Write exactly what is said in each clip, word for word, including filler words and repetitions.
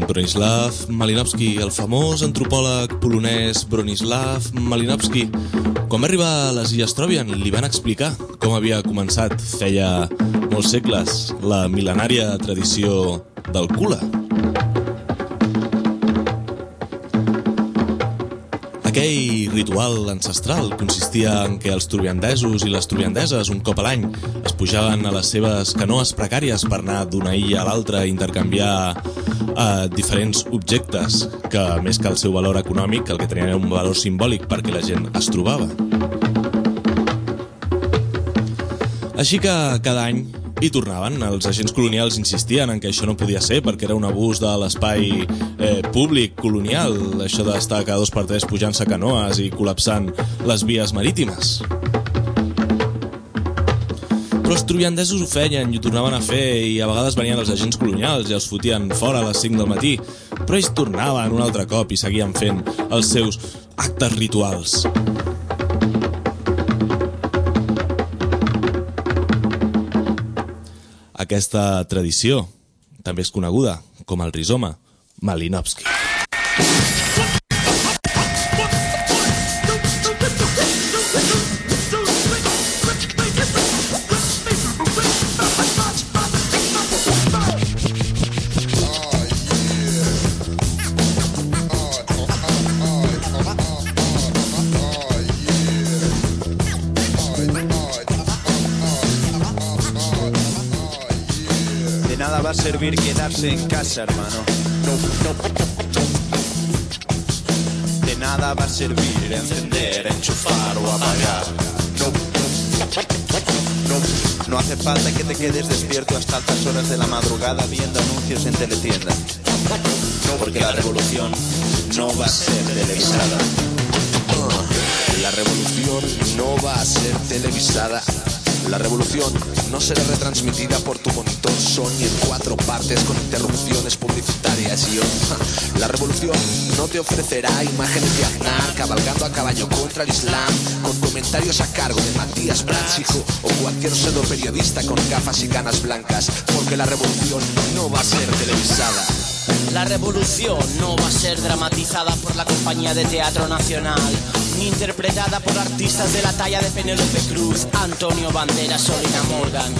Bronislaw Malinowski, el famós antropòleg polonès Bronislaw Malinowski, quan va arribar a les Illes Trovian li van explicar com havia començat feia molts segles la mil·lenària tradició del Kula. Aquell ritual ancestral consistia en que els troviandesos i les troviandeses un cop a l'any es pujaven a les seves canoes precàries per anar d'una illa a l'altra i intercanviar eh, diferents objectes que, més que el seu valor econòmic, el que tenien era un valor simbòlic perquè la gent es trobava. Així que cada any hi tornaven. Els agents colonials insistien en que això no podia ser perquè era un abús de l'espai eh, públic colonial, això d'estar cada dos per tres pujant-se canoes i col·lapsant les vies marítimes. Però els troviandesos ho feien i ho tornaven a fer i a vegades venien els agents colonials i els fotien fora a les cinc del matí, però ells tornaven un altre cop i seguien fent els seus actes rituals. Aquesta tradició també és coneguda com el rizoma Malinowski. Va a servir quedarse en casa, hermano. No, no. De nada va a servir encender, enchufar o apagar. No, no. No hace falta que te quedes despierto hasta altas horas de la madrugada viendo anuncios en teletienda. No, porque la revolución no va a ser televisada. La revolución no va a ser televisada. La revolución no será retransmitida por tu monitor Sony en cuatro partes con interrupciones publicitarias y oh, la revolución no te ofrecerá imágenes de Aznar cabalgando a caballo contra el Islam con comentarios a cargo de Matías Brachico o cualquier pseudo periodista con gafas y canas blancas, porque la revolución no va a ser televisada. La revolución no va a ser dramatizada por la Compañía de Teatro Nacional, ni interpretada por artistas de la talla de Penélope Cruz, Antonio Banderas o Lina Morgan.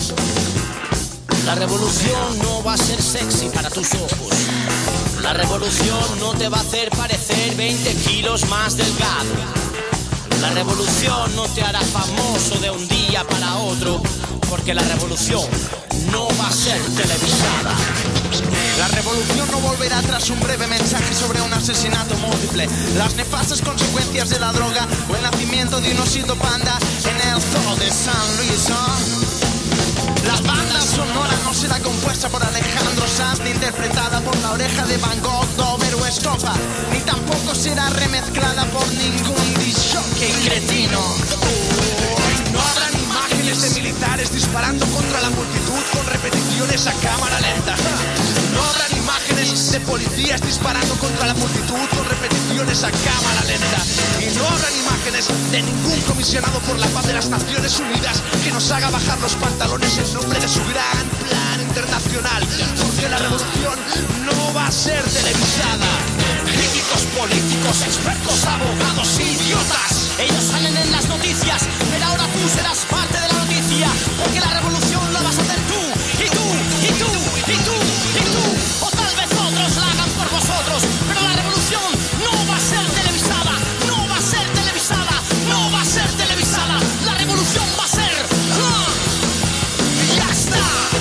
La revolución no va a ser sexy para tus ojos. La revolución no te va a hacer parecer veinte kilos más delgado. La revolución no te hará famoso de un día para otro, porque la revolución no va a ser televisada. La revolución no volverá tras un breve mensaje sobre un asesinato múltiple, las nefastas consecuencias de la droga o el nacimiento de un osito panda en el zoo de San Luis. ¿Oh? La banda sonora no será compuesta por Alejandro Sanz ni interpretada por La Oreja de Van Gogh, Dover o Escopa, ni tampoco será remezclada por ningún disjockey cretino. No habrán imágenes de militares disparando contra la multitud con repeticiones a cámara lenta. No habrán imágenes de policías disparando contra la multitud con repeticiones a cámara lenta. Y no habrán imágenes de ningún comisionado por la paz de las Naciones Unidas que nos haga bajar los pantalones en nombre de su gran plan internacional. Porque la revolución no va a ser televisada. Críticos políticos, expertos, abogados, idiotas. Ellos salen en las noticias, pero ahora tú serás parte de la noticia, porque la revolución la vas a hacer tú, y tú, y tú, y tú, y tú. O tal vez otros la hagan por vosotros, pero la revolución no va a ser televisada, no va a ser televisada, no va a ser televisada. La revolución va a ser... ¡Ah! ¡Ya está!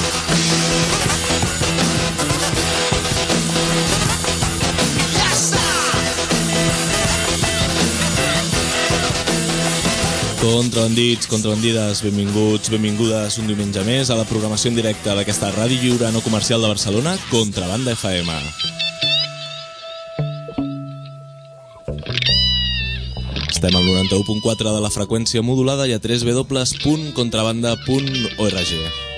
Contrabandits, contrabandides, benvinguts, benvingudes un diumenge més a la programació en directe d'aquesta Ràdio Lliure no comercial de Barcelona, Contrabanda F M. Estem al noranta-u punt quatre de la freqüència modulada i a w w w punt contrabanda punt org.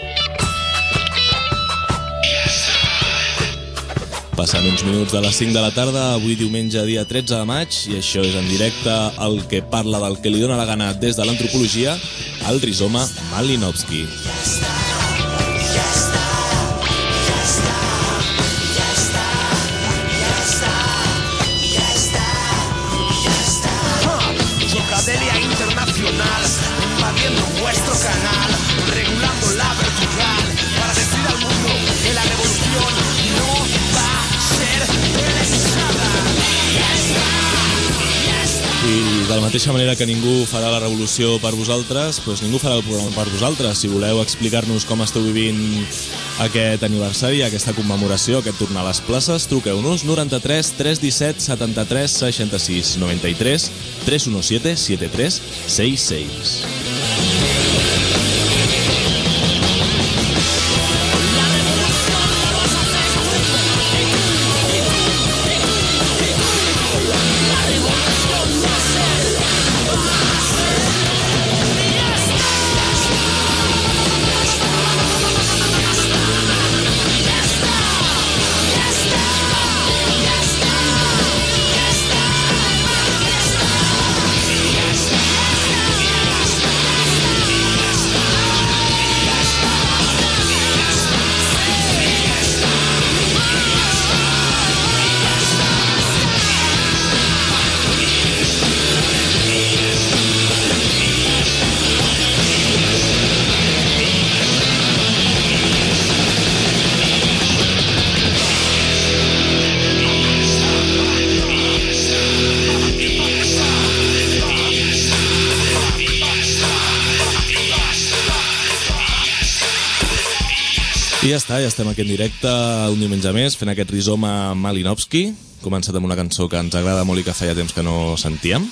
Passant uns minuts de les cinc de la tarda, avui diumenge dia tretze de maig, i això és en directe el que parla del que li dóna la gana des de l'antropologia, el rizoma Malinowski. mateixa manera que ningú farà la revolució per vosaltres, doncs ningú farà el programa per vosaltres. Si voleu explicar-nos com esteu vivint aquest aniversari, aquesta commemoració, aquest tornar a les places, truqueu-nos noranta-tres tres disset setanta-tres seixanta-sis noranta-tres tres disset setanta tres seixanta i seis. I ja està, ja estem aquí en directe un diumenge més fent aquest rizoma Malinowski, començat amb una cançó que ens agrada molt i que feia temps que no sentíem.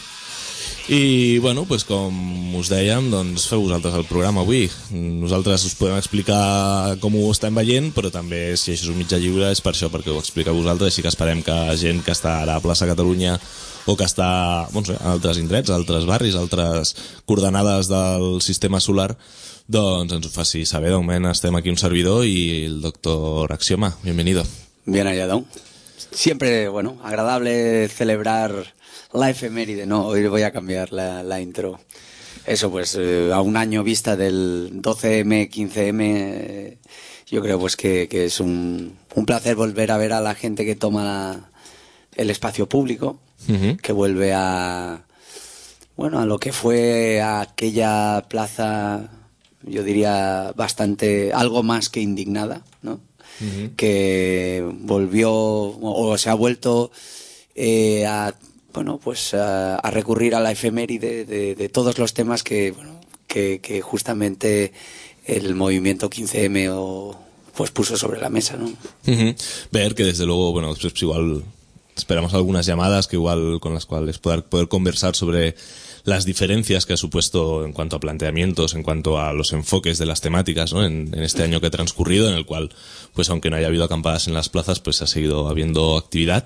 I, bueno, doncs com us dèiem, doncs feu vosaltres el programa avui. Nosaltres us podem explicar com ho estem veient, però també, si això és un mitjà lliure, és per això, perquè ho explica vosaltres, així que esperem que gent que està ara a plaça Catalunya o que està doncs, a altres indrets, a altres barris, a altres coordenades del sistema solar, doncs ens ho faci saber. De moment estem aquí un servidor y el doctor Axioma. Bienvenido. Bien hallado. Siempre, bueno, agradable celebrar la efeméride, ¿no? Hoy voy a cambiar la, la intro. Eso, pues, eh, a un año vista del doce eme, quince eme, eh, yo creo pues que, que es un, un placer volver a ver a la gente que toma la, el espacio público, uh-huh. que vuelve a, bueno, a lo que fue aquella plaza, yo diría bastante, algo más que indignada, ¿no? Uh-huh. Que volvió, o, o se ha vuelto eh, a, bueno, pues a, a recurrir a la efeméride de, de todos los temas que, bueno, que, que justamente el movimiento quince eme o, pues puso sobre la mesa, ¿no? Uh-huh. Ver que desde luego, bueno, pues igual esperamos algunas llamadas que igual con las cuales poder, poder conversar sobre las diferencias que ha supuesto en cuanto a planteamientos, en cuanto a los enfoques de las temáticas, ¿no? en, en este año que ha transcurrido, en el cual, pues aunque no haya habido acampadas en las plazas, pues ha seguido habiendo actividad.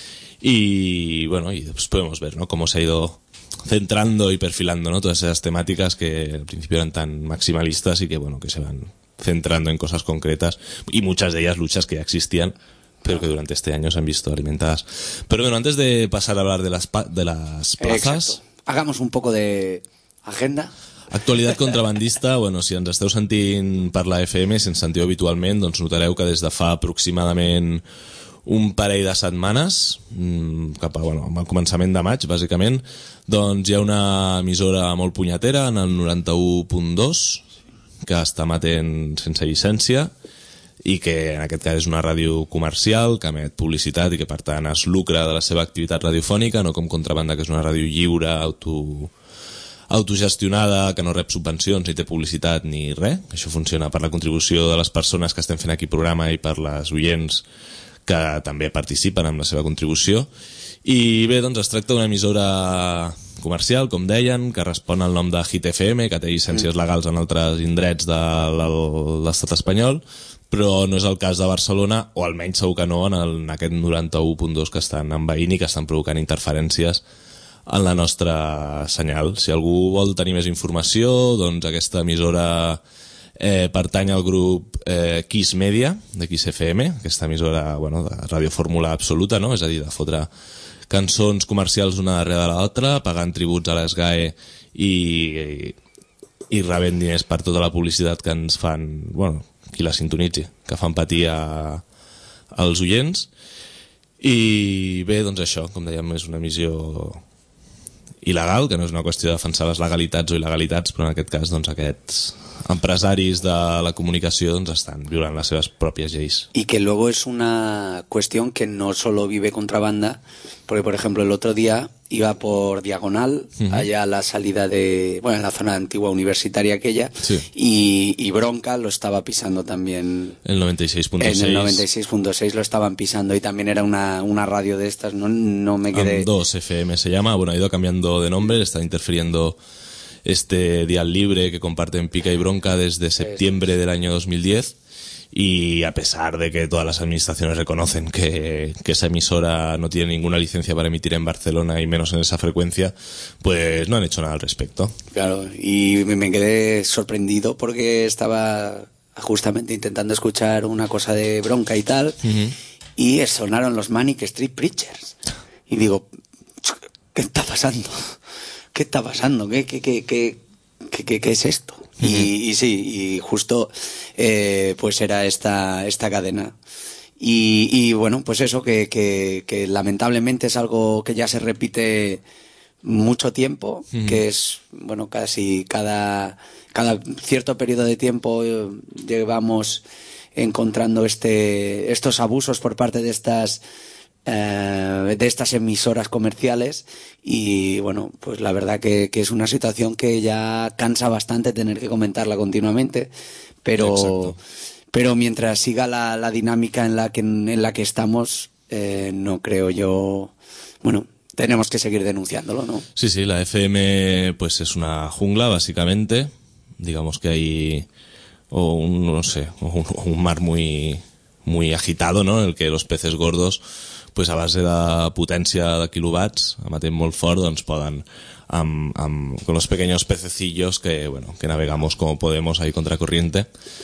Y bueno, y pues podemos ver, ¿no?, cómo se ha ido centrando y perfilando, ¿no?, todas esas temáticas que al principio eran tan maximalistas y que, bueno, que se van centrando en cosas concretas, y muchas de ellas luchas que ya existían, pero que durante este año se han visto alimentadas. Pero bueno, antes de pasar a hablar de las, pa- de las plazas... Exacto. Hagamos un poco de agenda. Actualitat contrabandista, bueno, si ens esteu sentint per la efe eme, si ens sentiu habitualment, doncs notareu que des de fa aproximadament un parell de setmanes, cap a, bueno, amb el començament de maig, bàsicament, doncs hi ha una emissora molt punyetera en el noranta-u punt dos, que està emetent sense llicència, i que en aquest cas és una ràdio comercial que emet publicitat i que per tant es lucra de la seva activitat radiofònica, no com Contrabanda, que és una ràdio lliure, auto, autogestionada, que no rep subvencions ni té publicitat ni res. Això funciona per la contribució de les persones que estem fent aquí programa i per les oients que també participen amb la seva contribució. I bé, doncs es tracta d'una emissora comercial, com deien, que respon al nom de Hit efe eme, que té llicències legals en altres indrets de l'estat espanyol, però no és el cas de Barcelona, o almenys segur que no en, el, en aquest noranta-u punt dos que estan envaint i que estan provocant interferències en la nostra senyal. Si algú vol tenir més informació, doncs aquesta emissora eh, pertany al grup eh, Kiss Media, de Kiss efe eme, aquesta emissora, bueno, de radiofórmula absoluta, no? És a dir, de fotre cançons comercials una darrere de l'altra, pagant tributs a l'ESGAE i, i, i rebent diners per tota la publicitat que ens fan, bueno, qui la sintonitzi, que fan patir a, als oients. I bé, doncs això, com dèiem, és una emissió il·legal, que no és una qüestió de defensar les legalitats o il·legalitats, però en aquest cas doncs aquests, empresaris de la comunicació doncs estan violant las seves propias lleis. Y que luego es una cuestión que no solo vive Contrabanda, porque por ejemplo el otro día iba por Diagonal, uh-huh. allá a la salida de, bueno, en la zona antigua universitaria aquella, sí. y, y Bronca lo estaba pisando también. El noventa y seis punto seis. En el noventa y seis punto seis lo estaban pisando, y también era una, una radio de estas, no, no me quedé... dos F M se llama, bueno, ha ido cambiando de nombre, está interfiriendo este dial libre que comparten Pica y Bronca desde septiembre del año dos mil diez, y a pesar de que todas las administraciones reconocen que, que esa emisora no tiene ninguna licencia para emitir en Barcelona y menos en esa frecuencia, pues no han hecho nada al respecto. Claro, y me quedé sorprendido porque estaba justamente intentando escuchar una cosa de Bronca y tal, uh-huh. y sonaron los Manic Street Preachers y digo, ¿qué está pasando? ¿Qué está pasando? ¿Qué, qué, qué, qué, qué, qué es esto? Uh-huh. Y, y sí, y justo eh, pues era esta, esta cadena. Y, y bueno, pues eso, que, que, que lamentablemente es algo que ya se repite mucho tiempo, uh-huh. que es, bueno, casi cada, cada cierto periodo de tiempo eh, llevamos encontrando este, estos abusos por parte de estas de estas emisoras comerciales, y bueno, pues la verdad que, que es una situación que ya cansa bastante tener que comentarla continuamente, pero Exacto. pero mientras siga la, la dinámica en la que en la que estamos, eh, no creo yo, bueno, tenemos que seguir denunciándolo, ¿no? Sí, sí, la F M pues es una jungla básicamente, digamos que hay o un, no sé, un, un mar muy muy agitado, ¿no? En el que los peces gordos pues a base de potència de quilowatts, emetent molt fort, doncs poden, amb, amb, con los pequeños pececillos que, bueno, que navegamos como podemos ahí contracorriente,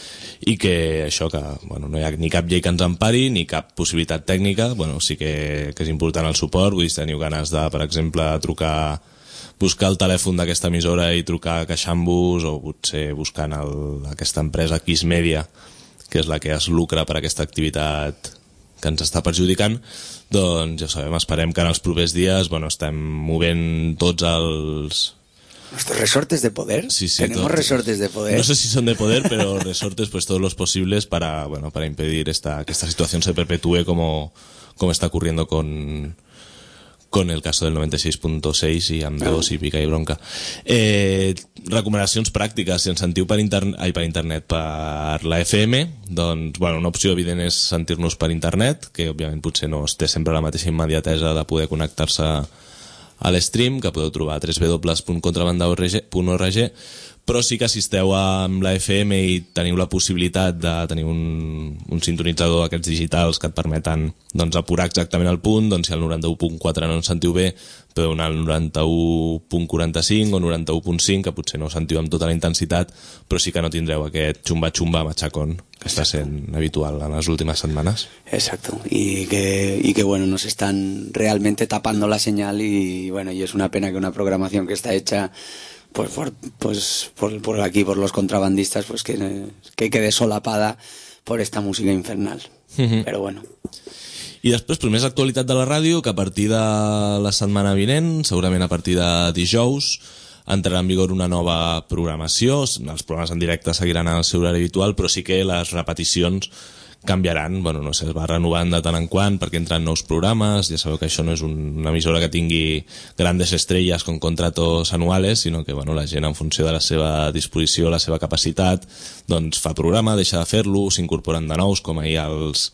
i que això, que bueno, no hi ha ni cap llei que ens empari, ni cap possibilitat tècnica, bueno, sí que, que és important el suport, vull dir, si teniu ganes de, per exemple, trucar, buscar el telèfon d'aquesta emissora i trucar queixant-vos, o potser buscant el, aquesta empresa Kiss Media, que és la que es lucra per aquesta activitat que ens està perjudicant, doncs ja ho sabem, esperem que en els propers dies, bueno, estem movent tots els... ¿Nuestros resortes de poder? Sí, sí, Tenemos todo. resortes de poder. No sé si son de poder, pero resortes pues todos los posibles para, bueno, para impedir esta, que esta situación se perpetúe como, como está ocurriendo con... con el caso del noventa y seis punto seis i amb dos i Pica i Bronca. Eh, recomanacions pràctiques, si ens sentiu per, interne... Ai, per internet, per la F M, doncs, bueno, una opció evident és sentir-nos per internet, que òbviament potser no es té sempre la mateixa immediatesa de poder connectar-se a l'stream, que podeu trobar a w w w punt contrabanda punt org, però sí que assisteu amb la F M i teniu la possibilitat de tenir un, un sintonitzador d'aquests digitals que et permeten doncs, apurar exactament el punt, doncs si al noranta-u punt quatre no ens sentiu bé, podeu anar al noranta-u punt quaranta-cinc o noranta-u punt cinc, que potser no ho sentiu amb tota la intensitat, però sí que no tindreu aquest xumba-xumba machacón que està sent habitual en las últimas semanas. Exacto, y que, y que bueno, nos están realmente tapando la señal, y bueno, y es una pena que una programación que está hecha pues por, pues por, por aquí, por los contrabandistas, pues que, que quede solapada por esta música infernal. Uh-huh. Però bueno. I després, pues, més actualitat de la ràdio, que a partir de la setmana vinent, segurament a partir de dijous, entrarà en vigor una nova programació. Els programes en directe seguiran el seu horari habitual, però sí que les repeticions canviaran, bueno, no sé, es va renovant de tant en quant perquè entran nous programes. Ja sabeu que això no és un, una emissora que tingui grandes estrelles con contratos anuales, sinó que, bueno, la gent en funció de la seva disposició, la seva capacitat, doncs fa programa, deixa de fer-lo, s'incorporen de nous, com ahir els...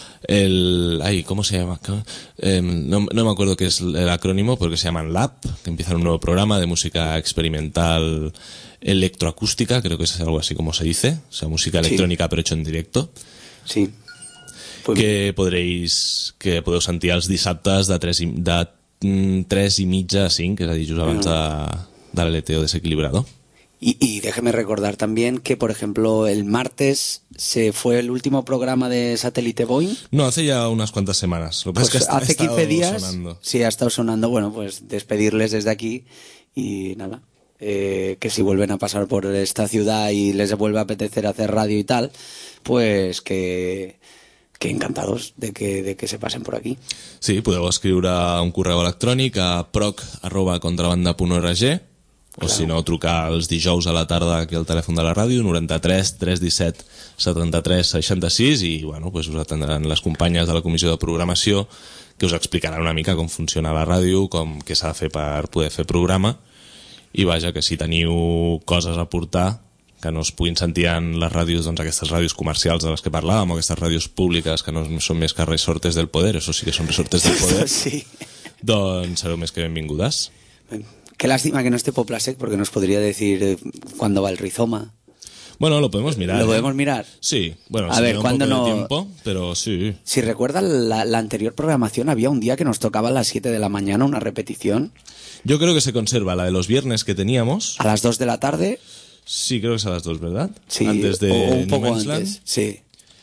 El, ay, ¿cómo se llama? Eh, no, no me acuerdo qué es el acrónimo, porque se llaman L A P, que empiezan un nuevo programa de música experimental electroacústica, creo que es algo así como se dice, o sea, música electrónica sí, pero hecho en directo. Sí. Pues... Que podréis, que podeu sentir els dissabtes de tres i, de tres i mitja a cinc, és a dir, just abans de, de l'L T O desequilibrado. Y, y déjeme recordar también que, por ejemplo, el martes se fue el último programa de Satélite Boeing. No, hace ya unas cuantas semanas. Lo que pues pasa es que hace quince días. Sonando. Sí, ha estado sonando. Bueno, pues despedirles desde aquí y nada. Eh, que si vuelven a pasar por esta ciudad y les vuelve a apetecer hacer radio y tal, pues que, que encantados de que, de que se pasen por aquí. Sí, podeu escriure un correu electrònic a proc arroba contrabanda punt org, O claro. Si no, trucar els dijous a la tarda aquí al telèfon de la ràdio, noranta-tres tres disset setanta-tres seixanta-sis, i bueno, pues us atendran les companyes de la comissió de programació que us explicaran una mica com funciona la ràdio, com què s'ha de fer per poder fer programa, i vaja, que si teniu coses a portar que no es puguin sentir en les ràdios, doncs aquestes ràdios comercials de les que parlàvem, o aquestes ràdios públiques que no són més que resortes del poder, eso sí que són resortes del poder, sí. Doncs sereu més que benvingudes. Qué lástima que no esté Poplasec, porque nos podría decir eh, cuándo va el rizoma. Bueno, lo podemos mirar. ¿Lo ¿eh? podemos mirar? Sí, bueno, a ver, ¿cuándo no? Tiempo, pero sí. Si recuerdas la, la anterior programación, había un día que nos tocaba a las siete de la mañana una repetición. Yo creo que se conserva la de los viernes que teníamos. A las dos de la tarde. Sí, creo que es a las dos, ¿verdad? Sí, antes de o un poco No Man's Land. antes, sí.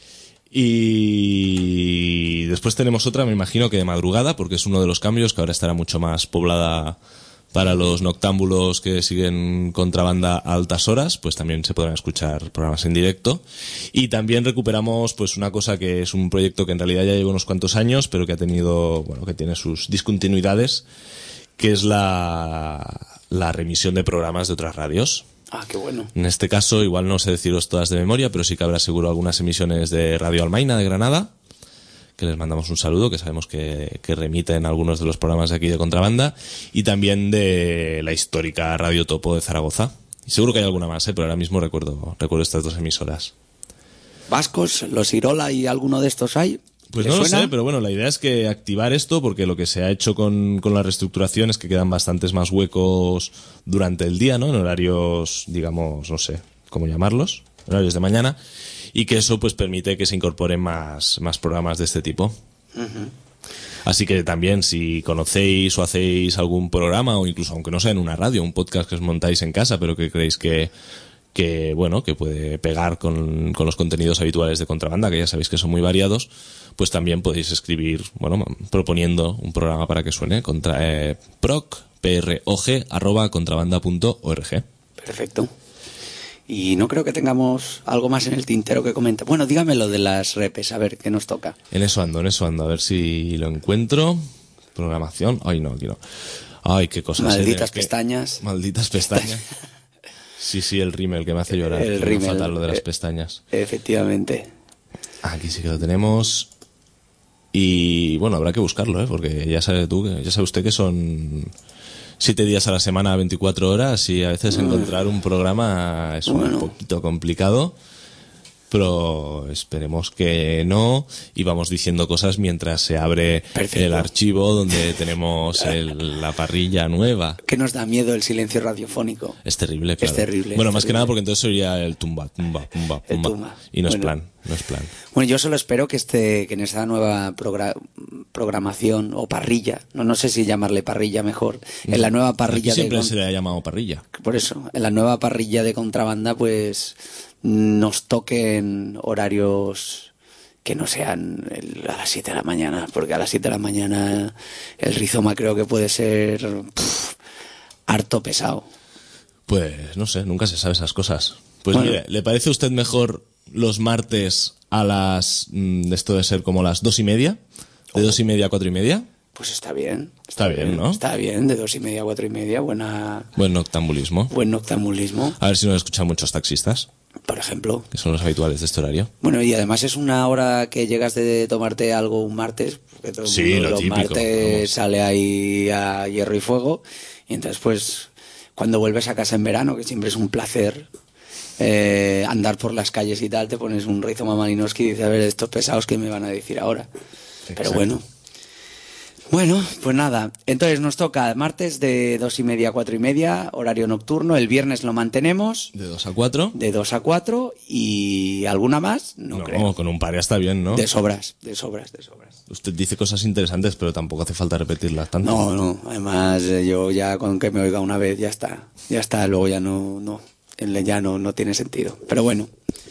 Y después tenemos otra, me imagino que de madrugada, porque es uno de los cambios, que ahora estará mucho más poblada para los noctámbulos que siguen Contrabanda a altas horas, pues también se podrán escuchar programas en directo. Y también recuperamos pues una cosa que es un proyecto que en realidad ya lleva unos cuantos años, pero que ha tenido, bueno, que tiene sus discontinuidades, que es la, la remisión de programas de otras radios. Ah, qué bueno. En este caso, igual no sé deciros todas de memoria, pero sí que habrá seguro algunas emisiones de Radio Almaina de Granada, que les mandamos un saludo, que sabemos que, que remiten algunos de los programas de aquí de Contrabanda, y también de la histórica Radio Topo de Zaragoza. Y seguro que hay alguna más, ¿eh? Pero ahora mismo recuerdo, recuerdo estas dos emisoras. ¿Vascos, los Irola y alguno de estos hay? Pues no lo sé, pero bueno, la idea es que activar esto, porque lo que se ha hecho con, con la reestructuración es que quedan bastantes más huecos durante el día, ¿no? En horarios, digamos, no sé cómo llamarlos, horarios de mañana, y que eso pues permite que se incorporen más, más programas de este tipo. Uh-huh. Así que también, si conocéis o hacéis algún programa, o incluso aunque no sea en una radio, un podcast que os montáis en casa, pero que creéis que que bueno, que puede pegar con, con los contenidos habituales de Contrabanda, que ya sabéis que son muy variados, pues también podéis escribir, bueno, proponiendo un programa para que suene, contra eh, proc, prog, arroba contrabanda punto org. Perfecto. Y no creo que tengamos algo más en el tintero que comentar. Bueno, dígame lo de las repes, a ver qué nos toca. En eso ando, en eso ando, a ver si lo encuentro. Programación, ay no, aquí no. Ay, qué cosas. Malditas que... pestañas. Malditas pestañas. Sí, sí, el rímel que me hace llorar. El rímel. Fatal lo de las pestañas. Efectivamente. Aquí sí que lo tenemos. Y bueno, habrá que buscarlo, ¿eh? Porque ya sabe tú, ya sabe usted que son siete días a la semana, veinticuatro horas, y a veces bueno. encontrar un programa es bueno. un poquito complicado. Pero esperemos que no, y vamos diciendo cosas mientras se abre Perfecto. El archivo donde tenemos el, la parrilla nueva. Que nos da miedo el silencio radiofónico. Es terrible, claro. Es terrible. Bueno, es más terrible. que nada porque entonces oiría el tumba, tumba, tumba, tumba. tumba. Y no bueno. es plan, no es plan. Bueno, yo solo espero que este, que en esta nueva progra- programación o parrilla, no, no sé si llamarle parrilla mejor, en la nueva parrilla Aquí siempre de... se le ha llamado parrilla. Por eso, en la nueva parrilla de Contrabanda, pues nos toquen horarios que no sean el, a las siete de la mañana, porque a las siete de la mañana el rizoma creo que puede ser pff, harto pesado. Pues no sé, nunca se sabe esas cosas. Pues bueno. mire, ¿le parece a usted mejor los martes a las... esto de ser como las dos y media? ¿De dos y media a cuatro y media? Pues está bien. Está, está bien, bien, ¿no? Está bien, de dos y media a cuatro y media, buena... Buen noctambulismo. Buen noctambulismo. A ver si nos escuchan muchos taxistas. Por ejemplo. Que son los habituales de este horario. Bueno, y además es una hora que llegas de tomarte algo un martes, porque todo sí, el mundo lo los típico, martes vamos. Sale ahí a hierro y fuego, y entonces pues cuando vuelves a casa en verano, que siempre es un placer eh, andar por las calles y tal, te pones un rizoma Malinowski y dices, a ver, estos pesados que me van a decir ahora. Exacto. Pero bueno. Bueno, pues nada, entonces nos toca martes de dos y media a cuatro y media, horario nocturno, el viernes lo mantenemos. De dos a cuatro. De dos a cuatro, y alguna más, no, no creo. Con un par ya está bien, ¿no? De sobras, de sobras, de sobras. Usted dice cosas interesantes, pero tampoco hace falta repetirlas tanto. No, no, además yo ya con que me oiga una vez ya está, ya está, luego ya no, no, ya no, no tiene sentido, pero bueno.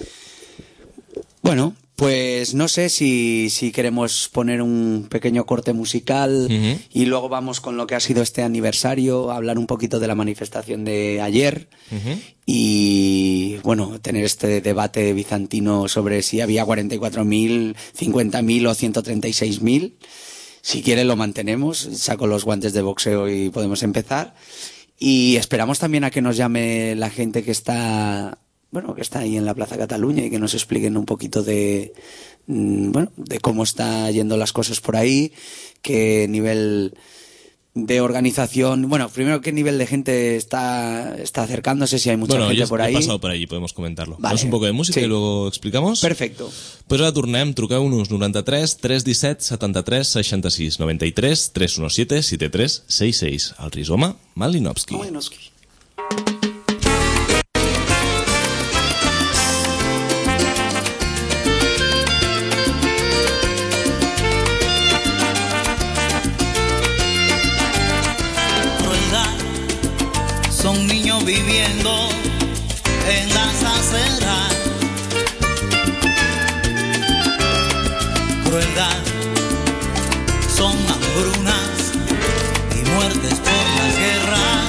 Bueno, pues no sé si, si queremos poner un pequeño corte musical uh-huh. y luego vamos con lo que ha sido este aniversario, hablar un poquito de la manifestación de ayer uh-huh. y, bueno, tener este debate bizantino sobre si había cuarenta y cuatro mil, cincuenta mil o ciento treinta y seis mil. Si quiere lo mantenemos, saco los guantes de boxeo y podemos empezar. Y esperamos también a que nos llame la gente que está, bueno, que está ahí en la Plaza Cataluña y que nos expliquen un poquito de, bueno, de cómo está yendo las cosas por ahí, qué nivel de organización, bueno, primero qué nivel de gente está, está acercándose, si hay mucha bueno, gente ja, por ahí. Bueno, he pasado por allí, podemos comentarlo. Vale. Vamos un poco de música sí. y luego explicamos. Perfecto. Pues ara tornem, truqueu-nos noranta-tres tres disset setanta-tres seixanta-sis noranta-tres tres disset setanta-tres seixanta i sis. El Rizoma Malinowski. Malinowski. Son niños viviendo en las aceras. Crueldad son hambrunas y muertes por las guerras.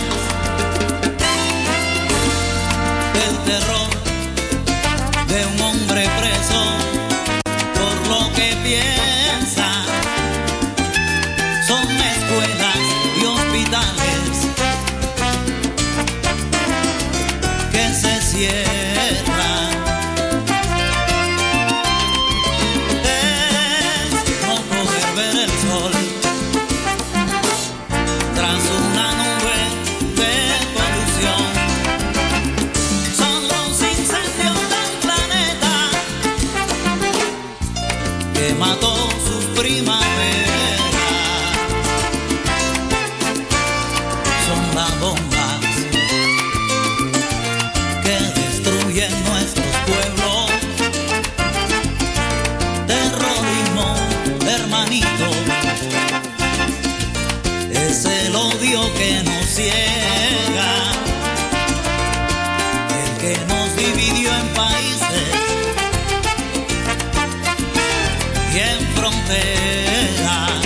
El terror de un hombre preso por lo que piensa. Son escuelas y hospitales que se cierra. Es no poder ver el sol tras una nube de polución. Son los incendios del planeta que mató sus primaveras. Son las bombas en nuestros pueblos. Terrorismo, hermanito, es el odio que nos ciega, el que nos dividió en países y en fronteras.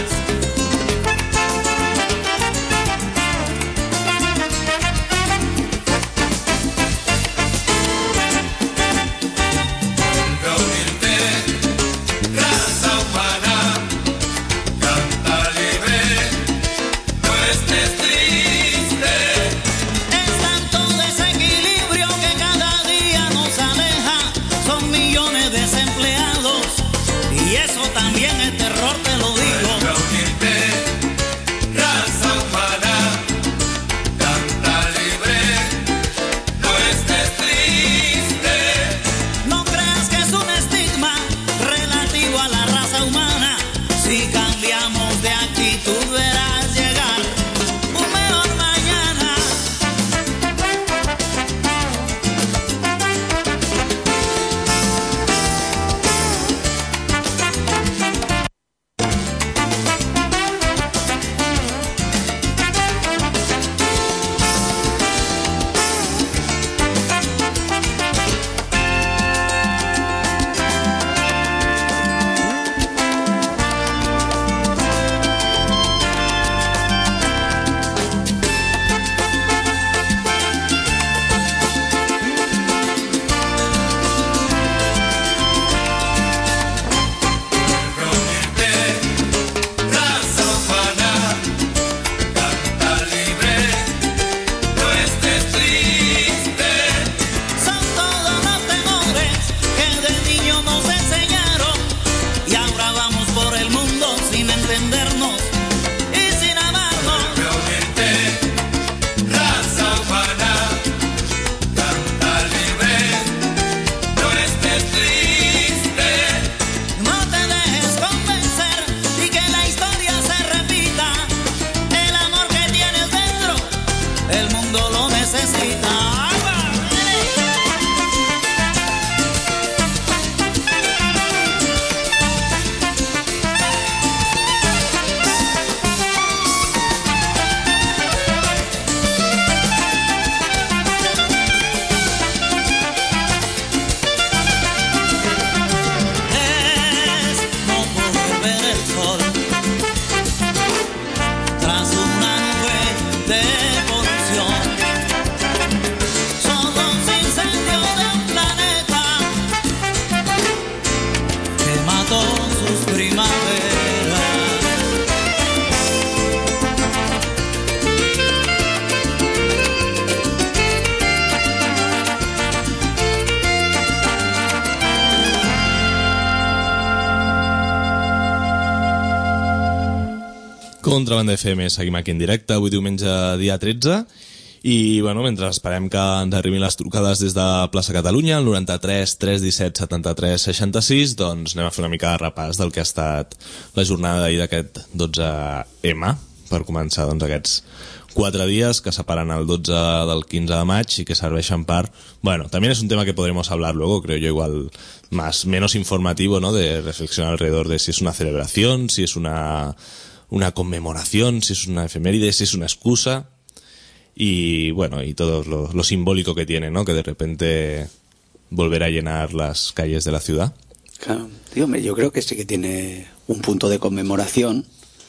Contrabanda F M, seguim aquí en directe, avui diumenge dia tretze, i bueno, mentre esperem que ens arribin les trucades des de Plaça Catalunya, el noranta-tres tres disset setanta-tres seixanta-sis, doncs anem a fer una mica de repàs del que ha estat la jornada d'ahir d'aquest dotze eme, per començar doncs aquests quatre dies que separen el dotze del quinze de maig y que serveixen per... Bueno, también es un tema que podremos hablar luego, creo yo, igual más menos informativo, ¿no? De reflexionar alrededor de si es una celebración, si es una, una conmemoración, si es una efeméride, si es una excusa y, bueno, y todo lo, lo simbólico que tiene, ¿no? Que de repente volver a llenar las calles de la ciudad. Claro, tío, yo creo que sí que tiene un punto de conmemoración,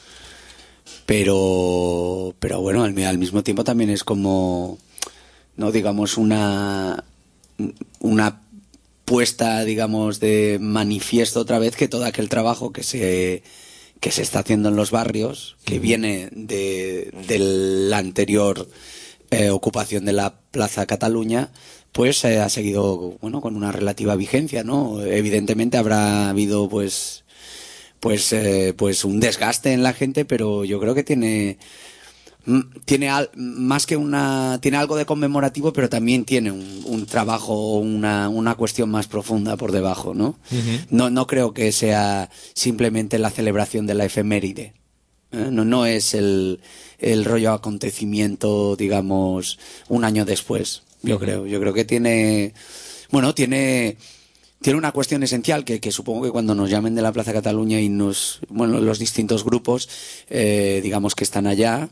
pero pero bueno, al, al mismo tiempo también es como, no digamos, una una puesta, digamos, de manifiesto otra vez que todo aquel trabajo que se que se está haciendo en los barrios, que viene de, de la anterior eh, ocupación de la Plaza Cataluña, pues eh, ha seguido, bueno, con una relativa vigencia, ¿no? Evidentemente habrá habido, pues pues eh, pues un desgaste en la gente, pero yo creo que tiene tiene al, más que una tiene algo de conmemorativo, pero también tiene un, un trabajo, una una cuestión más profunda por debajo, ¿no? Uh-huh. No no creo que sea simplemente la celebración de la efeméride. ¿eh? No no es el el rollo acontecimiento, digamos, un año después. Yo uh-huh. creo, yo creo que tiene bueno, tiene Tiene una cuestión esencial que, que supongo que cuando nos llamen de la Plaza Cataluña y nos, bueno, los distintos grupos, eh, digamos que están allá,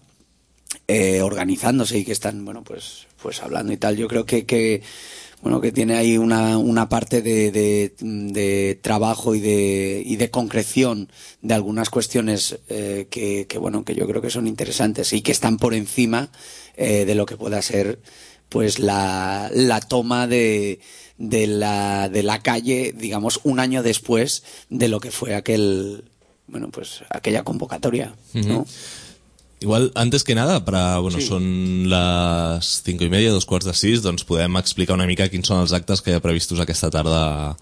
eh, organizándose y que están, bueno, pues, pues hablando y tal, yo creo que, que bueno, que tiene ahí una, una parte de, de, de trabajo y de, y de concreción de algunas cuestiones, eh, que, que bueno, que yo creo que son interesantes y que están por encima, eh, de lo que pueda ser, pues la, la toma de, de la, de la calle, digamos, un año después de lo que fue aquel, bueno, pues aquella convocatoria, ¿no? Uh-huh. Igual, antes que nada, para, bueno, sí. Són les cinc i media, dos quarts de sis, doncs podem explicar una mica quins són els actes que hi ha previstos aquesta tarda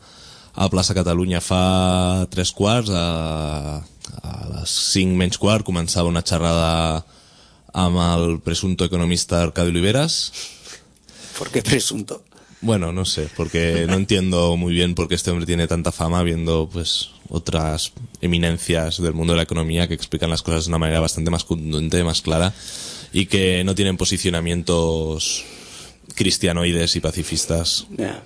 a Plaça Catalunya. Fa tres quarts, a, a les cinc menys quart, començava una xerrada amb el presunto economista Arcadi Oliveras. ¿Por qué presunto? Bueno, no sé, porque no entiendo muy bien por qué este hombre tiene tanta fama, viendo pues otras eminencias del mundo de la economía que explican las cosas de una manera bastante más contundente, más clara, y que no tienen posicionamientos cristianoides y pacifistas. Yeah.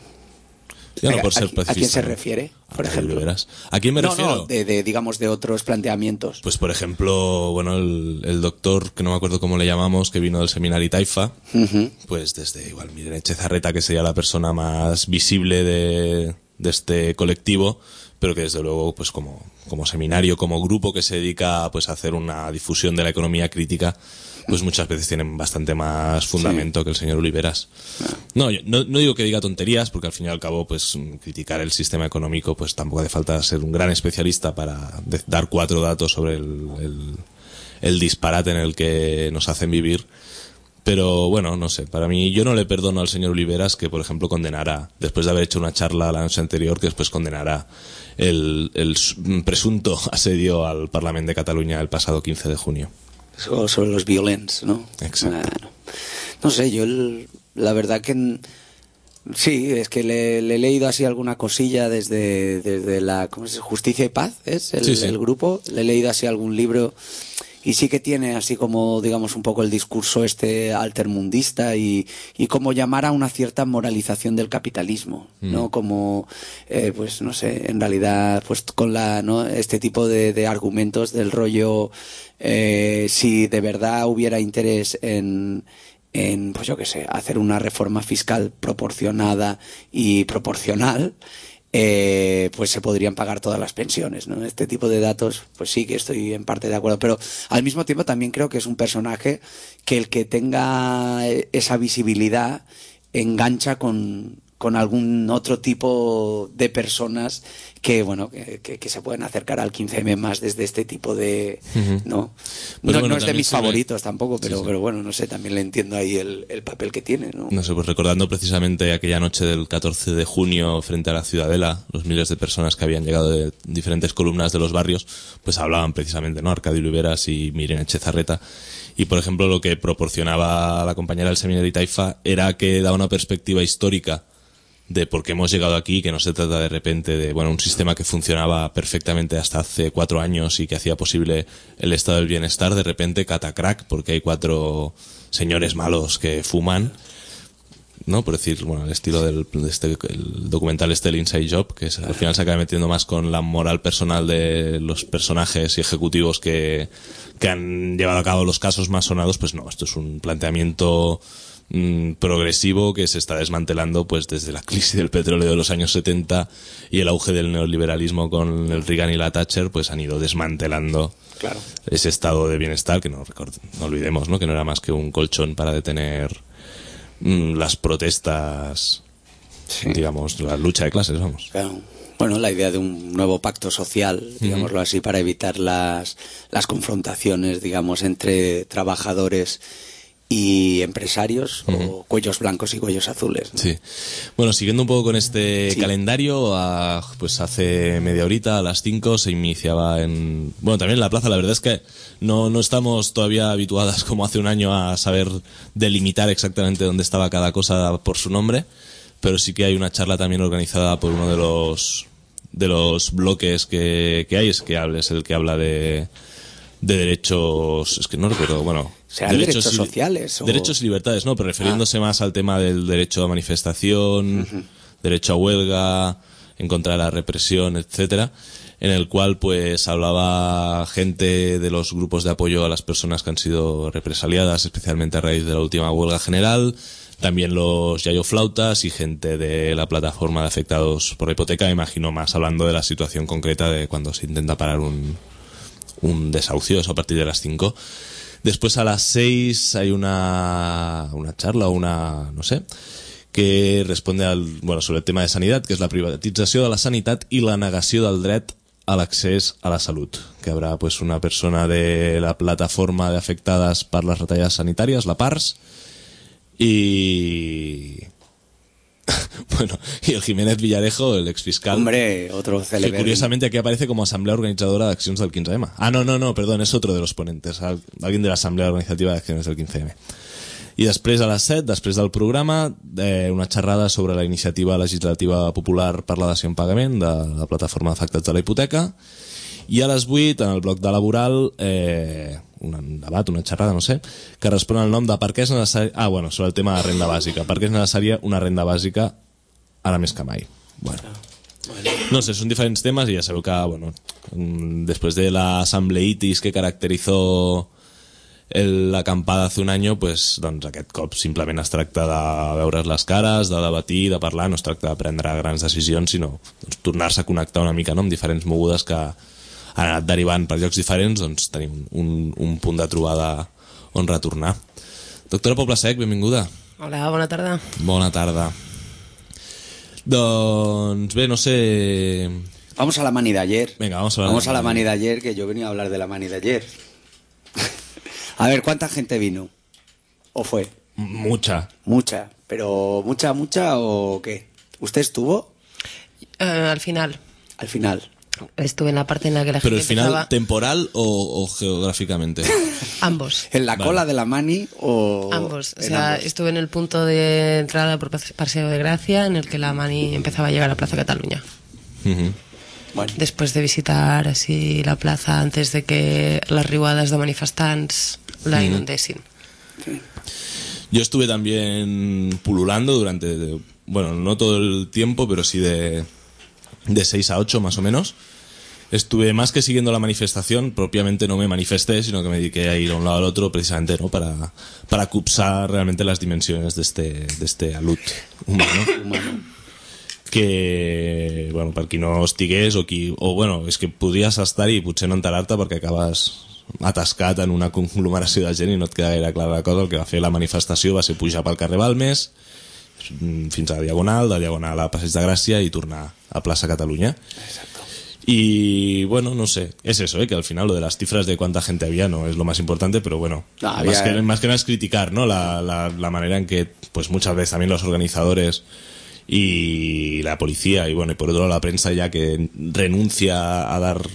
Ya no por ser ¿A, pacifista, ¿A quién se ¿no? refiere, por ¿A ejemplo? Oliveras? ¿A quién me no, refiero? No, de, de, digamos, de otros planteamientos. Pues, por ejemplo, bueno, el, el doctor, que no me acuerdo cómo le llamamos, que vino del seminario Taifa, uh-huh. pues desde, igual, Miren Echezarreta, que sería la persona más visible de, de este colectivo, pero que desde luego, pues como, como seminario, como grupo que se dedica pues a hacer una difusión de la economía crítica, pues muchas veces tienen bastante más fundamento sí. que el señor Oliveras. No, yo no, no digo que diga tonterías, porque al fin y al cabo, pues criticar el sistema económico, pues tampoco hace falta ser un gran especialista para de, dar cuatro datos sobre el, el, el disparate en el que nos hacen vivir. Pero bueno, no sé, para mí, yo no le perdono al señor Oliveras que, por ejemplo, condenara, después de haber hecho una charla la noche anterior, que después condenara el, el presunto asedio al Parlament de Cataluña el pasado quince de junio. O sobre los violents, ¿no? Exacto. Bueno, no sé, yo el, la verdad que sí, es que le, le he leído así alguna cosilla desde, desde la ¿cómo se dice? Justicia y Paz, ¿es? El, sí, sí. el grupo. Le he leído así algún libro y sí que tiene así como, digamos, un poco el discurso este altermundista y, y como llamar a una cierta moralización del capitalismo, ¿no? Mm. Como, eh, pues no sé, en realidad, pues con la, ¿no? Este tipo de, de argumentos del rollo, eh, si de verdad hubiera interés en, en, pues yo qué sé, hacer una reforma fiscal proporcionada y proporcional, Eh, pues se podrían pagar todas las pensiones, ¿no? Este tipo de datos, pues sí que estoy en parte de acuerdo, pero al mismo tiempo también creo que es un personaje que el que tenga esa visibilidad engancha con, con algún otro tipo de personas que, bueno, que, que, que se pueden acercar al quince eme más desde este tipo de... Uh-huh. No, pues no, bueno, no es de mis sobre... favoritos tampoco, pero, sí, sí. pero bueno, no sé, también le entiendo ahí el, el papel que tiene, ¿no? No sé, pues recordando precisamente aquella noche del catorce de junio frente a la Ciudadela, los miles de personas que habían llegado de diferentes columnas de los barrios, pues hablaban precisamente, ¿no? Arcadio Oliveras y Miren Echezarreta. Y, por ejemplo, lo que proporcionaba la compañera del Seminari Taifa era que da una perspectiva histórica de por qué hemos llegado aquí, que no se trata de repente de, bueno, un sistema que funcionaba perfectamente hasta hace cuatro años y que hacía posible el estado del bienestar, de repente catacrack, porque hay cuatro señores malos que fuman, ¿no? Por decir, bueno, el estilo del de este, el documental este, el Inside Job, que es, al final se acaba metiendo más con la moral personal de los personajes y ejecutivos que, que han llevado a cabo los casos más sonados. Pues no, esto es un planteamiento mmm, progresivo que se está desmantelando pues desde la crisis del petróleo de los años setenta y el auge del neoliberalismo con el Reagan y la Thatcher, pues han ido desmantelando claro. ese estado de bienestar que no, record, no olvidemos, ¿no? Que no era más que un colchón para detener las protestas, sí. digamos, la lucha de clases, vamos. Claro. Bueno, la idea de un nuevo pacto social, digámoslo uh-huh. así, para evitar las, las confrontaciones, digamos, entre trabajadores y empresarios, uh-huh. o cuellos blancos y cuellos azules, ¿no? Sí. Bueno, siguiendo un poco con este sí. calendario, a, pues hace media horita, a las cinco, se iniciaba en... Bueno, también en la plaza, la verdad es que no, no estamos todavía habituadas como hace un año a saber delimitar exactamente dónde estaba cada cosa por su nombre, pero sí que hay una charla también organizada por uno de los de los bloques que, que hay, es que hable, es el que habla de... de derechos, es que no recuerdo, bueno, ¿serán derechos, derechos sociales? O... Derechos y libertades, no, pero refiriéndose ah. más al tema del derecho a manifestación, uh-huh. derecho a huelga, en contra de la represión, etcétera, en el cual pues hablaba gente de los grupos de apoyo a las personas que han sido represaliadas, especialmente a raíz de la última huelga general, también los yayoflautas y gente de la plataforma de afectados por la hipoteca, me imagino más hablando de la situación concreta de cuando se intenta parar un un desahucio, eso a partir de las cinco. Después a las seis hay una una charla o una, no sé, que responde al, bueno, sobre el tema de sanitat, que és la privatització de la sanitat i la negació del dret a l'accés a la salut, que habrá pues una persona de la plataforma de afectadas per les retallades sanitàries, la PARS, y... bueno, y el Jiménez Villarejo, el exfiscal. Hombre, otro célebre. Que curiosamente aquí aparece como asamblea organizadora de acciones del quince eme. Ah, no, no, no, perdón, és otro de los ponentes, alguien de la asamblea organizativa de acciones del quince eme. I després a les set, després del programa, eh, una xerrada sobre la iniciativa legislativa popular per la dació en pagament de la plataforma d'afectats de la hipoteca. I a les vuit, en el bloc de laboral, eh, un debat, una xerrada, no sé, que respon al nom de per què és necessari... Ah, bueno, sobre el tema de renda bàsica. Per què és necessària una renda bàsica ara més que mai? Bueno, no sé, son diferentes temas y ya sabeu que, bueno, después de la asambleitis que caracterizó el, la acampada hace un año, pues, doncs aquest cop simplement es tracta de veure's les cares, de debatir, de parlar, no es tracta de prendre grans decisions, sinó doncs, tornar-se a connectar una mica, no?, amb diferents mogudes que han anat derivant per llocs diferents, doncs tenim un, un punt de trobada on retornar. Doctora Poblesec, benvinguda. Hola, bona tarda. Bona tarda. Doncs bé, no sé... Vamos a la mani de ayer. Venga, vamos a, vamos a la mani de ayer, que yo venía a hablar de la mani de ayer. A ver, ¿cuánta gente vino? ¿O fue? Mucha. Mucha. ¿Pero mucha, mucha o qué? ¿Usted estuvo? Uh, al final. Al final. Estuve en la parte en la que la ¿Pero gente el final empezaba... temporal o, o geográficamente? Ambos. ¿En la vale. cola de la mani o...? Ambos. O sea, ambos. Estuve en el punto de entrada por Paseo de Gracia, en el que la mani empezaba a llegar a Plaza Cataluña. Uh-huh. Bueno. Después de visitar así la plaza antes de que las riuades de manifestants la inundessin. Sí. Yo estuve también pululando durante, bueno, no todo el tiempo, pero sí de, de seis a ocho más o menos. Estuve más que siguiendo la manifestación, propiamente no me manifesté, sino que me dediqué a ir a un lado al otro precisamente, ¿no?, para, para cupsar realmente las dimensiones de este, de este alut humano. humano. Que, bueno, per qui no estigués o qui, o bueno, és que podries estar i potser no enterar-te perquè acabes atascat en una conglomeració de gent i no et queda gaire clara la cosa. El que va fer la manifestació va ser pujar pel carrer Balmes, fins a la Diagonal, de Diagonal a Passeig de Gràcia y tornar a Plaza Cataluña. Exacto. Y bueno, no sé, es eso, ¿eh? Que al final lo de las cifras de cuánta gente había no es lo más importante, pero bueno, no, había... más, que, más que nada es criticar, ¿no? La, la, la manera en que pues muchas veces también los organizadores y la policía y bueno, y por otro lado la prensa ya que renuncia a dar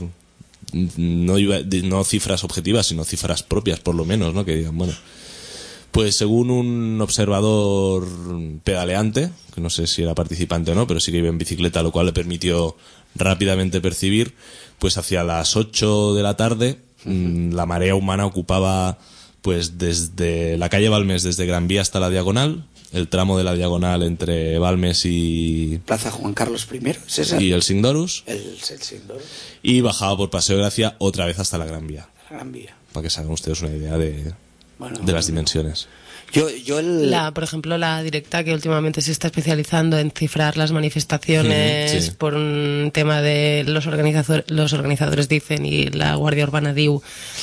no, no cifras objetivas, sino cifras propias por lo menos, ¿no? Que digan, bueno, pues según un observador pedaleante, que no sé si era participante o no, pero sí que iba en bicicleta, lo cual le permitió rápidamente percibir, pues hacia las ocho de la tarde uh-huh. la marea humana ocupaba pues desde la calle Balmes, desde Gran Vía hasta la Diagonal, el tramo de la Diagonal entre Balmes y... Plaza Juan Carlos primero, ¿es esa? Y el Singdorus. El, el Singdorus. Y bajaba por Paseo de Gracia otra vez hasta la Gran Vía. La Gran Vía. Para que se hagan ustedes una idea de, bueno, de las dimensiones. Yo, yo el... la, por ejemplo, la directa que últimamente se está especializando en cifrar las manifestaciones sí. por un tema de los organizadores, los organizadores dicen y la Guardia Urbana diu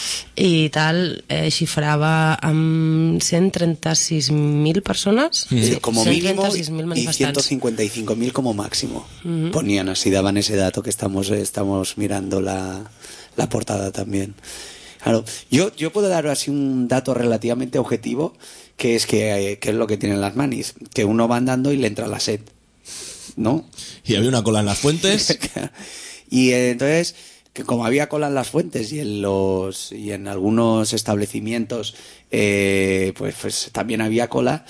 y tal, eh, cifraba um, ciento treinta y seis mil personas sí, como mínimo y ciento cincuenta y cinco mil como máximo. Uh-huh. Ponían así, daban ese dato que estamos, estamos mirando la, la portada también. Claro, yo, yo puedo dar así un dato relativamente objetivo, que es que, que es lo que tienen las manis, que uno va andando y le entra la sed, ¿no? Y había una cola en las fuentes. Y eh, entonces, que como había cola en las fuentes y en los y en algunos establecimientos, eh, pues, pues también había cola.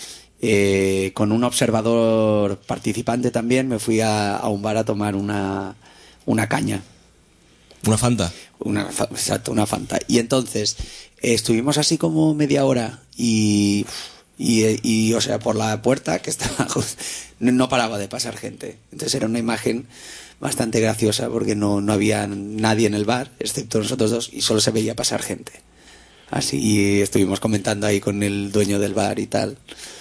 Eh, con un observador participante también me fui a, a un bar a tomar una una caña. ¿Una Fanta? Una, exacto, una Fanta. Y entonces eh, estuvimos así como media hora y, y, y, o sea, por la puerta que estaba no paraba de pasar gente. Entonces era una imagen bastante graciosa porque no, no había nadie en el bar, excepto nosotros dos, y solo se veía pasar gente. Así, y estuvimos comentando ahí con el dueño del bar y tal.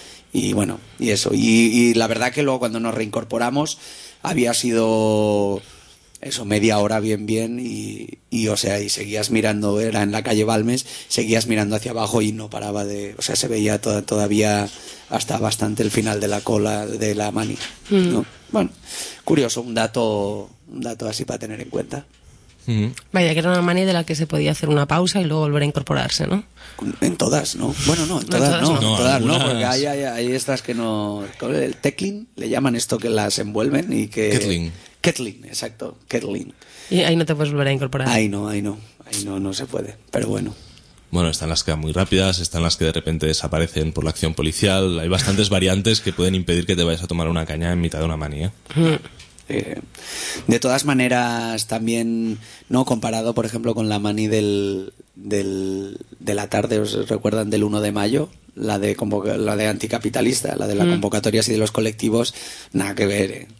Y bueno, y eso. Y, y la verdad que luego cuando nos reincorporamos había sido... eso, media hora bien, bien, y, y, o sea, y seguías mirando, era en la calle Balmes, seguías mirando hacia abajo y no paraba de, o sea, se veía to- todavía hasta bastante el final de la cola de la mani, ¿no? Mm. Bueno, curioso, un dato, un dato así para tener en cuenta. Mm-hmm. Vaya, que era una mani de la que se podía hacer una pausa y luego volver a incorporarse, ¿no? En todas, ¿no? Bueno, no, en no, todas, no, no, no, en todas algunas... no, porque hay, hay, hay estas que no... El Teclin, le llaman esto que las envuelven y que... Kettling. Kettling, exacto, Kettling. Y ahí no te puedes volver a incorporar. Ahí no, ahí no, ahí no, no se puede, pero bueno. Bueno, están las que van muy rápidas, están las que de repente desaparecen por la acción policial. Hay bastantes variantes que pueden impedir que te vayas a tomar una caña en mitad de una mani, ¿eh? Mm. Eh, de todas maneras, también, no comparado, por ejemplo, con la mani del, del, de la tarde, ¿os recuerdan del uno de mayo? La de, convoca- la de anticapitalista, la de la mm. convocatorias y de los colectivos, nada que ver, ¿eh?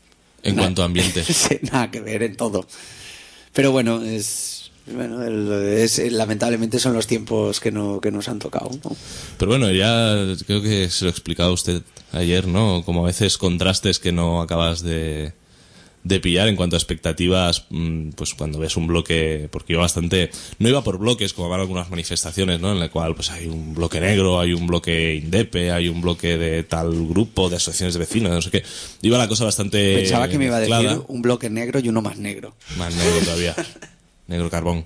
En nada, cuanto a ambiente. Sí, nada que ver en todo. Pero bueno, es, bueno el, es, lamentablemente son los tiempos que, no, que nos han tocado, ¿no? Pero bueno, ya creo que se lo he explicado a usted ayer, ¿no? Como a veces contrastes que no acabas de, de pillar en cuanto a expectativas, pues cuando ves un bloque, porque yo bastante, no iba por bloques como van algunas manifestaciones, ¿no? En el cual pues hay un bloque negro, hay un bloque indepe, hay un bloque de tal grupo, de asociaciones de vecinos, no sé qué. Iba la cosa bastante Pensaba que me iba a decir mezclada. Un bloque negro y uno más negro. Más negro todavía. Negro carbón.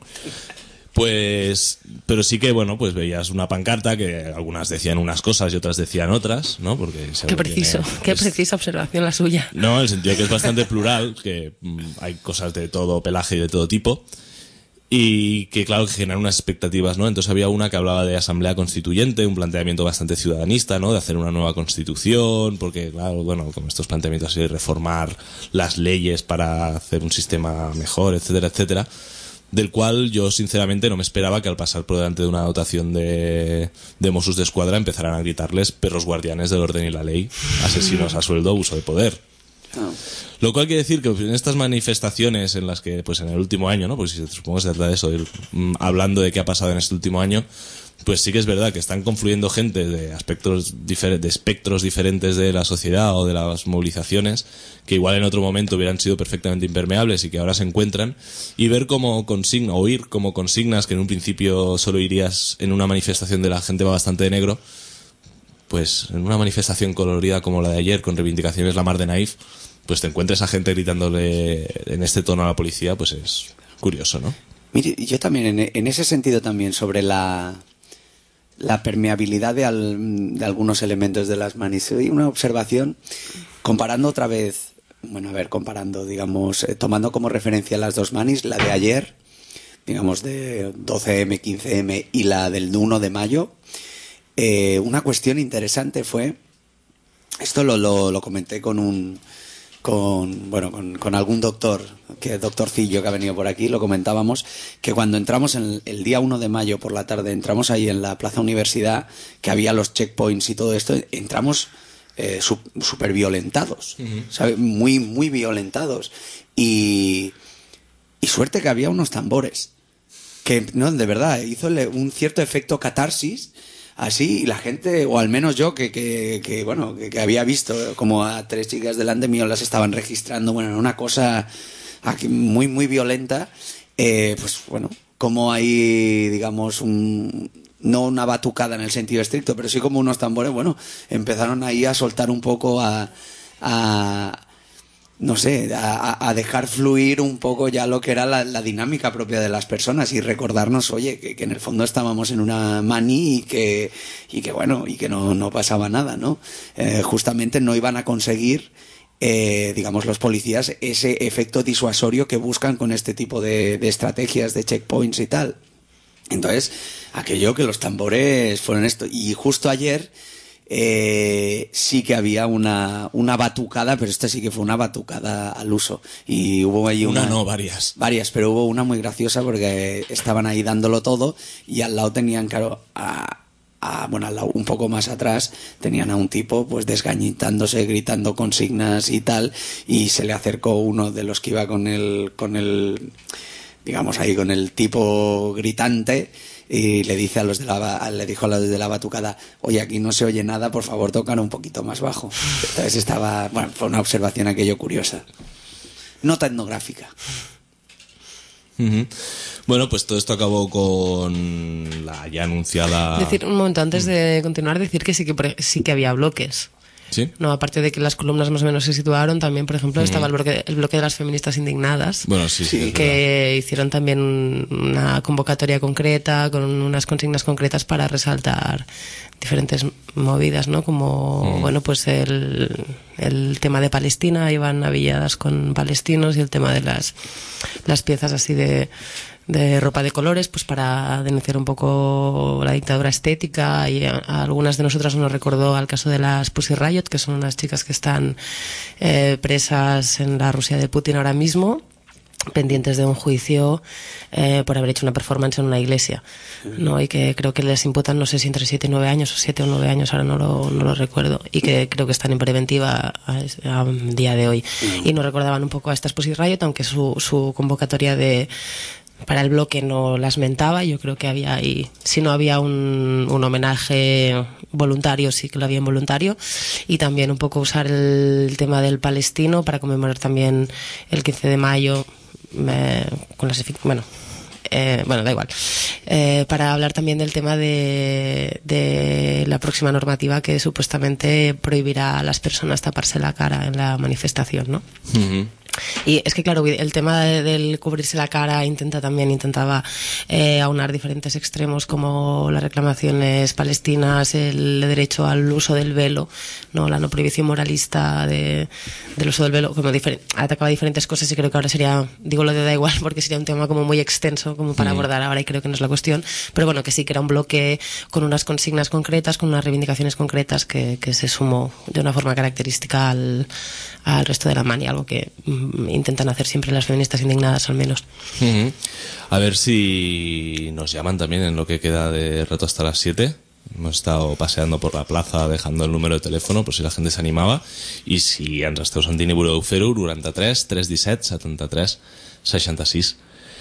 Pues, pero sí que, bueno, pues veías una pancarta que algunas decían unas cosas y otras decían otras, ¿no? Porque qué preciso, tiene, qué es, precisa observación la suya. No, en el sentido que es bastante plural, que mm, hay cosas de todo pelaje y de todo tipo, y que claro que generan unas expectativas, ¿no? Entonces había una que hablaba de asamblea constituyente, un planteamiento bastante ciudadanista, ¿no? De hacer una nueva constitución, porque claro, bueno, con estos planteamientos así de reformar las leyes para hacer un sistema mejor, etcétera, etcétera. Del cual yo sinceramente no me esperaba que al pasar por delante de una dotación de, de Mossos de Escuadra empezaran a gritarles perros guardianes del orden y la ley, asesinos a sueldo, abuso de poder. Oh. Lo cual quiere decir que en estas manifestaciones en las que, pues en el último año, ¿no? Pues supongo que se trata de eso, de ir mm, hablando de qué ha pasado en este último año, pues sí que es verdad que están confluyendo gente de aspectos difer- de espectros diferentes de la sociedad o de las movilizaciones que igual en otro momento hubieran sido perfectamente impermeables y que ahora se encuentran, y ver como consigna, o oír como consignas que en un principio solo irías en una manifestación de la gente va bastante de negro, pues en una manifestación colorida como la de ayer, con reivindicaciones la mar de naif, pues te encuentres a gente gritándole en este tono a la policía, pues es curioso, ¿no? Mire, yo también, en, en ese sentido también, sobre la, la permeabilidad de, al, de algunos elementos de las manis, hay una observación, comparando otra vez, bueno, a ver, comparando, digamos, eh, tomando como referencia las dos manis, la de ayer, digamos, de doce eme, quince eme y la del uno de mayo, eh, una cuestión interesante fue, esto lo, lo, lo comenté con un... con bueno con, con algún doctor, que doctorcillo que ha venido por aquí, lo comentábamos, que cuando entramos en el, el día uno de mayo por la tarde, entramos ahí en la Plaza Universidad, que había los checkpoints y todo esto, entramos eh, súper violentados, uh-huh. ¿sabe? Muy, muy violentados. Y, y suerte que había unos tambores, que no, de verdad, hizo un cierto efecto catarsis, así, y la gente, o al menos yo, que, que, que bueno, que, que había visto como a tres chicas delante mío las estaban registrando, bueno, era una cosa aquí muy, muy violenta, eh, pues bueno, como hay, digamos, un, no una batucada en el sentido estricto, pero sí como unos tambores, bueno, empezaron ahí a soltar un poco a... a no sé, a, a dejar fluir un poco ya lo que era la, la dinámica propia de las personas y recordarnos, oye, que, que en el fondo estábamos en una mani y que, y que bueno, y que no, no pasaba nada, ¿no? Eh, justamente no iban a conseguir, eh, digamos, los policías ese efecto disuasorio que buscan con este tipo de, de estrategias, de checkpoints y tal. Entonces, aquello que los tambores fueron esto. Y justo ayer... Eh, sí que había una, una batucada, pero esta sí que fue una batucada al uso. Y hubo ahí una... Una no, varias. Varias, pero hubo una muy graciosa porque estaban ahí dándolo todo y al lado tenían, claro, a, a, bueno, al lado, un poco más atrás, tenían a un tipo pues desgañitándose, gritando consignas y tal, y se le acercó uno de los que iba con el, con el, digamos ahí, con el tipo gritante, y le dice a los de la le dijo a los de la batucada, oye, aquí no se oye nada, por favor tocar un poquito más bajo. Entonces estaba, bueno, fue una observación aquello curiosa, nota etnográfica. Uh-huh. Bueno, pues todo esto acabó con la ya anunciada... Decir, un momento, antes de continuar, decir que sí que, sí que había bloques. ¿Sí? No, aparte de que las columnas más o menos se situaron, también, por ejemplo, mm. estaba el bloque, el bloque de las feministas indignadas, bueno, sí, sí, que hicieron también una convocatoria concreta, con unas consignas concretas para resaltar diferentes movidas, ¿no? Como, mm. bueno, pues el, el tema de Palestina, iban avilladas con palestinos, y el tema de las, las piezas así de... de ropa de colores, pues para denunciar un poco la dictadura estética, y a, a algunas de nosotras nos recordó al caso de las Pussy Riot, que son unas chicas que están eh, presas en la Rusia de Putin ahora mismo, pendientes de un juicio eh, por haber hecho una performance en una iglesia, ¿no? Y que creo que les imputan, no sé si entre siete y nueve años o siete o nueve años, ahora no lo, no lo recuerdo, y que creo que están en preventiva a, a día de hoy. Y nos recordaban un poco a estas Pussy Riot, aunque su, su convocatoria de para el bloque no las mentaba. Yo creo que había ahí, si no había un, un homenaje voluntario, sí que lo había involuntario, y también un poco usar el tema del palestino para conmemorar también el quince de mayo, eh, con las, bueno, eh, bueno, da igual, eh, para hablar también del tema de, de la próxima normativa que supuestamente prohibirá a las personas taparse la cara en la manifestación, ¿no? Uh-huh. Y es que claro, el tema de, del cubrirse la cara intenta también intentaba eh, aunar diferentes extremos, como las reclamaciones palestinas, el derecho al uso del velo, no, la no prohibición moralista de, del uso del velo, como difer- atacaba diferentes cosas, y creo que ahora sería, digo lo de da igual porque sería un tema como muy extenso como para mm. abordar ahora, y creo que no es la cuestión, pero bueno, que sí que era un bloque con unas consignas concretas, con unas reivindicaciones concretas que, que se sumó de una forma característica al, al resto de la mani, algo que intentan hacer siempre las feministas indignadas, al menos. Uh-huh. A ver si nos llaman también en lo que queda de rato hasta las siete. Hemos estado paseando por la plaza dejando el número de teléfono por si la gente se animaba, i si ens esteu sentint i voleu fer-ho, noranta-tres, tres disset, setanta-tres, seixanta-sis.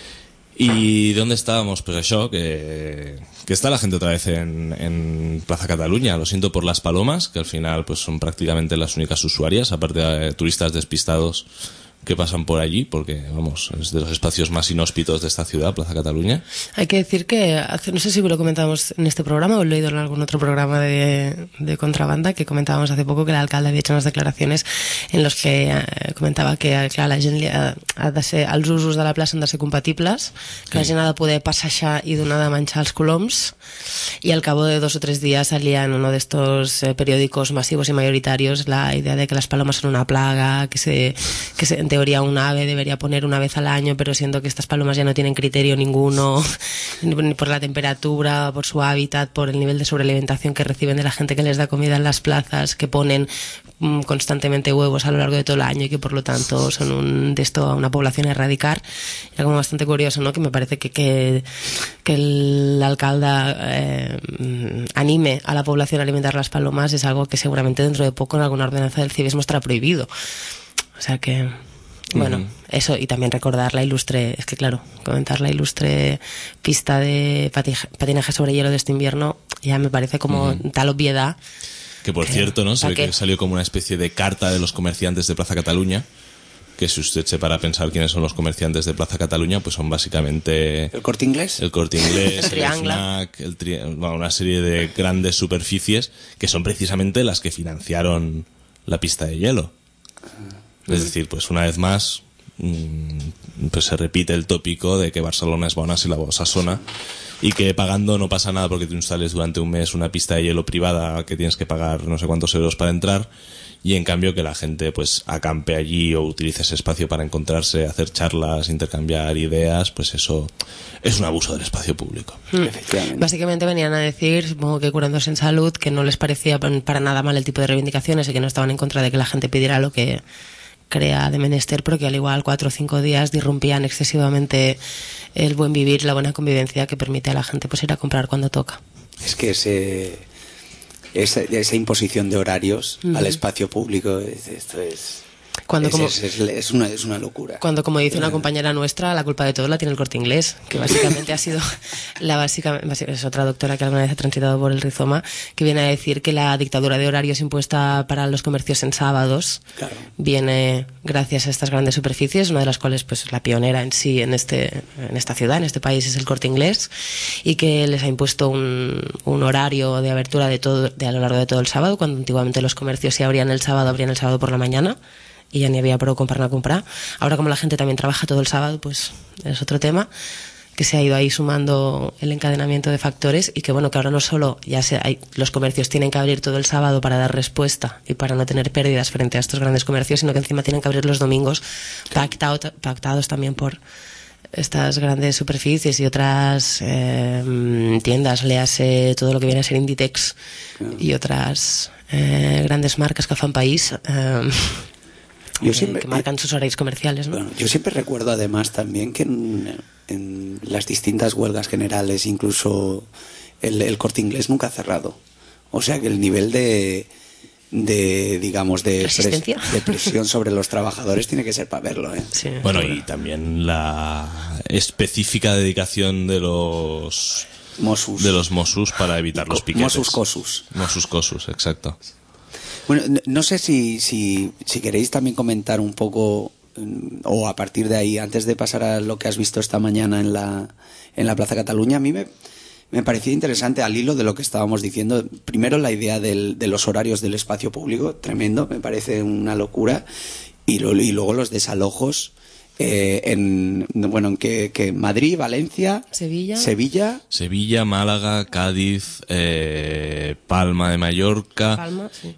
¿Y dónde estábamos? Pues això, que, que está la gente otra vez en, en Plaza Cataluña. Lo siento por las palomas, que al final pues son prácticamente las únicas usuarias, aparte de turistas despistados que pasan por allí, porque, vamos, es de los espacios más inhóspitos de esta ciudad, Plaza Cataluña. Hay que decir que, hace, no sé si lo comentamos en este programa o lo he leído en algún otro programa de, de Contrabanda, que comentábamos hace poco que el alcalde havia hecho unes declaracions en los que eh, comentava que, clar, la gent li ha, ha de ser, els usos de la plaça han de ser compatibles, que sí. La gent ha de poder passejar i donar de menjar als coloms, y al cabo de dos o tres días salía en uno de estos eh, periódicos masivos y mayoritarios la idea de que las palomas son una plaga, que se, que se, en teoría un ave debería poner una vez al año, pero siendo que estas palomas ya no tienen criterio ninguno, ni por la temperatura, por su hábitat, por el nivel de sobrealimentación que reciben de la gente que les da comida en las plazas, que ponen mm, constantemente huevos a lo largo de todo el año y que por lo tanto son un, de esto a una población a erradicar. Era como bastante curioso, ¿no? Que me parece que, que, que el alcalde eh, anime a la población a alimentar las palomas es algo que seguramente dentro de poco en alguna ordenanza del civismo estará prohibido. O sea que... Bueno, uh-huh. Eso, y también recordar la ilustre, es que claro, comentar la ilustre pista de patinaje sobre hielo de este invierno ya me parece como uh-huh. tal obviedad. Que por que, cierto, ¿no? Se ve que salió como una especie de carta de los comerciantes de Plaza Cataluña, que si usted se para a pensar quiénes son los comerciantes de Plaza Cataluña, pues son básicamente... ¿El Corte Inglés? El Corte Inglés, el, el Fnac, el tri... bueno, una serie de grandes superficies que son precisamente las que financiaron la pista de hielo. Es decir, pues una vez más pues se repite el tópico de que Barcelona es bona si la Osasuna, y que pagando no pasa nada porque tú instales durante un mes una pista de hielo privada que tienes que pagar no sé cuántos euros para entrar, y en cambio que la gente pues acampe allí o utilice ese espacio para encontrarse, hacer charlas, intercambiar ideas, pues eso es un abuso del espacio público. Mm. Básicamente venían a decir, supongo que curándose en salud, que no les parecía para nada mal el tipo de reivindicaciones y que no estaban en contra de que la gente pidiera lo que crea de menester, pero que al igual cuatro o cinco días disrumpían excesivamente el buen vivir, la buena convivencia que permite a la gente pues ir a comprar cuando toca. Es que ese, esa, esa imposición de horarios uh-huh. al espacio público, esto es... Cuando es, como, es, es, es, una, es una locura. Cuando, como dice una compañera nuestra, la culpa de todo la tiene el Corte Inglés, que básicamente ha sido la básica, es otra doctora que alguna vez ha transitado por el rizoma, que viene a decir que la dictadura de horarios impuesta para los comercios en sábados claro. viene gracias a estas grandes superficies, una de las cuales pues la pionera en sí en este en esta ciudad, en este país, es el Corte Inglés, y que les ha impuesto un, un horario de abertura de todo de a lo largo de todo el sábado, cuando antiguamente los comercios se abrían el sábado, abrían el sábado por la mañana y ya ni había por comprar a comprar. Ahora, como la gente también trabaja todo el sábado, pues es otro tema que se ha ido ahí sumando el encadenamiento de factores, y que bueno, que ahora no solo ya se, hay, los comercios tienen que abrir todo el sábado para dar respuesta y para no tener pérdidas frente a estos grandes comercios, sino que encima tienen que abrir los domingos pactado, pactados también por estas grandes superficies y otras eh, tiendas, léase todo lo que viene a ser Inditex y otras eh, grandes marcas que fan país eh, Yo siempre, que marcan sus horarios comerciales, ¿no? Bueno, yo siempre recuerdo además también que en, en las distintas huelgas generales, incluso el, el Corte Inglés nunca ha cerrado. O sea que el nivel de, de digamos, de, pres, de presión sobre los trabajadores tiene que ser para verlo, ¿eh? Sí. Bueno, y también la específica dedicación de los Mossos, de los Mossos para evitar los piquetes. Mossos Cossus. Mossos Cossus, exacto. Bueno, no sé si, si, si queréis también comentar un poco, o a partir de ahí, antes de pasar a lo que has visto esta mañana en la, en la Plaza Cataluña, a mí me, me parecía interesante, al hilo de lo que estábamos diciendo, primero la idea del, de los horarios del espacio público, tremendo, me parece una locura, y, lo, y luego los desalojos. Eh, en bueno en que, que Madrid, Valencia, Sevilla, Sevilla, Sevilla, Málaga, Cádiz, eh, Palma de Mallorca, Palma, sí.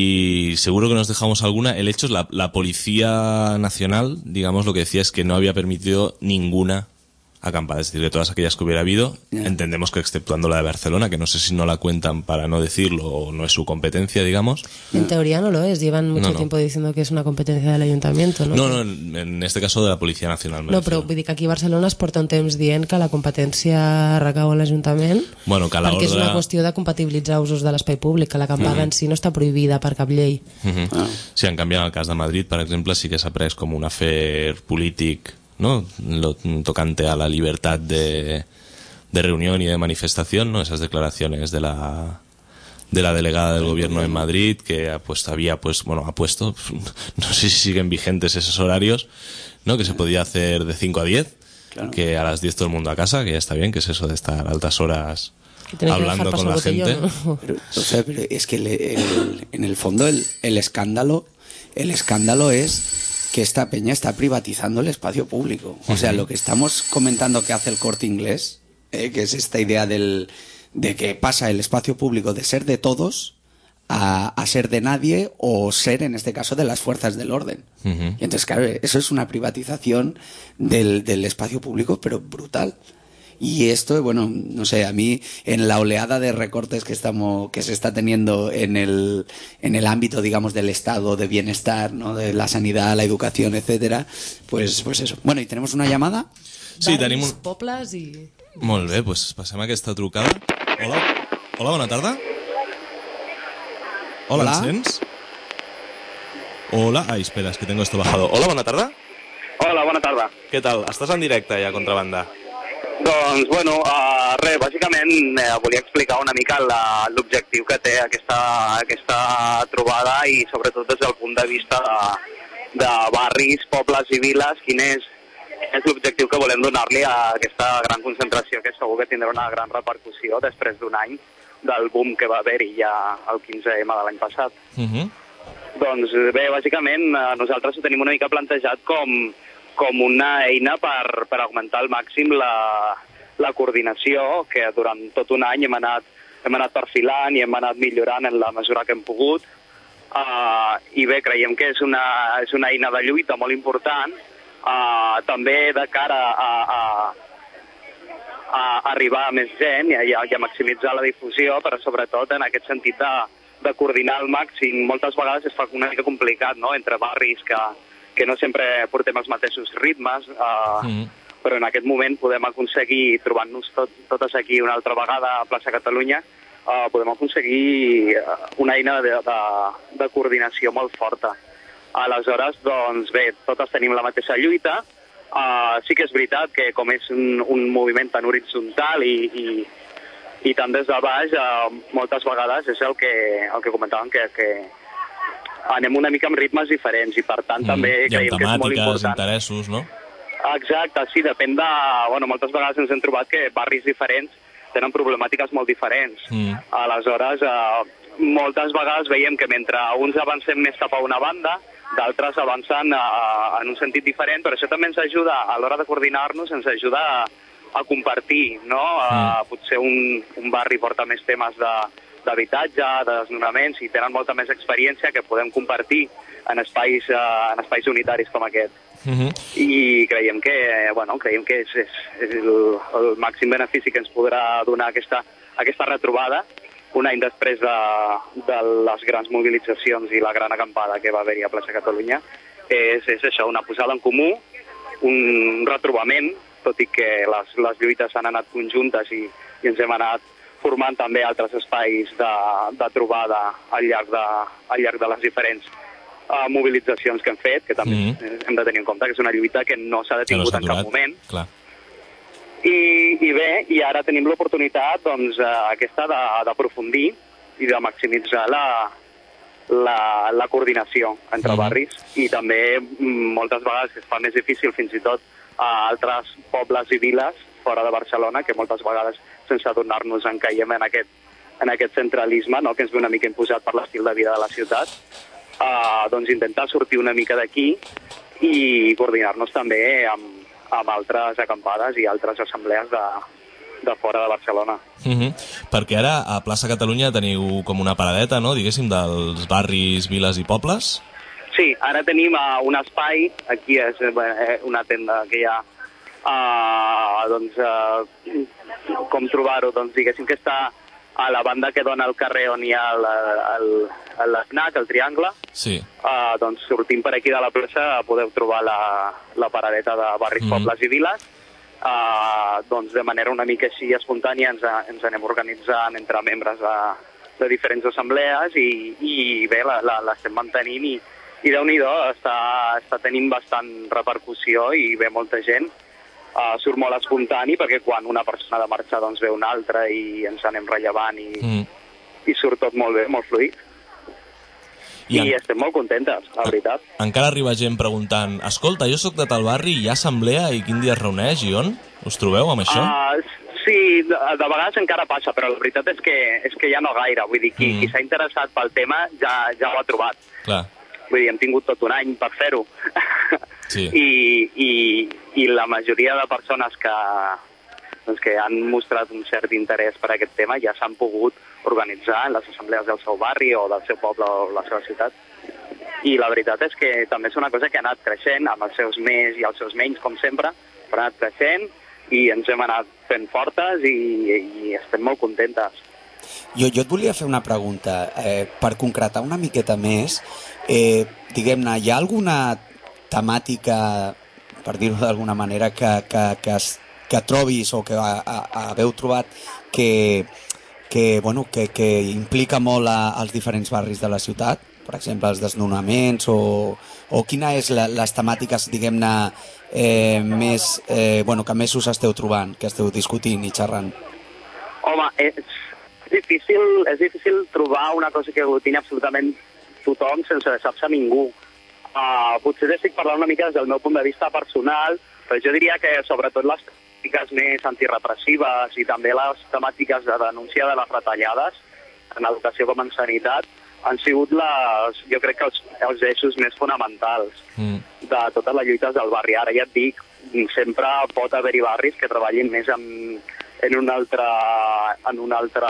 Y seguro que nos dejamos alguna. El hecho es la, la Policía Nacional, digamos, lo que decía es que no había permitido ninguna acampada, es decir, de todas aquellas que hubiera habido, yeah. Entendemos que exceptuando la de Barcelona, que no sé si no la cuentan para no decirlo o no es su competencia, digamos. En teoría no lo es, llevan mucho no, no. tiempo diciendo que es una competencia del Ayuntamiento, ¿no? No, no, en, en este caso de la Policía Nacional. No, però vull dir que aquí a Barcelona es porta un temps dient que la competència recau en l'Ajuntament, bueno, que a la perquè ordre... és una qüestió de compatibilitzar usos de l'espai públic, que l'acampada mm-hmm. en si no està prohibida per cap llei. Mm-hmm. Ah. Sí, en canvi, en el cas de Madrid, per exemple, sí que s'ha pres com un afer polític, ¿no? Lo tocante a la libertad de, de reunión y de manifestación, ¿no? Esas declaraciones de la de la delegada del gobierno en Madrid, que pues había, pues, bueno, ha puesto, no sé si siguen vigentes esos horarios, ¿no? Que se podía hacer de cinco a diez, claro. Que a las diez todo el mundo a casa, que ya está bien, que es eso de estar altas horas hablando con la gente. ¿No? Pero, o sea, pero es que el, el, en el fondo el, el escándalo, el escándalo es que esta peña está privatizando el espacio público. O sea, lo que estamos comentando que hace el Corte Inglés, eh, que es esta idea del, de que pasa el espacio público de ser de todos a, a ser de nadie, o ser, en este caso, de las fuerzas del orden. Uh-huh. Y entonces, claro, eso es una privatización del, del espacio público, pero brutal. Y esto, bueno, no sé, a mí, en la oleada de recortes que estamos, que se está teniendo en el, en el ámbito, digamos, del estado de bienestar, ¿no? De la sanidad, la educación, etcétera, pues, pues eso. Bueno, ¿y tenemos una llamada? Sí, tenim un... Pobles i... Molt bé, doncs passem a aquesta trucada. Hola, hola, bona tarda. Hola, Hola. ¿ens sents? Hola, ai, espera, es que tengo esto bajado. Hola, bona tarda. Hola, bona tarda. Què tal? Estàs en directe ja, Contrabanda? Doncs, bueno, uh, res, bàsicament eh, volia explicar una mica la- l'objectiu que té aquesta, aquesta trobada i sobretot des del punt de vista de, de barris, pobles i viles, quin és, és l'objectiu que volem donar-li a aquesta gran concentració que segur que tindrà una gran repercussió després d'un any del boom que va haver-hi ja el quinze eme de l'any passat. Uh-huh. Doncs bé, bàsicament eh, nosaltres ho tenim una mica plantejat com, com una eina per, per augmentar al màxim la, la coordinació que durant tot un any hem anat, hem anat perfilant i hem anat millorant en la mesura que hem pogut. Uh, I bé, creiem que és una, és una eina de lluita molt important, uh, també de cara a, a, a arribar a més gent i a, i a maximitzar la difusió, però sobretot en aquest sentit de, de coordinar al màxim. Moltes vegades es fa una mica complicat, no?, entre barris que, que no sempre portem els mateixos ritmes, uh, mm. però en aquest moment podem aconseguir, trobant-nos tot, totes aquí una altra vegada a Plaça Catalunya, uh, podem aconseguir una eina de, de, de coordinació molt forta. Aleshores, doncs bé, totes tenim la mateixa lluita. Uh, sí que és veritat que com és un, un moviment tan horitzontal i, i, i tant des de baix, uh, moltes vegades és el que, el que comentàvem, que, que anem una mica amb ritmes diferents i per tant mm. també creiem que és molt important. Interessos, no? Exacte, sí, depèn de... Bueno, moltes vegades ens hem trobat que barris diferents tenen problemàtiques molt diferents. Mm. Aleshores, eh, moltes vegades veiem que mentre uns avancem més cap a una banda, d'altres avancen uh, en un sentit diferent, però això també ens ajuda, a l'hora de coordinar-nos, ens ajuda a, a compartir, no? Mm. Uh, potser un, un barri porta més temes de, d'habitatge, de desnonaments, i tenen molta més experiència que podem compartir en espais, uh, en espais unitaris com aquest. Mm-hmm. I creiem que, bueno, creiem que és, és, és el, el màxim benefici que ens podrà donar aquesta, aquesta retrobada un any després de, de les grans mobilitzacions i la gran acampada que va haver-hi a Plaça Catalunya. És, és això, una posada en comú, un retrobament, tot i que les, les lluites han anat conjuntes i, i ens hem anat formant també altres espais de, de trobada al llarg de, al llarg de les diferents uh, mobilitzacions que hem fet, que també mm-hmm. hem de tenir en compte que és una lluita que no s'ha detingut no en cap moment. Clar. I, I bé, i ara tenim l'oportunitat, doncs, eh, aquesta d'aprofundir i de maximitzar la, la, la coordinació entre mm. barris, i també moltes vegades es fa més difícil fins i tot a altres pobles i viles fora de Barcelona, que moltes vegades sense adonar-nos en caiem en aquest, en aquest centralisme, no?, que ens ve una mica imposat per l'estil de vida de la ciutat, eh, doncs intentar sortir una mica d'aquí i coordinar-nos també amb amb altres acampades i altres assemblees de, de fora de Barcelona. Mm-hmm. Perquè ara a Plaça Catalunya teniu com una paradeta, no?, diguéssim, dels barris, viles i pobles? Sí, ara tenim uh, un espai, aquí és uh, una tenda que hi ha, uh, doncs, uh, com trobar-ho, doncs diguéssim que està a la banda que dona al carrer on hi ha l'Snac, el triangle. Sí. Uh, doncs sortim per aquí de la plaça, podeu trobar la, la paradeta de barris, mm. pobles i viles. Uh, doncs de manera una mica així espontània ens, ens anem organitzant entre membres de, de diferents assemblees i, i bé, l'estem mantenint i, i Déu-n'hi-do, està, està tenint bastant repercussió i ve molta gent. Uh, surt molt espontani perquè quan una persona ha de marxar doncs ve una altra i ens anem rellevant i, mm. i surt tot molt bé, molt fluid. I, I en... estem molt contentes, la veritat. Encara arriba gent preguntant, escolta, jo sóc de tal barri, hi ha assemblea i quin dia es reuneix i on? Us trobeu amb això? Uh, sí, de, de vegades encara passa, però la veritat és que, és que ja no gaire. Vull dir, qui, mm. qui s'ha interessat pel tema ja, ja ho ha trobat. Clar. Vull dir, hem tingut tot un any per fer-ho. Sí. I, i, I la majoria de persones que, doncs, que han mostrat un cert interès per aquest tema ja s'han pogut organitzar en les assemblees del seu barri o del seu poble o la seva ciutat. I la veritat és que també és una cosa que ha anat creixent amb els seus més i els seus menys, com sempre, però ha anat creixent i ens hem anat fent fortes i, i estem molt contentes. Jo, jo et volia fer una pregunta. Eh, per concretar una miqueta més, eh, diguem-ne, hi ha alguna temàtica, per dir-ho d'alguna manera, que, que, que, es, que trobis o que a, a, haveu trobat que, que, bueno, que, que implica molt a, als diferents barris de la ciutat? Per exemple, els desnonaments o, o quina és la, les temàtiques, diguem-ne, eh, més, eh, bueno, que més us esteu trobant, que esteu discutint i xerrant? Home, és difícil, és difícil trobar una cosa que aglutini absolutament tothom sense deixar-se ningú. Uh, potser estic parlant una mica des del meu punt de vista personal, però jo diria que sobretot les temàtiques més antirepressives i també les temàtiques de denúncia de les retallades en educació com en sanitat han sigut, les, jo crec que els, els eixos més fonamentals mm. de totes les lluites del barri. Ara ja et dic, sempre pot haver-hi barris que treballin més en, en, un altre, en un altre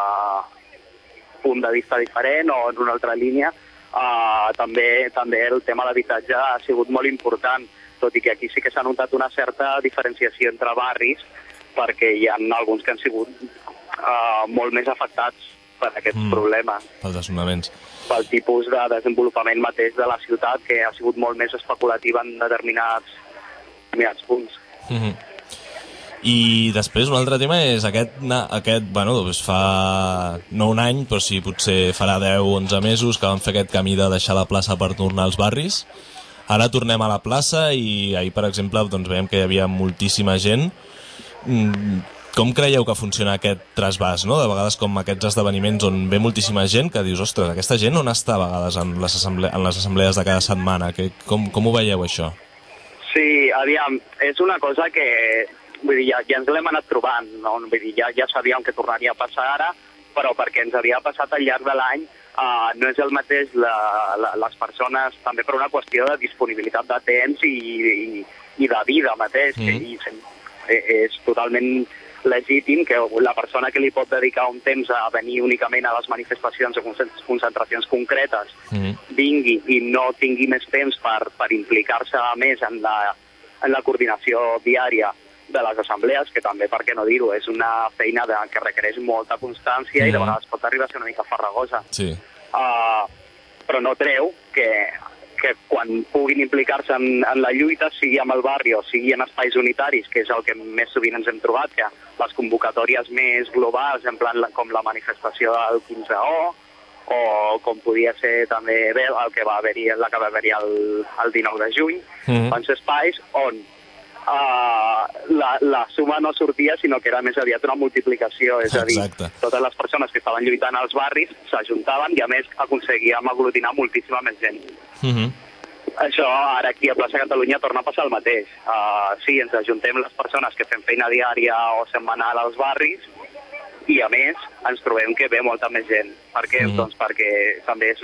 punt de vista diferent o en una altra línia. Uh, també, també el tema de l'habitatge ha sigut molt important, tot i que aquí sí que s'ha notat una certa diferenciació entre barris, perquè hi ha alguns que han sigut uh, molt més afectats per aquests mm, problemes. Pels desnonaments. Pel tipus de desenvolupament mateix de la ciutat, que ha sigut molt més especulativa en determinats, determinats punts. Mm-hmm. I després un altre tema és aquest, aquest bueno, doncs fa no un any, però sí potser farà deu o onze mesos que vam fer aquest camí de deixar la plaça per tornar als barris. Ara tornem a la plaça i ahir, per exemple, doncs veiem que hi havia moltíssima gent. Com creieu que funciona aquest trasbàs, no? De vegades com aquests esdeveniments on ve moltíssima gent que dius, ostres, aquesta gent on està a vegades en les, assemble en les assemblees de cada setmana? Que, com, com ho veieu, això? Sí, aviam, és una cosa que vull dir, ja, ja ens l'hem anat trobant, no? Vull dir, ja, ja sabíem que tornaria a passar ara, però perquè ens havia passat al llarg de l'any, uh, no és el mateix la, la, les persones, també per una qüestió de disponibilitat de temps i, i, i de vida mateix, mm. que i, és totalment legítim que la persona que li pot dedicar un temps a venir únicament a les manifestacions o concentracions concretes mm. vingui i no tingui més temps per, per implicar-se més en la, en la coordinació diària de les assemblees, que també, per què no dir-ho, és una feina de, que requereix molta constància mm. i de vegades pot arribar a ser una mica farragosa. Sí. Uh, però no treu que, que quan puguin implicar-se en, en la lluita, sigui amb el barri o sigui en espais unitaris, que és el que més sovint ens hem trobat, que les convocatòries més globals, en plan com la manifestació del quinze O, o com podia ser també bé el que va haver-hi, la que va haver-hi el, el dinou de juny, mm. van ser espais on Uh, la, la suma no sortia, sinó que era més aviat una multiplicació, és a dir, exacte, totes les persones que estaven lluitant als barris s'ajuntaven i a més aconseguíem aglutinar moltíssima més gent. Mm-hmm. Això ara aquí a Plaça Catalunya torna a passar el mateix. Uh, sí, ens ajuntem les persones que fem feina diària o setmanal als barris i a més ens trobem que ve molta més gent. Per què? Mm-hmm. Doncs perquè també és,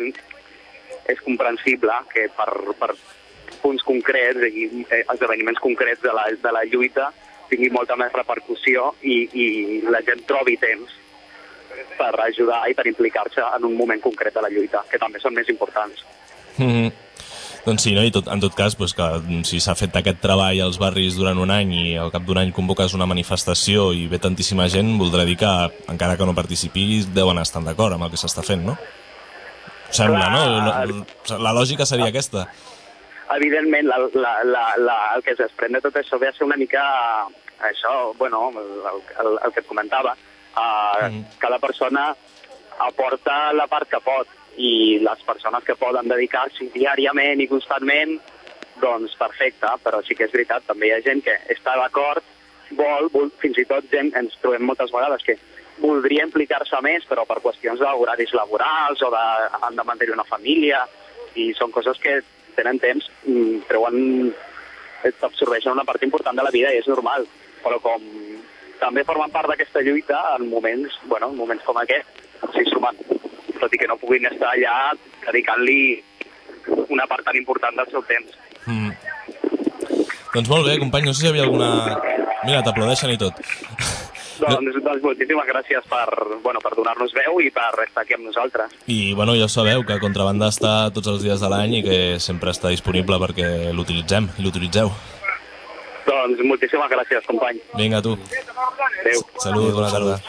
és comprensible que per, per punts concrets i esdeveniments concrets de la, de la lluita tingui molta més repercussió i, i la gent trobi temps per ajudar i per implicar-se en un moment concret de la lluita, que també són més importants. Mm-hmm. Doncs sí, no? I tot, en tot cas, doncs que si s'ha fet aquest treball als barris durant un any i al cap d'un any convoques una manifestació i ve tantíssima gent, voldrà dir que, encara que no participis, deuen estar d'acord amb el que s'està fent, no? Sembla, no? La, la lògica seria aquesta. Evidentment, la, la, la, la, el que es desprèn de tot això ve a ser una mica això, bueno, el, el, el que et comentava. Uh, mm. Cada persona aporta la part que pot i les persones que poden dedicar-s'hi diàriament i constantment, doncs perfecte, però sí que és veritat, també hi ha gent que està d'acord, vol, vol, fins i tot gent, ens trobem moltes vegades que voldria implicar-se més, però per qüestions d'horaris laborals o de, han de mantenir una família, i són coses que tenen temps, treuen, absorbeixen una part important de la vida i és normal, però com també formen part d'aquesta lluita en moments, bueno, en moments com aquest, s'hi sumen, tot i que no puguin estar allà dedicant-li una part tan important del seu temps. Mm. Doncs molt bé, company, no sé si hi havia alguna... Mira, t'aplaudeixen i tot. Doncs, doncs moltíssimes gràcies per, bueno, per donar-nos veu i per estar aquí amb nosaltres. I bueno, ja ho sabeu, que Contrabanda està tots els dies de l'any i que sempre està disponible perquè l'utilitzem i l'utilitzeu. Doncs moltíssimes gràcies, company. Vinga, tu. Adéu. Salut, bona tarda.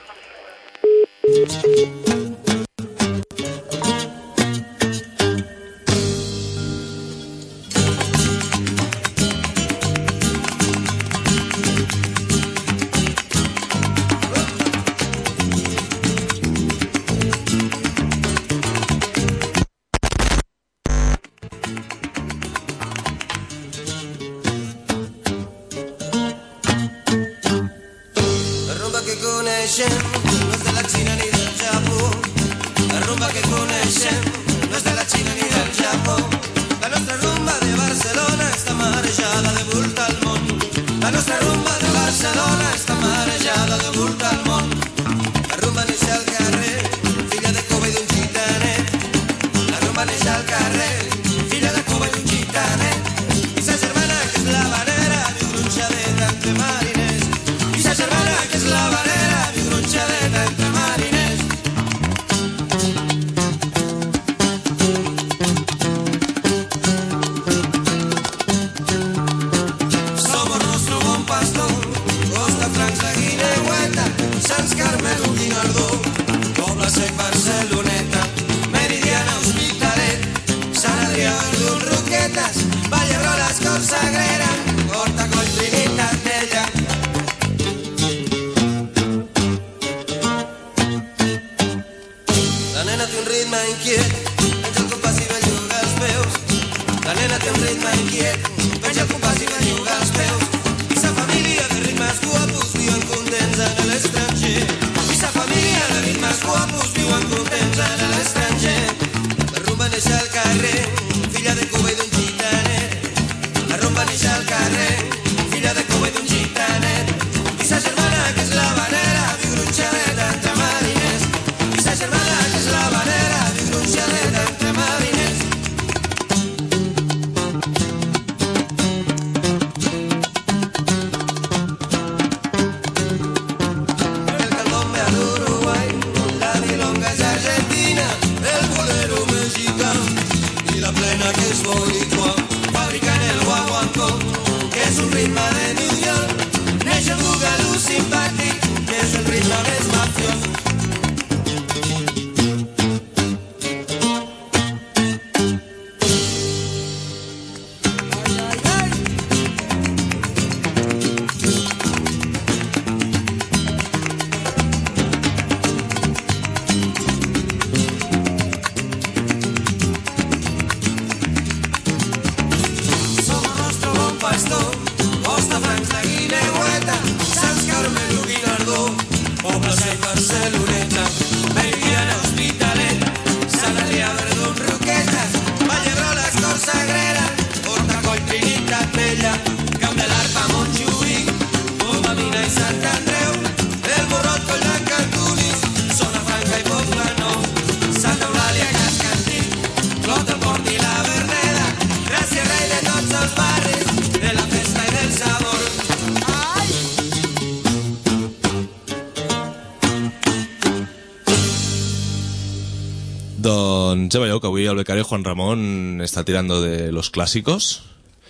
Doncs ja veieu que avui el becari Juan Ramón està tirando de los clásicos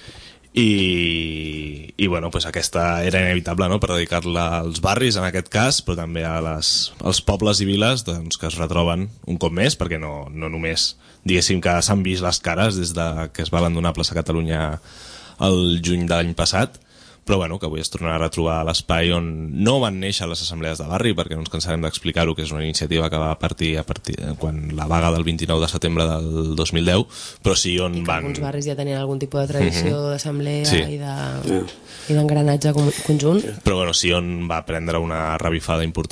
i, i bueno, pues aquesta era inevitable, no?, per dedicar-la als barris en aquest cas, però també a les, als pobles i viles, doncs, que es retroben un cop més, perquè no, no només diguéssim que s'han vist les cares des de que es va abandonar Plaça Catalunya el juny de l'any passat, però bueno, que avui es tornarà a retrobar a l'espai on no van néixer les assemblees de barri, perquè no ens cansarem d'explicar-ho, que és una iniciativa que va partir a partir quan la vaga del vint-i-nou de setembre del dos mil deu, però sí on I que van... alguns barris ja tenien algun tipus de tradició mm-hmm. d'assemblea sí. i de i d'engranatge conjunt. Però bueno, sí on va prendre una revifada important.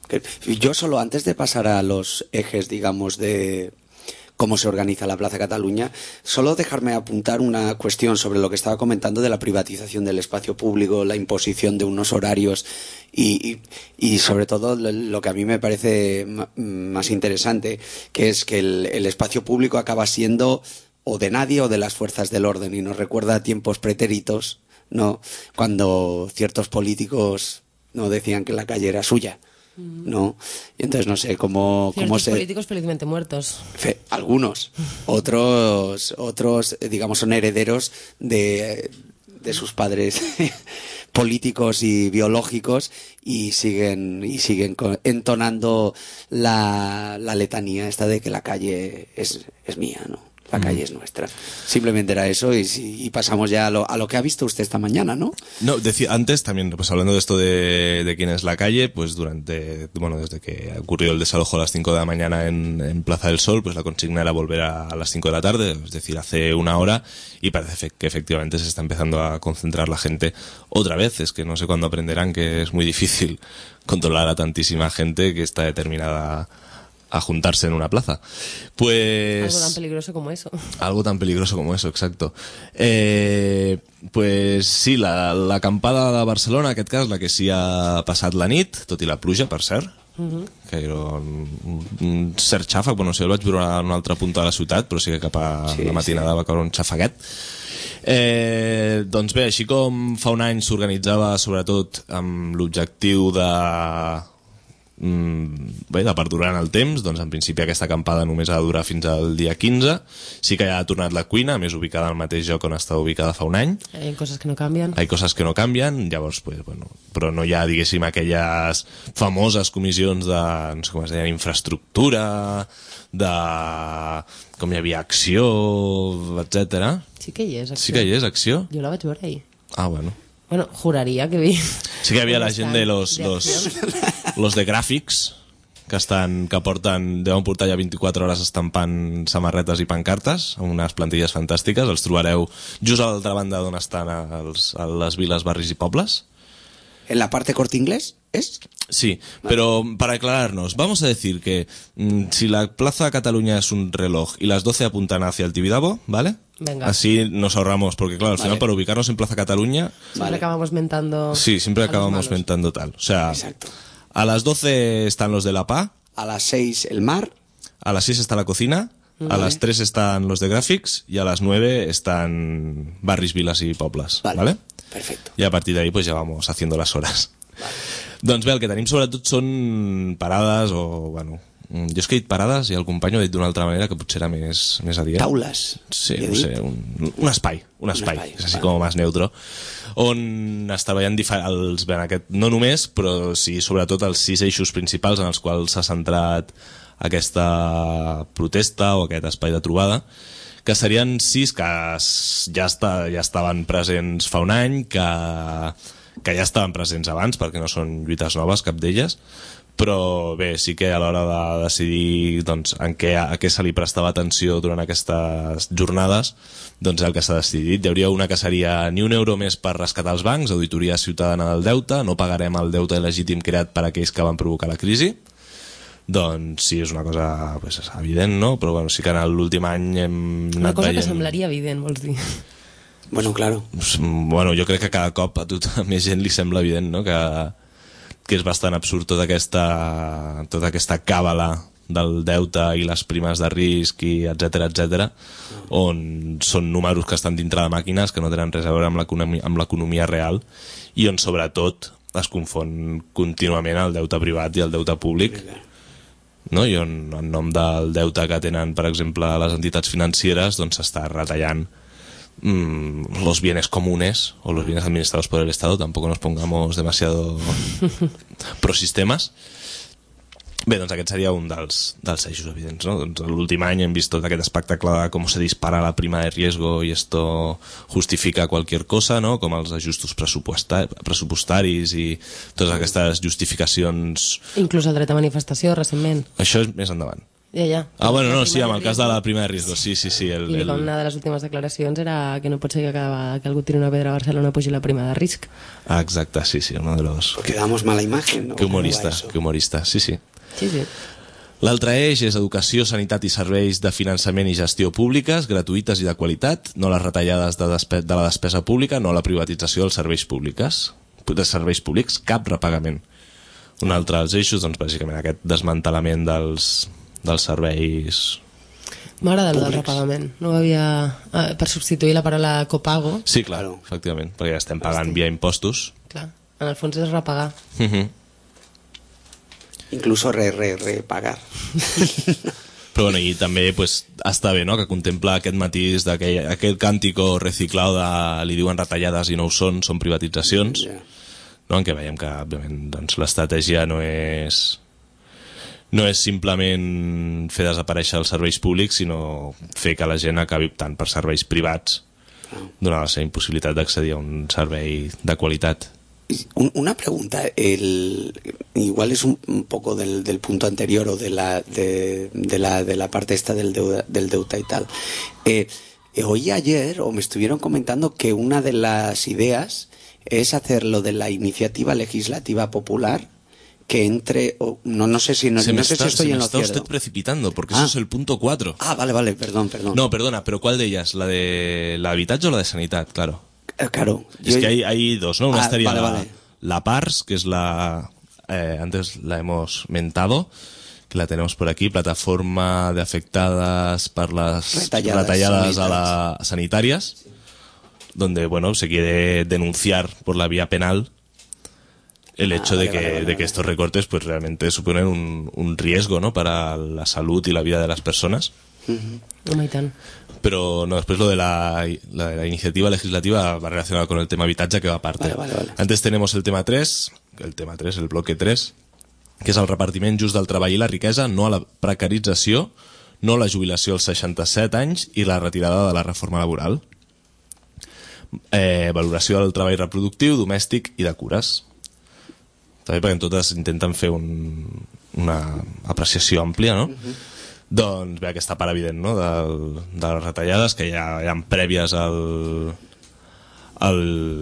Yo solo antes de pasar a los ejes, digamos, de cómo se organiza la Plaza Cataluña, solo dejarme apuntar una cuestión sobre lo que estaba comentando de la privatización del espacio público, la imposición de unos horarios y, y, y sobre todo lo que a mí me parece más interesante, que es que el, el espacio público acaba siendo o de nadie o de las fuerzas del orden, y nos recuerda a tiempos pretéritos, ¿no? Cuando ciertos políticos no decían que la calle era suya, ¿no? Y entonces no sé cómo, cómo se... políticos felizmente muertos. Fe... Algunos. Otros, otros, digamos, son herederos de, de sus padres políticos y biológicos y siguen, y siguen entonando la, la letanía esta de que la calle es, es mía, ¿no? La calle es nuestra. Simplemente era eso y, y pasamos ya a lo, a lo que ha visto usted esta mañana, ¿no? No, decía antes también, pues hablando de esto de, de quién es la calle, pues durante, bueno, desde que ocurrió el desalojo a las cinco de la mañana en, en Plaza del Sol, pues la consigna era volver a, a las cinco de la tarde, es decir, hace una hora, y parece que efectivamente se está empezando a concentrar la gente otra vez. Es que no sé cuándo aprenderán que es muy difícil controlar a tantísima gente que está determinada a juntarse en una plaza. Pues... Algo tan peligroso como eso. Algo tan peligroso como eso, exacto. Eh, pues sí, la, l'acampada de Barcelona, en aquest cas, la que sí ha passat la nit, tot i la pluja, per cert, uh-huh. que era un, un cert xàfec, bueno, no sé, el vaig veure a un altre punt de la ciutat, però sí que cap a sí, la matinada sí. va caure un xafeguet. Eh, doncs bé, així com fa un any s'organitzava sobretot amb l'objectiu de... bé, de perdurar en el temps, doncs en principi aquesta acampada només ha de durar fins al dia quinze. Sí que ja ha tornat la cuina, més ubicada al mateix lloc on estava ubicada fa un any. Hay cosas que no canvian. Hay cosas que no canvian, llavors, pues, bueno, però no hi ha, diguéssim, aquelles famoses comissions de, no sé com es deia, infraestructura, de... com hi havia acció, etcètera. Sí que hi és acció. Sí que hi és acció? Jo la vaig veure ahir. Ah, bueno. Bueno, juraria que vi... Sí que hi havia la gent de los, los, los de gràfics, que estan, que porten, deuen portar ja vint-i-quatre hores estampant samarretes i pancartes, amb unes plantilles fantàstiques. Els trobareu just a l'altra banda d'on estan els, a les viles, barris i pobles. ¿En la parte Corte Inglés es? Sí, pero para aclararnos, vamos a decir que mmm, si la Plaza Cataluña es un reloj y las doce apuntan hacia el Tibidabo, ¿vale? Venga. Así nos ahorramos, porque claro, al final, vale, para ubicarnos en Plaza Cataluña... Siempre vale. acabamos mentando... Sí, siempre acabamos mentando tal. O sea, exacto. A las doce están los de la P A. A las seis el mar. A las seis está la cocina. Vale. A las tres están los de gràfics. Y a las nueve están barris, vilas y poblas. Vale. ¿Vale? Perfecto. Y a partir de ahí pues ya vamos haciendo las horas. Vale. Doncs bé, el que tenim sobretot són parades o, bueno... Jo és que he dit parades i el company ho ha dit d'una altra manera que potser era més, més adient. Taules. Sí, no sé, un, un espai, un espai, un espai és així vale. Com més neutro, on es treballen els, ben, aquest, no només, però sí, sobretot els sis eixos principals en els quals s'ha centrat aquesta protesta o aquest espai de trobada, que serien sis que ja, està, ja estaven presents fa un any, que, que ja estaven presents abans, perquè no són lluites noves, cap d'elles, però bé, sí que a l'hora de decidir doncs, en què, a què se li prestava atenció durant aquestes jornades, doncs el que s'ha decidit. Hi hauria una que seria ni un euro més per rescatar els bancs, auditoria ciutadana del deute, no pagarem el deute il·legítim creat per aquells que van provocar la crisi. Doncs sí, és una cosa pues, evident, no? Però bueno, sí que en l'últim any hem anat una cosa veient... que semblaria evident, vols dir? Bueno, claro. Bueno, jo crec que cada cop a tota més gent li sembla evident, no? Que... que és bastant absurd tota aquesta, tota aquesta càbala del deute i les primes de risc i etcètera, etcètera, on són números que estan dintre de màquines que no tenen res a veure amb l'economia, amb l'economia real i on sobretot es confon contínuament el deute privat i el deute públic, no? I on en nom del deute que tenen, per exemple, les entitats financeres, doncs s'està retallant Mm, los bienes comunes o los bienes administrados por el Estado. Tampoco nos pongamos demasiado prosistemes. Bé, doncs aquest seria un dels, dels eixos evidents, no? Doncs l'últim any hem vist tot aquest espectacle de com se dispara la prima de riesgo i esto justifica cualquier cosa, no? Com els ajustos pressupostaris i totes aquestes justificacions. Inclús el dret a manifestació, recentment. Això és més endavant. Ja, ja. Ah, bueno, no, sí, amb el cas de la prima de risc, sí, sí, sí. El, I el... una de les últimes declaracions era que no pot ser que, cada, que algú tiri una pedra a Barcelona pugi la prima de risc. Ah, exacte, sí, sí, uno de los... Porque damos mala imagen, ¿no? Que humorista, que humorista, sí, sí. Sí, sí. L'altre eix és educació, sanitat i serveis de finançament i gestió públiques, gratuïtes i de qualitat, no les retallades de, despe de la despesa pública, no la privatització dels serveis públics, de serveis públics, cap repagament. Un altre dels eixos, doncs, bàsicament, aquest desmantelament dels, dels serveis M'agrada el del repagament. No ho havia... Eh, per substituir la paraula copago. Sí, clar, efectivament, perquè ja estem pagant via impostos. Clar, en el fons és repagar. Uh-huh. Incluso re, re, repagar. Però bueno, i també pues, està bé, no?, que contempla aquest matís d'aquell aquell càntico reciclado de li diuen retallades i no ho són, són privatitzacions, yeah. No? En què veiem que òbviament doncs, l'estratègia no és no és simplement fer desaparèixer els serveis públics, sinó fer que la gent acabi optant per serveis privats, donant la seva impossibilitat d'accedir a un servei de qualitat. Una pregunta, el, igual es un, un poco del, del punto anterior o de la, de, de la, de la parte esta del deuda, del Deuta y tal. Eh, oí ayer, o me estuvieron comentando, que una de las ideas es hacer lo de la iniciativa legislativa popular, que entre, o, no, no sé si no, se no sé está, si estoy se en me lo está cierto. Usted precipitando, porque ah. eso es el punto cuatro. Ah, vale, vale, perdón, perdón. No, perdona, pero ¿cuál de ellas? ¿La de la habitatge o la de sanidad? Claro. Claro. Es yo... que hay, hay dos, ¿no? Una ah, estaría vale, la, vale. la P A R S, que es la... Eh, antes la hemos mentado, que la tenemos por aquí, Plataforma de Afectadas por las Retalladas, Retalladas a las Sanitarias, donde, bueno, se quiere denunciar por la vía penal el hecho ah, vale, de, que, vale, vale, de que estos recortes pues realmente suponen un, un riesgo, ¿no?, para la salud y la vida de las personas. Uh-huh. Oh, y tant. Pero no, después lo de la, la, la iniciativa legislativa va relacionado con el tema habitatge, que va aparte. Vale, vale, vale. Antes tenemos el tema tres, el tema tres, el bloque tres, que és el repartiment just del treball i la riquesa, no a la precarització, no a la jubilació als seixanta-set anys i la retirada de la reforma laboral. Eh, valoració del treball reproductiu, domèstic i de cures. També perquè en totes intenten fer un, una apreciació àmplia, no? Uh-huh. Doncs bé, aquesta part evident, no?, de, de les retallades que ja hi ha prèvies al, al,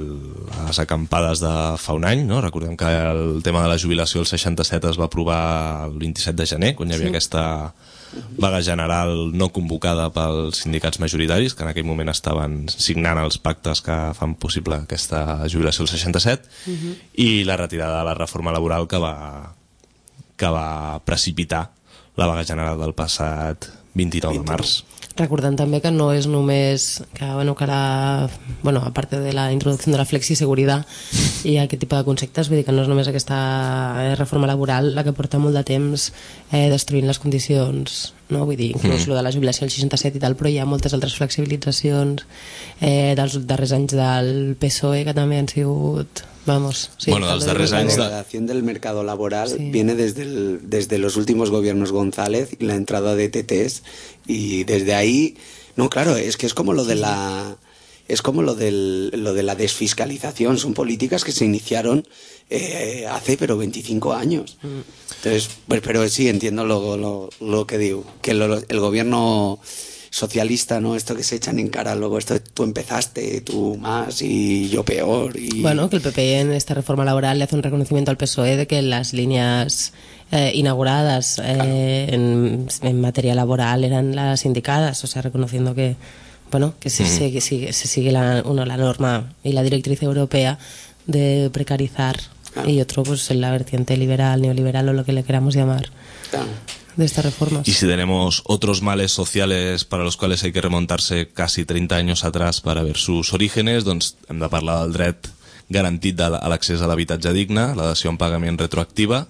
a les acampades de fa un any, no? Recordem que el tema de la jubilació al seixanta-set es va aprovar el vint-i-set de gener, quan hi havia sí. aquesta vaga general no convocada pels sindicats majoritaris, que en aquell moment estaven signant els pactes que fan possible aquesta jubilació al seixanta-set, uh-huh. i la retirada de la reforma laboral que va, que va precipitar la vaga general del passat vint-i-nou de març. Recordant també que no és només que, bueno, que la, bueno, a part de la introducció de la flexiseguridad i aquest tipus de conceptes, vull dir que no és només aquesta reforma laboral la que porta molt de temps eh, destruint les condicions, no? Vull dir, inclús mm. lo de la jubilació al seixanta-set i tal, però hi ha moltes altres flexibilitzacions eh, dels darrers anys del P S O E que també han sigut... Vamos, sí, bueno, dels darrers la anys... La degradación del mercado laboral sí. viene desde, el, desde los últimos gobiernos González y la entrada de T Ts, y desde ahí... No, claro, es que es como lo de la... Es como lo, del, lo de la desfiscalización. Son políticas que se iniciaron eh, hace, pero veinticinco años. Entonces, pues, pero sí, entiendo lo, lo, lo que digo. Que lo, el gobierno... socialista, ¿no? Esto que se echan en cara luego, esto tú empezaste, tú más y yo peor. Y... Bueno, que el P P en esta reforma laboral le hace un reconocimiento al P S O E de que las líneas eh, inauguradas eh, claro. en, en materia laboral eran las indicadas, o sea, reconociendo que, bueno, que se, mm. se, se, se sigue la, uno, la norma y la directriz europea de precarizar claro. y otro pues en la vertiente liberal, neoliberal o lo que le queramos llamar. Claro. De estas reformas. Y si tenemos otros males sociales para los cuales hay que remontarse casi treinta años atrás para ver sus orígenes, doncs hem de parlar del dret garantit a l'accés a l'habitatge digne, la dació en pagament retroactiva,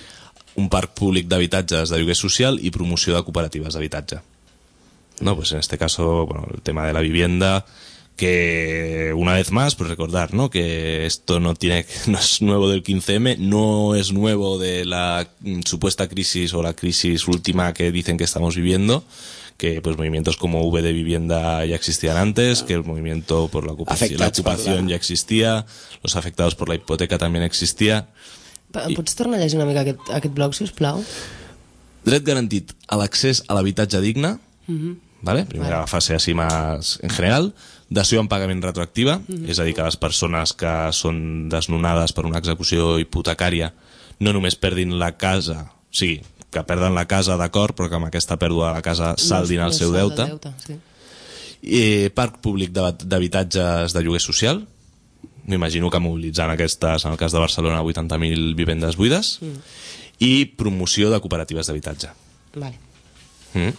un parc públic d'habitatges de lloguer social y promoció de cooperatives d'habitatge. No, pues en este caso, bueno, el tema de la vivienda, que una vez más, pues recordar, ¿no?, que esto no tiene, no es nuevo del quince eme, no es nuevo de la supuesta crisis o la crisis última que dicen que estamos viviendo, que pues movimientos como V de vivienda ya existían antes, que el movimiento por la ocupación, la ocupación ya existía, los afectados por la hipoteca también existía. Pots tornar a llegir una mica aquest, aquest bloc, sisplau? Dret garantit a l'accés a l'habitatge digne, Uh-huh. ¿vale? Primera Vale. fase así más en general. Dació en pagament retroactiva, Mhm. és a dir, que les persones que són desnonades per una execució hipotecària no només perdin la casa, o sigui, que perden la casa d'acord, però que amb aquesta pèrdua de la casa saldin No, el no seu salda el deute. deute, sí. I parc públic d'hab- d'habitatges de lloguer social. M'imagino que mobilitzant aquestes, en el cas de Barcelona, vuitanta mil vivendes buides. Mm. I promoció de cooperatives d'habitatge. Vale. Mm.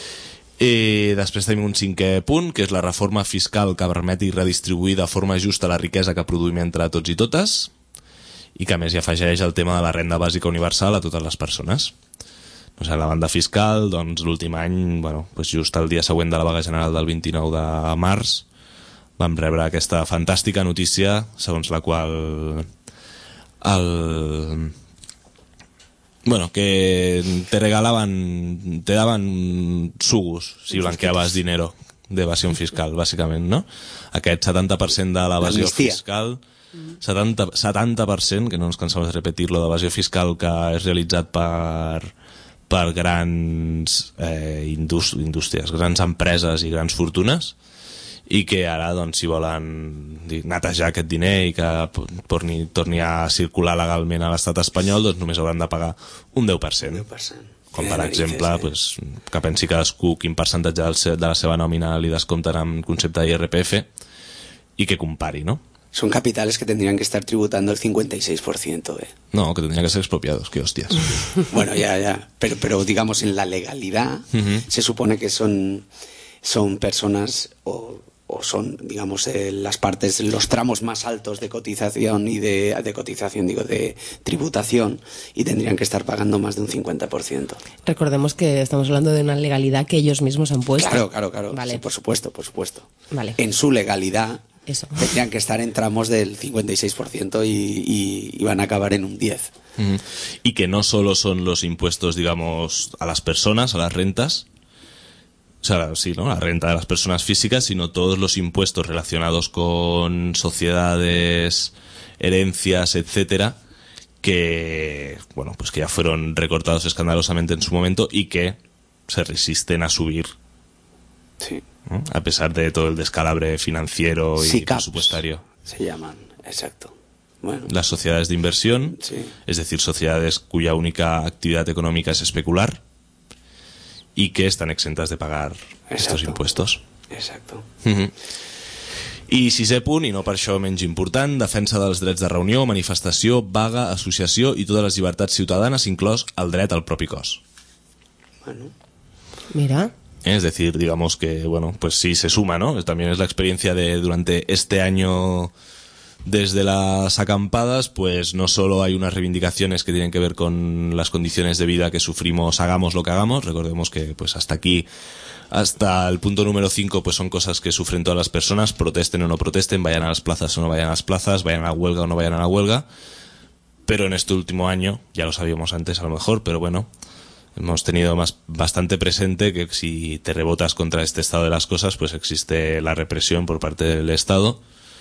I després tenim un cinquè punt, que és la reforma fiscal que permeti redistribuir de forma justa la riquesa que produïm entre tots i totes, i que a més hi afegeix el tema de la renda bàsica universal a totes les persones. No sé, la banda fiscal, doncs l'últim any, bueno, doncs just el dia següent de la vaga general del vint-i-nou de març, vam rebre aquesta fantàstica notícia segons la qual el... Bueno, que te regalaban, te daban sugus si blanqueabas dinero d'evasió fiscal, bàsicament, no? Aquest setanta per cent de l'evasió L'amnistia. fiscal, setanta, setanta per cent, que no ens cansamos de repetir-lo, d'evasió fiscal que és realitzat per, per grans eh, indús- indústries, grans empreses i grans fortunes, i que ara, doncs, si volen dir, netejar aquest diner i que torni, torni a circular legalment a l'estat espanyol, doncs només hauran de pagar un deu per cent. deu per cent. Com Que per narices, exemple, eh? pues, que pensi cadascú quin percentatge del se- de la seva nòmina li descompten amb concepte d'I R P F i que compari, ¿no? Son capitales que tendrían que estar tributando el cincuenta y seis por ciento, ¿eh? No, que tendrían que ser expropiados, qué hostias. Bueno, ya, ya. Pero, pero digamos, en la legalidad Ujú. se supone que son, son personas o, o son, digamos, eh, las partes, los tramos más altos de cotización y de, de cotización, digo, de tributación, y tendrían que estar pagando más de un cincuenta por ciento. Recordemos que estamos hablando de una legalidad que ellos mismos han puesto. Claro, claro, claro. Vale. Sí, por supuesto, por supuesto. Vale. En su legalidad Eso. tendrían que estar en tramos del cincuenta y seis por ciento y, y, y van a acabar en un diez por ciento. Ujú. Y que no solo son los impuestos, digamos, a las personas, a las rentas, o sea, sí, ¿no? La renta de las personas físicas, sino todos los impuestos relacionados con sociedades, herencias, etcétera, que, bueno, pues que ya fueron recortados escandalosamente en su momento y que se resisten a subir, Sí. ¿no? A pesar de todo el descalabre financiero y Sí, caps. presupuestario. Se llaman, exacto. Bueno, Las sociedades de inversión, sí. es decir, sociedades cuya única actividad económica es especular y que están exentas de pagar estos Exacto. impuestos. Exacto. Mhm. I sisè punt, i no per això menys important, defensa dels drets de reunió, manifestació, vaga, associació i totes les llibertats ciutadanes, inclòs el dret al propi cos. Bueno, Mira. Es decir, digamos que, bueno, pues sí se suma, ¿no? También es la experiencia de durante este año desde las acampadas, pues no solo hay unas reivindicaciones que tienen que ver con las condiciones de vida que sufrimos, hagamos lo que hagamos. Recordemos que pues hasta aquí, hasta el punto número cinco, pues son cosas que sufren todas las personas, protesten o no protesten, vayan a las plazas o no vayan a las plazas, vayan a la huelga o no vayan a la huelga. Pero en este último año, ya lo sabíamos antes a lo mejor, pero bueno, hemos tenido más, bastante presente que si te rebotas contra este estado de las cosas, pues existe la represión por parte del Estado.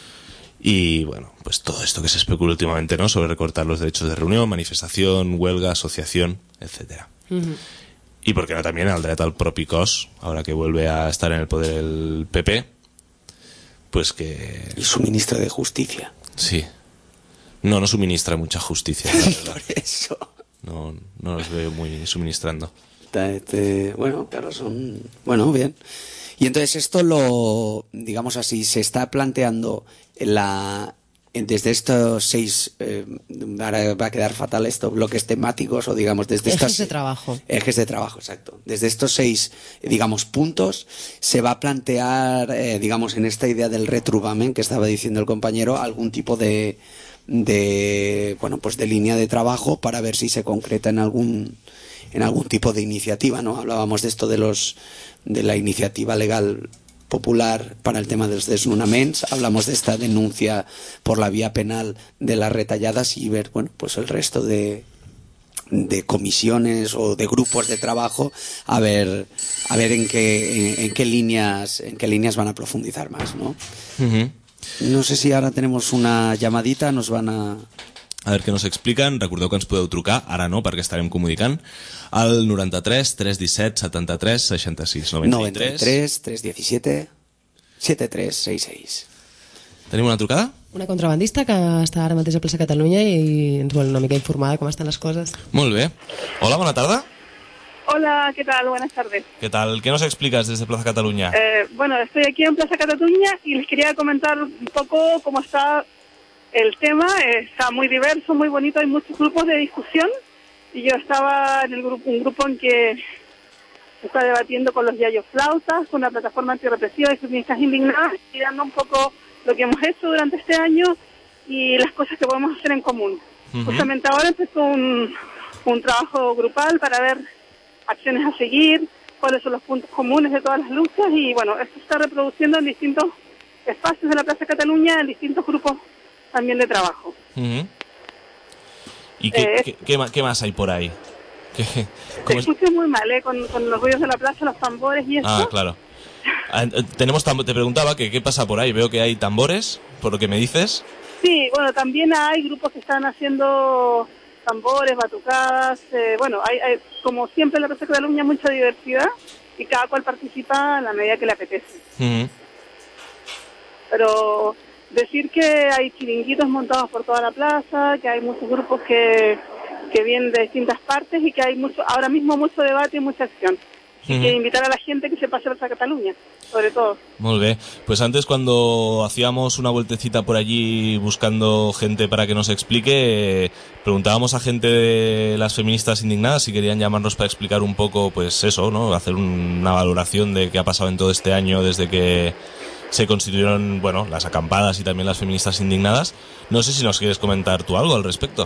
Y bueno, pues todo esto que se especula últimamente, ¿no? Sobre recortar los derechos de reunión, manifestación, huelga, asociación, etcétera. Ujú. Y por qué no también al derecho al propi cos, ahora que vuelve a estar en el poder el P P, pues que... y su ministro de Justicia. Sí. No, no suministra mucha justicia, la verdad. Por eso. No, no los veo muy suministrando. Te- te- bueno, claro, son... Bueno, bien. Y entonces esto lo, digamos así, se está planteando en la... en- desde estos seis, eh, ahora va a quedar fatal esto, bloques temáticos o digamos desde Ejes estas... de trabajo. Ejes de trabajo, exacto. Desde estos seis, eh, digamos, puntos, se va a plantear, eh, digamos, en esta idea del retruvamen que estaba diciendo el compañero, algún tipo de, de, bueno, pues de línea de trabajo para ver si se concreta en algún, en algún tipo de iniciativa, ¿no? Hablábamos de esto de los, de la iniciativa legal popular para el tema de los desnonaments, hablamos de esta denuncia por la vía penal de las retalladas y ver, bueno, pues el resto de, de comisiones o de grupos de trabajo a ver a ver en qué en, en qué líneas en qué líneas van a profundizar más, ¿no? Uh-huh. No sé si ahora tenemos una llamadita, nos van a a veure què nos expliquen. Recordeu que ens podeu trucar, ara no, perquè estarem comunicant, al noranta-tres tres disset setanta-tres seixanta-sis. noranta-tres tres disset setanta-tres seixanta-sis. Tenim una trucada? Una contrabandista que està ara mateix a Plaça Catalunya i ens vol una mica informar de com estan les coses. Molt bé. Hola, bona tarda. Hola, ¿qué tal? Buenas tardes. ¿Qué tal? ¿Qué nos explicas desde Plaza Cataluña? Eh, bueno, estoy aquí en Plaza Cataluña y les quería comentar un poco cómo está el tema. Eh, está muy diverso, muy bonito, hay muchos grupos de discusión y yo estaba en el grupo, un grupo en que está debatiendo con los yayos flautas, con la plataforma antirrepresiva y feministas indignadas, y dando un poco lo que hemos hecho durante este año y las cosas que podemos hacer en común. Uh-huh. Justamente ahora empezó un, un trabajo grupal para ver acciones a seguir, cuáles son los puntos comunes de todas las luchas, y bueno, esto se está reproduciendo en distintos espacios de la Plaza Cataluña, en distintos grupos también de trabajo. Uh-huh. ¿Y qué, eh, qué, qué, qué más hay por ahí? ¿Qué, se escucha muy mal, ¿eh? Con, con los ruidos de la plaza, los tambores y eso. Ah, claro. Tenemos tam- te preguntaba que qué pasa por ahí. Veo que hay tambores, por lo que me dices. Sí, bueno, también hay grupos que están haciendo tambores, batucadas. Eh, bueno, hay, hay, como siempre en la Plaza Cataluña, mucha diversidad y cada cual participa en la medida que le apetece. Uh-huh. Pero decir que hay chiringuitos montados por toda la plaza, que hay muchos grupos que, que vienen de distintas partes y que hay mucho, ahora mismo mucho debate y mucha acción. Y que invitar a la gente que se pase a Cataluña, sobre todo. Muy bien. Pues antes, cuando hacíamos una vueltecita por allí buscando gente para que nos explique, eh, preguntábamos a gente de las feministas indignadas si querían llamarnos para explicar un poco, pues eso, ¿no? Hacer un, una valoración de qué ha pasado en todo este año desde que se constituyeron, bueno, las acampadas y también las feministas indignadas. No sé si nos quieres comentar tú algo al respecto.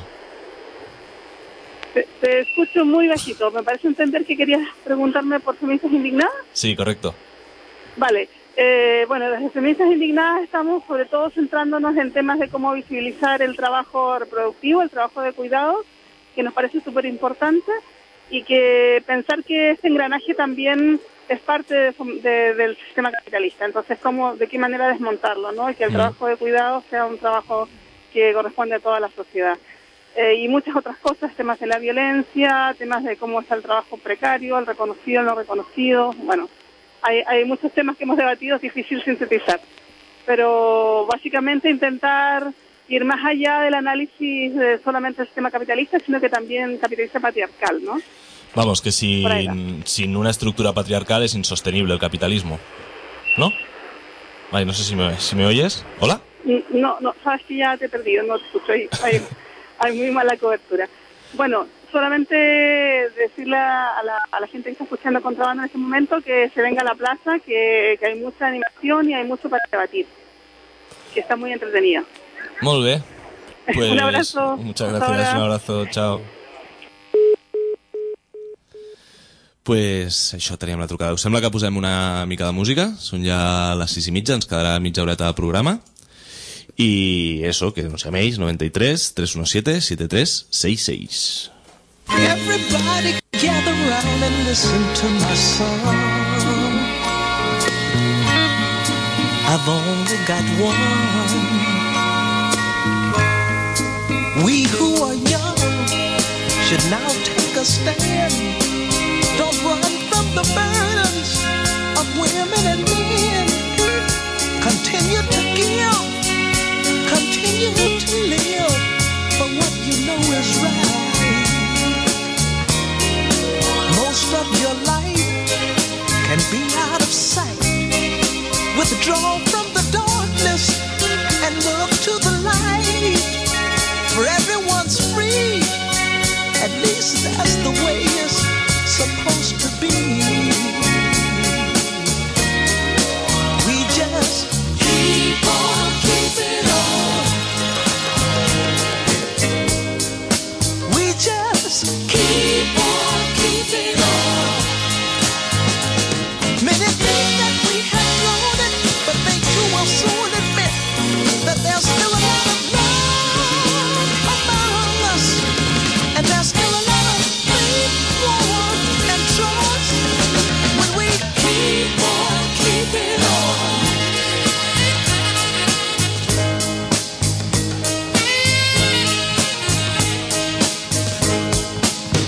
Te, te escucho muy bajito. Me parece entender que querías preguntarme por feministas indignadas. Sí, correcto. Vale. Eh, bueno, las feministas indignadas estamos sobre todo centrándonos en temas de cómo visibilizar el trabajo reproductivo, el trabajo de cuidados, que nos parece súper importante, y que pensar que este engranaje también es parte de, de, del sistema capitalista. Entonces, cómo, de qué manera desmontarlo, ¿no? Y que el mm. trabajo de cuidados sea un trabajo que corresponde a toda la sociedad. Eh, y muchas otras cosas, temas de la violencia, temas de cómo está el trabajo precario, el reconocido, el no reconocido. Bueno, hay, hay muchos temas que hemos debatido, es difícil sintetizar. Pero básicamente intentar ir más allá del análisis de solamente el sistema capitalista, sino que también capitalista patriarcal, ¿no? Vamos, que sin, sin una estructura patriarcal es insostenible el capitalismo, ¿no? Ay, no sé si me, si me oyes. ¿Hola? No, no, sabes que ya te he perdido, no te escucho. Hay, hay, hay muy mala cobertura. Bueno, solamente decirle a la, a la gente que está escuchando Contrabando en este momento que se venga a la plaza, que, que hay mucha animación y hay mucho para debatir, que está muy entretenida. Molt bé. Pues, un abrazo. Muchas gracias, un abrazo, chao. Pues això, teníem la trucada. Us sembla que posem una mica de música? Són ja les sis i mitja, ens quedarà mitja horeta de programa. Y eso, que nos llaméis noventa y tres, trescientos diecisiete, setenta y tres sesenta y seis. Everybody gather round and listen to my song. I've only got one. We who are young should now take a stand. Don't run from the burdens of women and men. Continue to give, continue to live for what you know is right. Most of your life can be out of sight. Withdraw from the darkness and look to the light. For everyone's free, at least that's the way it's supposed to be. We just keep on keeping on. We just keep on keeping on. Many think that we have blown it, but they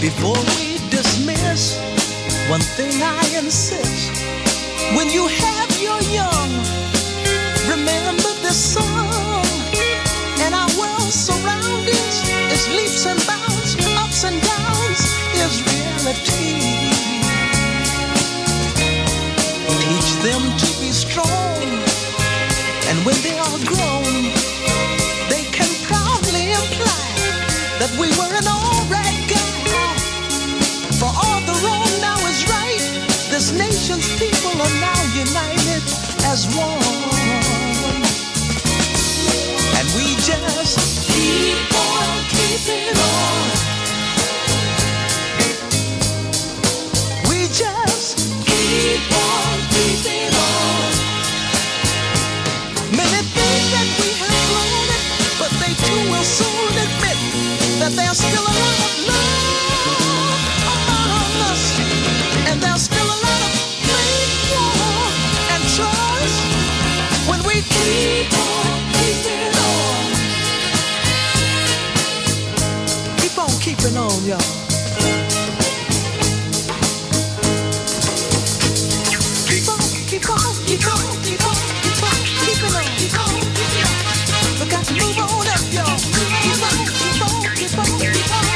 Before we dismiss, one thing I insist: when you have your young, remember this song. And our world's surroundings is leaps and bounds, ups and downs is reality. Teach them to be strong, and when they are grown, they can proudly imply that we were an alright guy. For all the wrong now is right. This nation's people are now united as one. And we just keep on keeping on. We just keep on keeping on. Many think that we have blown it, but they too will soon admit that there's still a lot of love among us. And there's still a lot of faith, war, and trust when we keep on keeping on. Keep on keeping on, y'all. Keep on, keep on, keep on, keep on, keep on, keeping on, keep on, keeping on. We got to move on up, y'all. Keep on, keep on, keep on, keep on, keep on.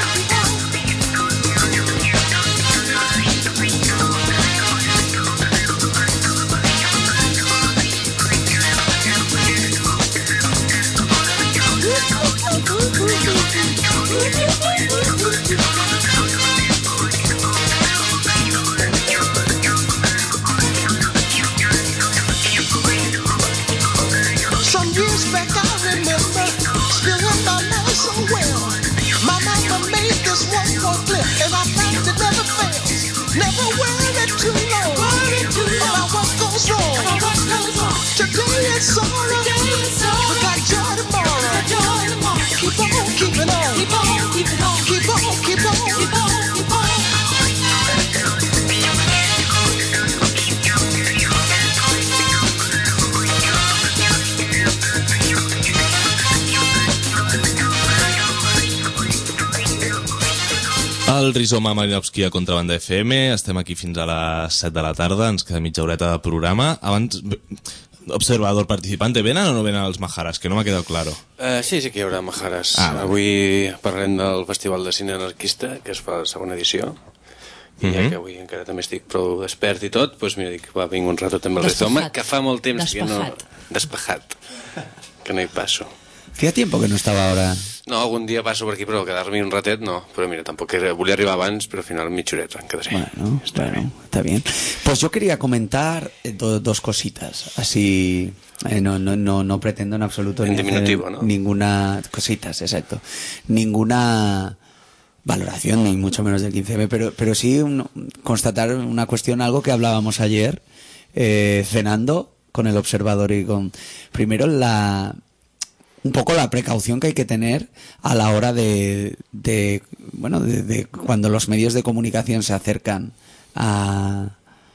Some years back I remember, still in my mind so well. My mama made this one more clip, and I found it never fails. Never worry too long about what goes wrong. Today it's sorrow, we got joy tomorrow. Keep on keeping on, keep on keeping on, keep on, keep on, keep on, keep on. El Rizoma Marinovski a Contrabanda F M. Estem aquí fins a les set de la tarda. Ens queda mitja horeta de programa. Abans, observador participante, ¿venen o no venen els Majares? Que no m'ha quedat claro. Uh, sí, sí que hi haurà Majares. Ah, vale. Avui parlem del Festival de Cine Anarquista, que es fa la segona edició. I ja que avui encara també estic prou despert i tot, doncs mira, dic, va, vinc un rato també al Rizoma, que fa molt temps Despejat. que no... Despejat. Que no hi passo. Hacía tiempo que no estaba ahora. No, algun dia passo per aquí, però quedar-me un ratet no. Però mira, tampoc era... volia arribar abans, però al final mitja horeta em quedaré. Bueno, está, bueno bien. está bien. Pues yo quería comentar do, dos cositas, así... Eh, no, no, no, no pretendo en absoluto... En ni diminutivo, hacer ¿no? Ninguna... Cositas, exacto. Ninguna valoración, ni mucho menos del quince eme, pero, pero sí un, constatar una cuestión, algo que hablábamos ayer, eh, cenando con el observador y con... Primero la... un poco la precaución que hay que tener a la hora de, de bueno, de, de cuando los medios de comunicación se acercan a,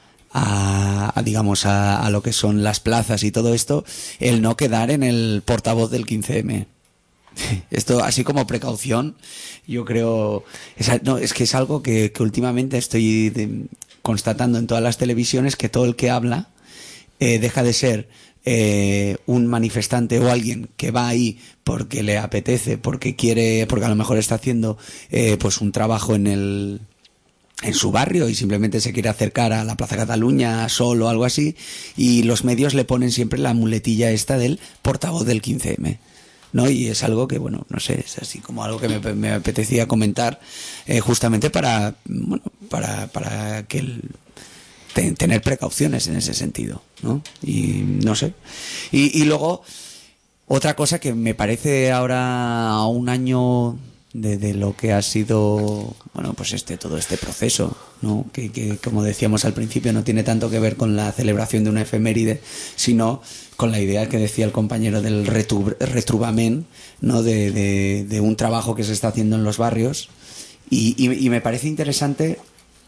a, a digamos, a, a lo que son las plazas y todo esto, el no quedar en el portavoz del quince eme. Esto, así como precaución, yo creo, es, no, es que es algo que, que últimamente estoy de, constatando en todas las televisiones, que todo el que habla eh, deja de ser Eh, un manifestante o alguien que va ahí porque le apetece, porque quiere, porque a lo mejor está haciendo eh, pues un trabajo en el en su barrio y simplemente se quiere acercar a la Plaza Cataluña solo o algo así, y los medios le ponen siempre la muletilla esta del portavoz del quince eme, ¿no? Y es algo que, bueno, no sé, es así como algo que me, me apetecía comentar, eh, justamente para, bueno, para, para que el tener precauciones en ese sentido, ¿no? Y no sé. Y, y luego, otra cosa que me parece ahora, a un año de, de lo que ha sido, bueno, pues este todo este proceso, ¿no? Que, que, como decíamos al principio, no tiene tanto que ver con la celebración de una efeméride, sino con la idea que decía el compañero del retru, retrubament, ¿no? De, de, de un trabajo que se está haciendo en los barrios. Y, y, y me parece interesante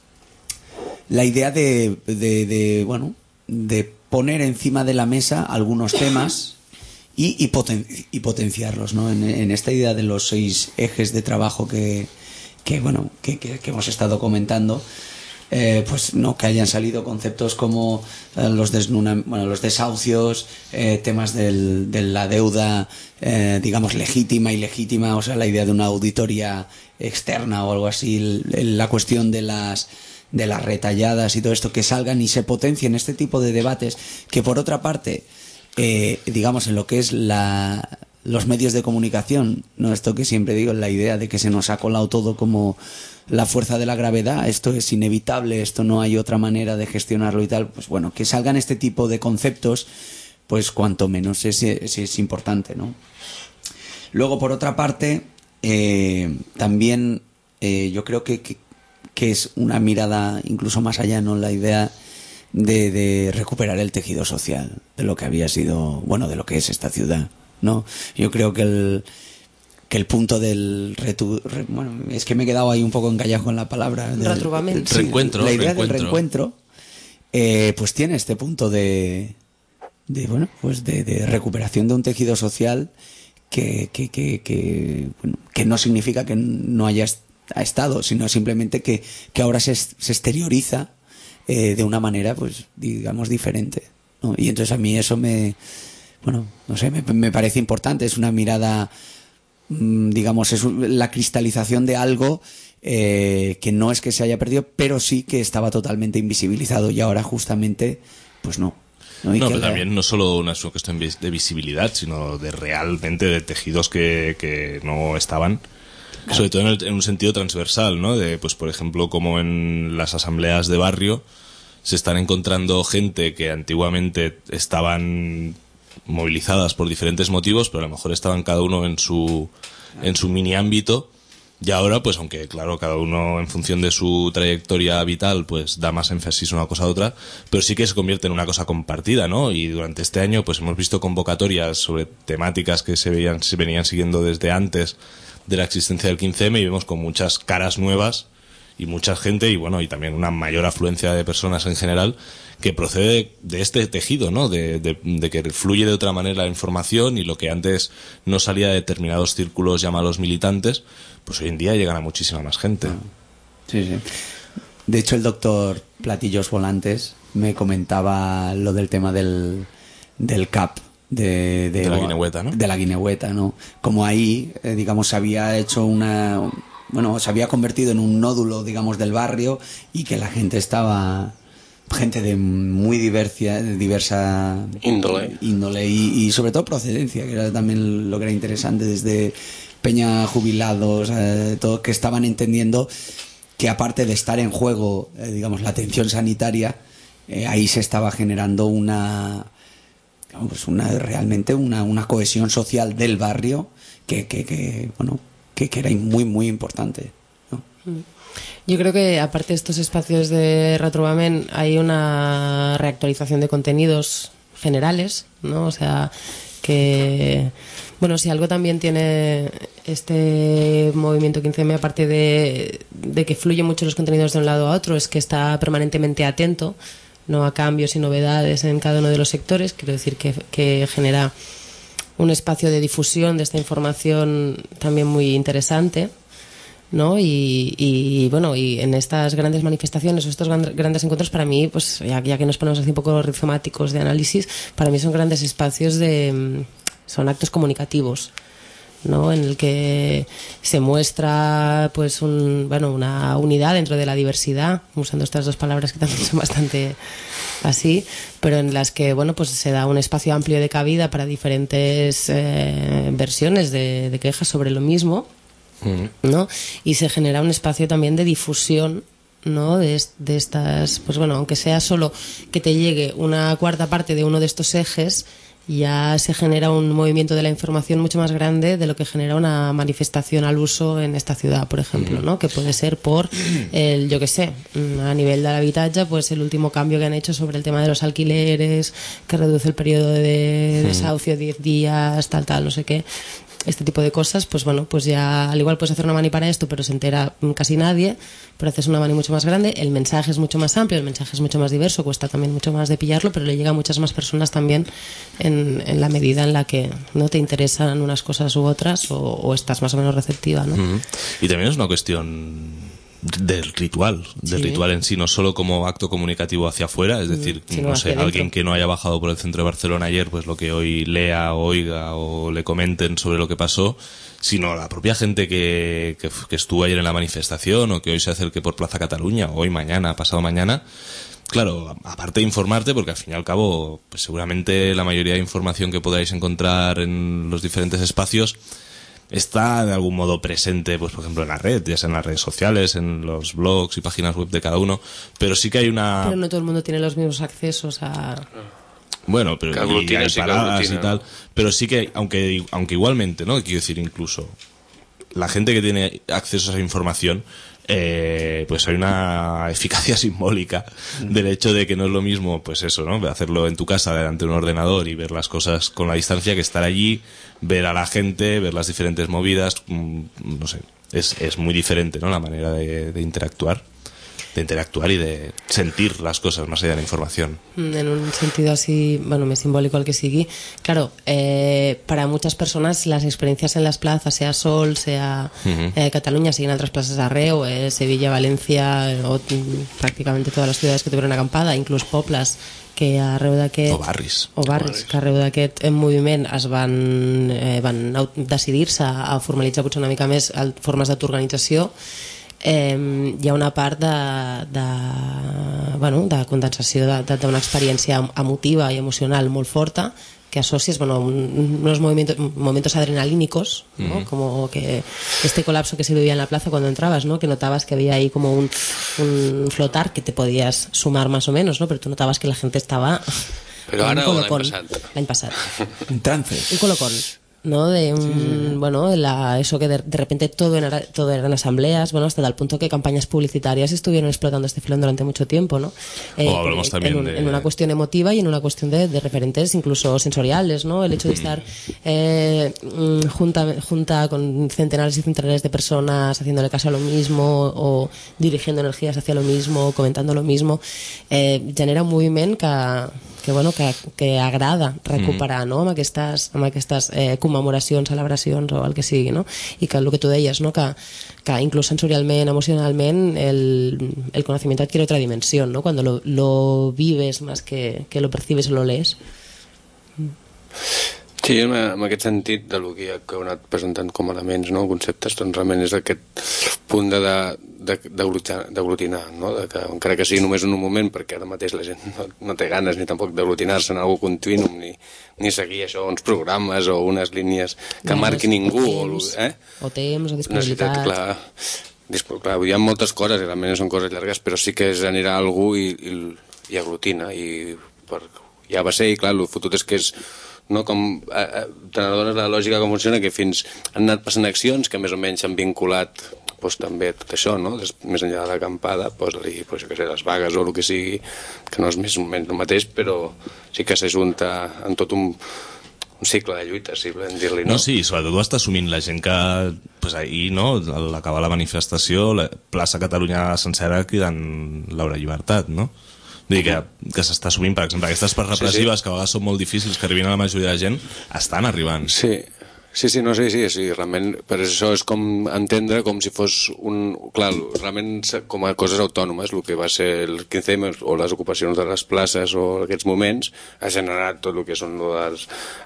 la idea de, de, de, bueno, de poner encima de la mesa algunos temas y, y, poten, y potenciarlos, ¿no? En, en esta idea de los seis ejes de trabajo que, que bueno, que, que, que hemos estado comentando. Eh, pues no, que hayan salido conceptos como eh, los, desnuna, bueno, los desahucios, eh, temas del, de la deuda, eh, digamos, legítima y ilegítima, o sea, la idea de una auditoría externa o algo así, el, el, la cuestión de las de las retalladas y todo esto, que salgan y se potencien este tipo de debates, que por otra parte, eh, digamos, en lo que es la los medios de comunicación, no esto que siempre digo, la idea de que se nos ha colado todo como la fuerza de la gravedad, esto es inevitable, esto no hay otra manera de gestionarlo y tal, pues bueno, que salgan este tipo de conceptos, pues cuanto menos es, es, es importante, ¿no? Luego, por otra parte, eh, también eh, yo creo que, que, que es una mirada incluso más allá, ¿no? La idea de, de recuperar el tejido social, de lo que había sido, bueno, de lo que es esta ciudad, ¿no? Yo creo que el que el punto del retu, re, bueno, es que me he quedado ahí un poco encallado con la palabra del, retrobamiento, sí, reencuentro, la idea reencuentro. del reencuentro, eh, pues tiene este punto de, de bueno, pues de, de recuperación de un tejido social que que que que, bueno, que no significa que no haya estado, sino simplemente que que ahora se, se exterioriza eh, de una manera, pues digamos, diferente, ¿no? Y entonces a mí eso me, bueno, no sé, me, me parece importante. Es una mirada, digamos, es la cristalización de algo eh, que no es que se haya perdido, pero sí que estaba totalmente invisibilizado y ahora justamente, pues no. No, no pero la... también no solo una cuestión de visibilidad, sino de realmente de tejidos que, que no estaban, claro. Sobre todo en, el, en un sentido transversal, ¿no? De, pues por ejemplo, como en las asambleas de barrio se están encontrando gente que antiguamente estaban movilizadas por diferentes motivos, pero a lo mejor estaban cada uno en su en su mini ámbito, y ahora, pues aunque claro, cada uno en función de su trayectoria vital pues da más énfasis a una cosa a otra, pero sí que se convierte en una cosa compartida, ¿no? Y durante este año pues hemos visto convocatorias sobre temáticas que se veían se venían siguiendo desde antes de la existencia del quince eme, y vemos con muchas caras nuevas y mucha gente, y bueno, y también una mayor afluencia de personas en general que procede de este tejido, ¿no? De, de, de que fluye de otra manera la información, y lo que antes no salía de determinados círculos llamados militantes, pues hoy en día llegan a muchísima más gente. Sí, sí. De hecho, el doctor Platillos Volantes me comentaba lo del tema del, del C A P. De, de, de la Guinehueta, ¿no? De la Guinehueta, ¿no? Como ahí, eh, digamos, se había hecho una... Bueno, se había convertido en un nódulo, digamos, del barrio, y que la gente estaba... gente de muy diversa, diversa índole, índole y, y sobre todo procedencia, que era también lo que era interesante, desde peña jubilados, eh, todo, que estaban entendiendo que aparte de estar en juego, eh, digamos, la atención sanitaria, eh, ahí se estaba generando una, pues una realmente una, una cohesión social del barrio que, que, que bueno, que, que era muy, muy importante, ¿no? Yo creo que aparte de estos espacios de retrobament hay una reactualización de contenidos generales, ¿no? O sea, que bueno, si algo también tiene este movimiento quince eme, aparte de, de que fluyen mucho los contenidos de un lado a otro, es que está permanentemente atento, no a cambios y novedades en cada uno de los sectores. Quiero decir que, que genera un espacio de difusión de esta información también muy interesante, ¿no? Y, y bueno, y en estas grandes manifestaciones o estos grandes encuentros, para mí, pues ya, ya que nos ponemos así un poco rizomáticos de análisis, para mí son grandes espacios de... son actos comunicativos, ¿no? En el que se muestra pues un, bueno, una unidad dentro de la diversidad, usando estas dos palabras que también son bastante así, pero en las que, bueno, pues se da un espacio amplio de cabida para diferentes eh, versiones de, de quejas sobre lo mismo, ¿no? Y se genera un espacio también de difusión, ¿no? De, de estas, pues bueno, aunque sea solo que te llegue una cuarta parte de uno de estos ejes, ya se genera un movimiento de la información mucho más grande de lo que genera una manifestación al uso en esta ciudad, por ejemplo, ¿no? Que puede ser por el, yo qué sé, a nivel del habitatge, pues el último cambio que han hecho sobre el tema de los alquileres, que reduce el periodo de desahucio a diez días, tal, tal, no sé qué. este tipo de cosas, pues bueno, pues ya al igual puedes hacer una mani para esto, pero se entera casi nadie, pero haces una mani mucho más grande, el mensaje es mucho más amplio, el mensaje es mucho más diverso, cuesta también mucho más de pillarlo, pero le llega a muchas más personas también en, en la medida en la que no te interesan unas cosas u otras o, o estás más o menos receptiva, ¿no? Mm-hmm. Y también es una cuestión del ritual, del sí. ritual en sí, no solo como acto comunicativo hacia afuera, es decir, sí, no sé, alguien que no haya bajado por el centro de Barcelona ayer, pues lo que hoy lea, oiga o le comenten sobre lo que pasó, sino la propia gente que, que, que estuvo ayer en la manifestación o que hoy se acerque por Plaza Cataluña, hoy, mañana, pasado mañana. Claro, aparte de informarte, porque al fin y al cabo, pues seguramente la mayoría de información que podáis encontrar en los diferentes espacios está de algún modo presente, pues por ejemplo en la red, ya sea en las redes sociales, en los blogs y páginas web de cada uno, pero sí que hay una... Pero no todo el mundo tiene los mismos accesos a... Bueno, pero y hay paradas y tal, pero sí que, aunque, aunque igualmente, ¿no? Quiero decir, incluso la gente que tiene acceso a esa información, eh, pues hay una eficacia simbólica del hecho de que no es lo mismo, pues eso, ¿no? Hacerlo en tu casa delante de un ordenador y ver las cosas con la distancia que estar allí, ver a la gente, ver las diferentes movidas, no sé, es, es muy diferente, ¿no? La manera de, de interactuar. de interactuar y de sentir las cosas más allá de la información. En un sentido así, bueno, més simbólico el que sigui. Claro, eh, para muchas personas las experiencias en las plazas, sea Sol, sea uh-huh. eh, Cataluña, siguen otras plazas arreu, eh, Sevilla, Valencia, o prácticamente todas las ciudades que tuvieron acampada, inclús pobles que arreu d'aquest... O barris. O barris, que arreu d'aquest moviment es van, eh, van decidir-se a formalitzar potser una mica més formes d'autoorganització. Eh, hi ha una part de, de, bueno, de condensació d'una experiència emotiva i emocional molt forta que asocias, bueno, unos movimientos, momentos adrenalínicos, ¿no? Mm. Como que este colapso que se vivía en la plaza cuando entrabas, ¿no? Que notabas que había ahí como un, un flotar que te podías sumar más o menos, ¿no? Pero tú notabas que la gente estaba... Pero ara o l'any passat? L'any passat. Un trance. Un colocón. ¿No? De un, sí, sí. Bueno, la, eso que de, de repente todo, era, todo eran asambleas, bueno, hasta el punto que campañas publicitarias estuvieron explotando este filón durante mucho tiempo, ¿no? Eh, o hablamos en, también en, un, de... en una cuestión emotiva y en una cuestión de, de referentes incluso sensoriales, ¿no? El hecho de estar eh, junta, junta con centenares y centenares de personas haciéndole caso a lo mismo o dirigiendo energías hacia lo mismo, comentando lo mismo, eh, genera un moviment que... que, bueno, que, que agrada recuperar, no? amb aquestes, amb aquestes eh, commemoracions, celebracions o el que sigui, no? I que el que tu deies, no? que, que inclús sensorialment, emocionalment el, el conocimiento adquiere otra dimensión, ¿no? Cuando lo, lo vives más que, que lo percibes o lo lees. Sí, en, en aquest sentit de lo que heu anat presentant com elements, no? Conceptes, doncs realment és aquest punt de, de, d'aglutinar, no? De que, encara que sigui només en un moment, perquè ara mateix la gent no, no té ganes ni tampoc d'aglutinar-se en algú contínuum, ni, ni seguir això, uns programes o unes línies que no, marqui ningú. O temps, o, eh? o temps, o disponibilitat. Clar, clar, hi ha moltes coses, i realment són coses llargues, però sí que genera algú i, i, i aglutina. I per, ja va ser, i clar, el fotut és que és no, com eh, te n'adones la lògica com funciona, que fins han anat passant accions que més o menys s'han vinculat pues, també tot això, no? Des, més enllà de l'acampada, posa-li pues, que sé, les vagues o el que sigui, que no és més o menys el mateix, però sí que s'ajunta en tot un, un cicle de lluita, si volem dir-li, no? No, sí, sobretot ho està assumint la gent que pues, ahir, no, a l'acabar la manifestació, la plaça Catalunya sencera cridant Laura Llibertat, no? Dir que, que s'està assumint, per exemple, aquestes parts repressives, sí, sí, que a vegades són molt difícils, que arribin a la majoria de gent, estan arribant. Sí, sí, sí, no, sí, sí, sí, realment, per això és com entendre com si fos un... Clar, realment com a coses autònomes, el que va ser el quinze eme o les ocupacions de les places o aquests moments, ha generat tot el que són les...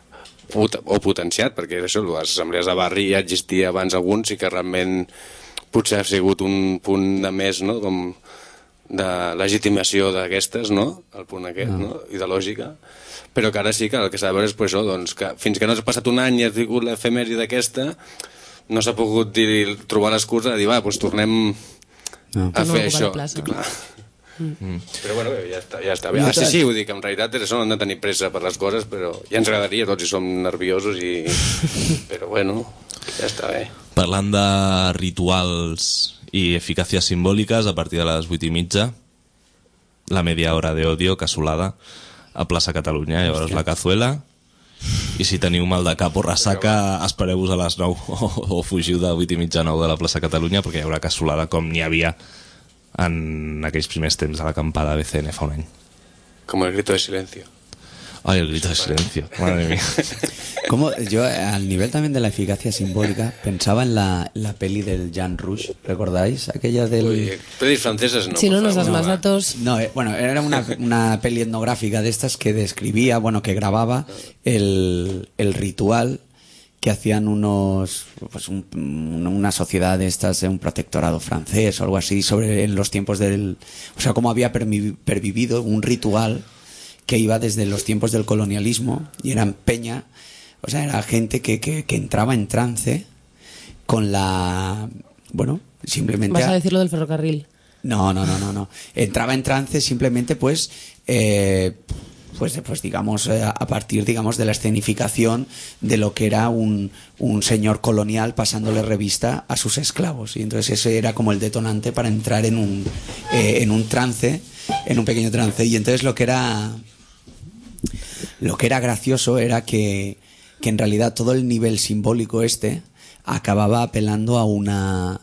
o potenciat, perquè això, les assemblees de barri ja existia abans alguns i que realment potser ha sigut un punt de més, no?, com de legitimació d'aquestes, no?, el punt aquest, no?, ideològica, però que ara sí que el que s'ha de veure és pues, això, doncs, que fins que no s'ha passat un any i ha tingut l'efemèride d'aquesta, no s'ha pogut dir, trobar l'excusa de dir, va, doncs tornem no. a fer no això. Clar. Mm. Però bueno, ja està, ja està bé. Ah, sí, sí, ho dic, en realitat és això, no hem de tenir pressa per les coses, però ja ens agradaria, tots hi som nerviosos, i... però bueno, ja està bé. Parlant de rituals i eficàcies simbòliques, a partir de les vuit i mitja, la media hora de odio, casolada, a plaça Catalunya. Llavors la cazuela I si teniu mal de cap o ressaca, espereu-vos a les nou o, o fugiu de vuit i mitja a nou de la plaça Catalunya, perquè hi haurà cassolada com n'hi havia en aquells primers temps de l'acampada B C N fa un any. Com el grito de silencio. Ay, el grito de silencio, madre mía. Como yo, al nivel también de la eficacia simbólica, pensaba en la, la peli del Jean Rouge, ¿recordáis? Aquella del... Uy, pelis francesas no. Si no por nos favor. das más datos... No, eh, bueno, era una, una peli etnográfica de estas que describía, bueno, que grababa el, el ritual que hacían unos, pues un, una sociedad de estas, un protectorado francés o algo así, sobre en los tiempos del... O sea, cómo había permi- pervivido un ritual que iba desde los tiempos del colonialismo, y eran peña, o sea, era gente que, que, que entraba en trance con la... Bueno, simplemente... ¿Vas a decir lo del ferrocarril? No, no, no, no, no. Entraba en trance simplemente, pues, eh, pues, pues digamos, eh, a partir, digamos, de la escenificación de lo que era un, un señor colonial pasándole revista a sus esclavos. Y entonces ese era como el detonante para entrar en un, eh, en un trance, en un pequeño trance. Y entonces lo que era... Lo que era gracioso era que, que en realidad todo el nivel simbólico este acababa apelando a una,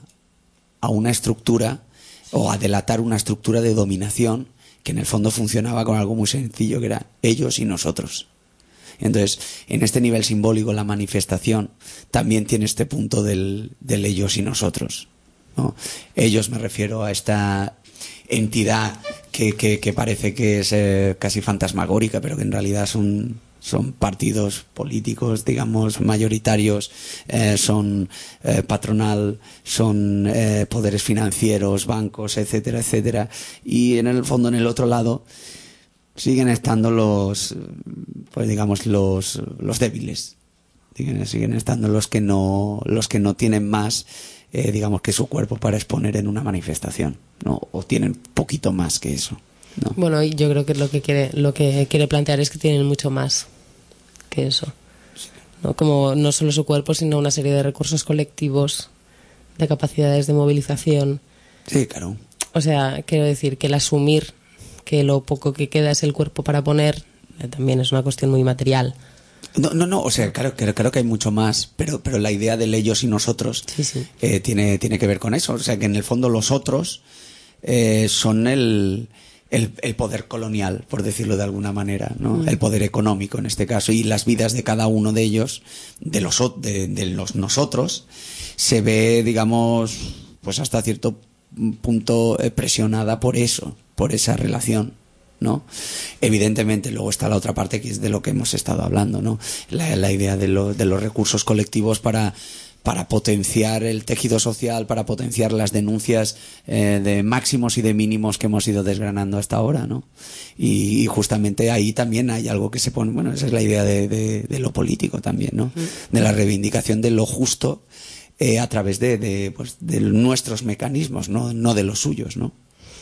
a una estructura o a delatar una estructura de dominación que en el fondo funcionaba con algo muy sencillo, que era ellos y nosotros. Entonces, en este nivel simbólico la manifestación también tiene este punto del, del ellos y nosotros, ¿no? Ellos, me refiero a esta entidad que, que, que parece que es eh, casi fantasmagórica, pero que en realidad son, son partidos políticos, digamos, mayoritarios, eh, son eh, patronal, son eh, poderes financieros, bancos, etcétera, etcétera. Y en el fondo, en el otro lado, siguen estando los, pues digamos, los, los débiles. Siguen, siguen estando los que no, los que no tienen más, eh, digamos, que su cuerpo para exponer en una manifestación, ¿no? O tienen poquito más que eso, ¿no? Bueno, yo creo que lo que quiere, lo que quiere plantear es que tienen mucho más que eso, ¿no? Como no solo su cuerpo, sino una serie de recursos colectivos, de capacidades de movilización. Sí, claro. O sea, quiero decir que el asumir que lo poco que queda es el cuerpo para poner, eh, también es una cuestión muy material. No, no, no, o sea, claro, claro, claro que hay mucho más, pero, pero la idea del ellos y nosotros sí, sí. Eh, tiene, tiene que ver con eso. O sea, que en el fondo los otros eh, son el, el, el poder colonial, por decirlo de alguna manera, ¿no? Mm. El poder económico en este caso, y las vidas de cada uno de ellos, de los, de, de los nosotros, se ve, digamos, pues hasta cierto punto eh, presionada por eso, por esa relación, ¿no? Evidentemente luego está la otra parte, que es de lo que hemos estado hablando, ¿no? La, la idea de, lo, de los recursos colectivos para, para potenciar el tejido social, para potenciar las denuncias eh, de máximos y de mínimos que hemos ido desgranando hasta ahora, ¿no? Y, y justamente ahí también hay algo que se pone, bueno, esa es la idea de, de, de lo político también, ¿no? De la reivindicación de lo justo eh, a través de, de, pues, de nuestros mecanismos, ¿no? No de los suyos, ¿no?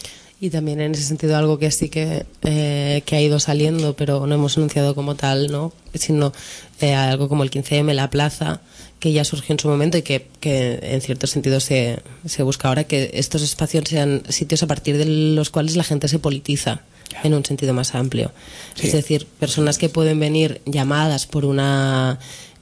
Y también en ese sentido algo que sí que, eh, que ha ido saliendo, pero no hemos anunciado como tal, ¿no? Sino eh, algo como el quince eme, la plaza, que ya surgió en su momento y que, que en cierto sentido se, se busca ahora que estos espacios sean sitios a partir de los cuales la gente se politiza en un sentido más amplio. Sí. Es decir, personas que pueden venir llamadas por una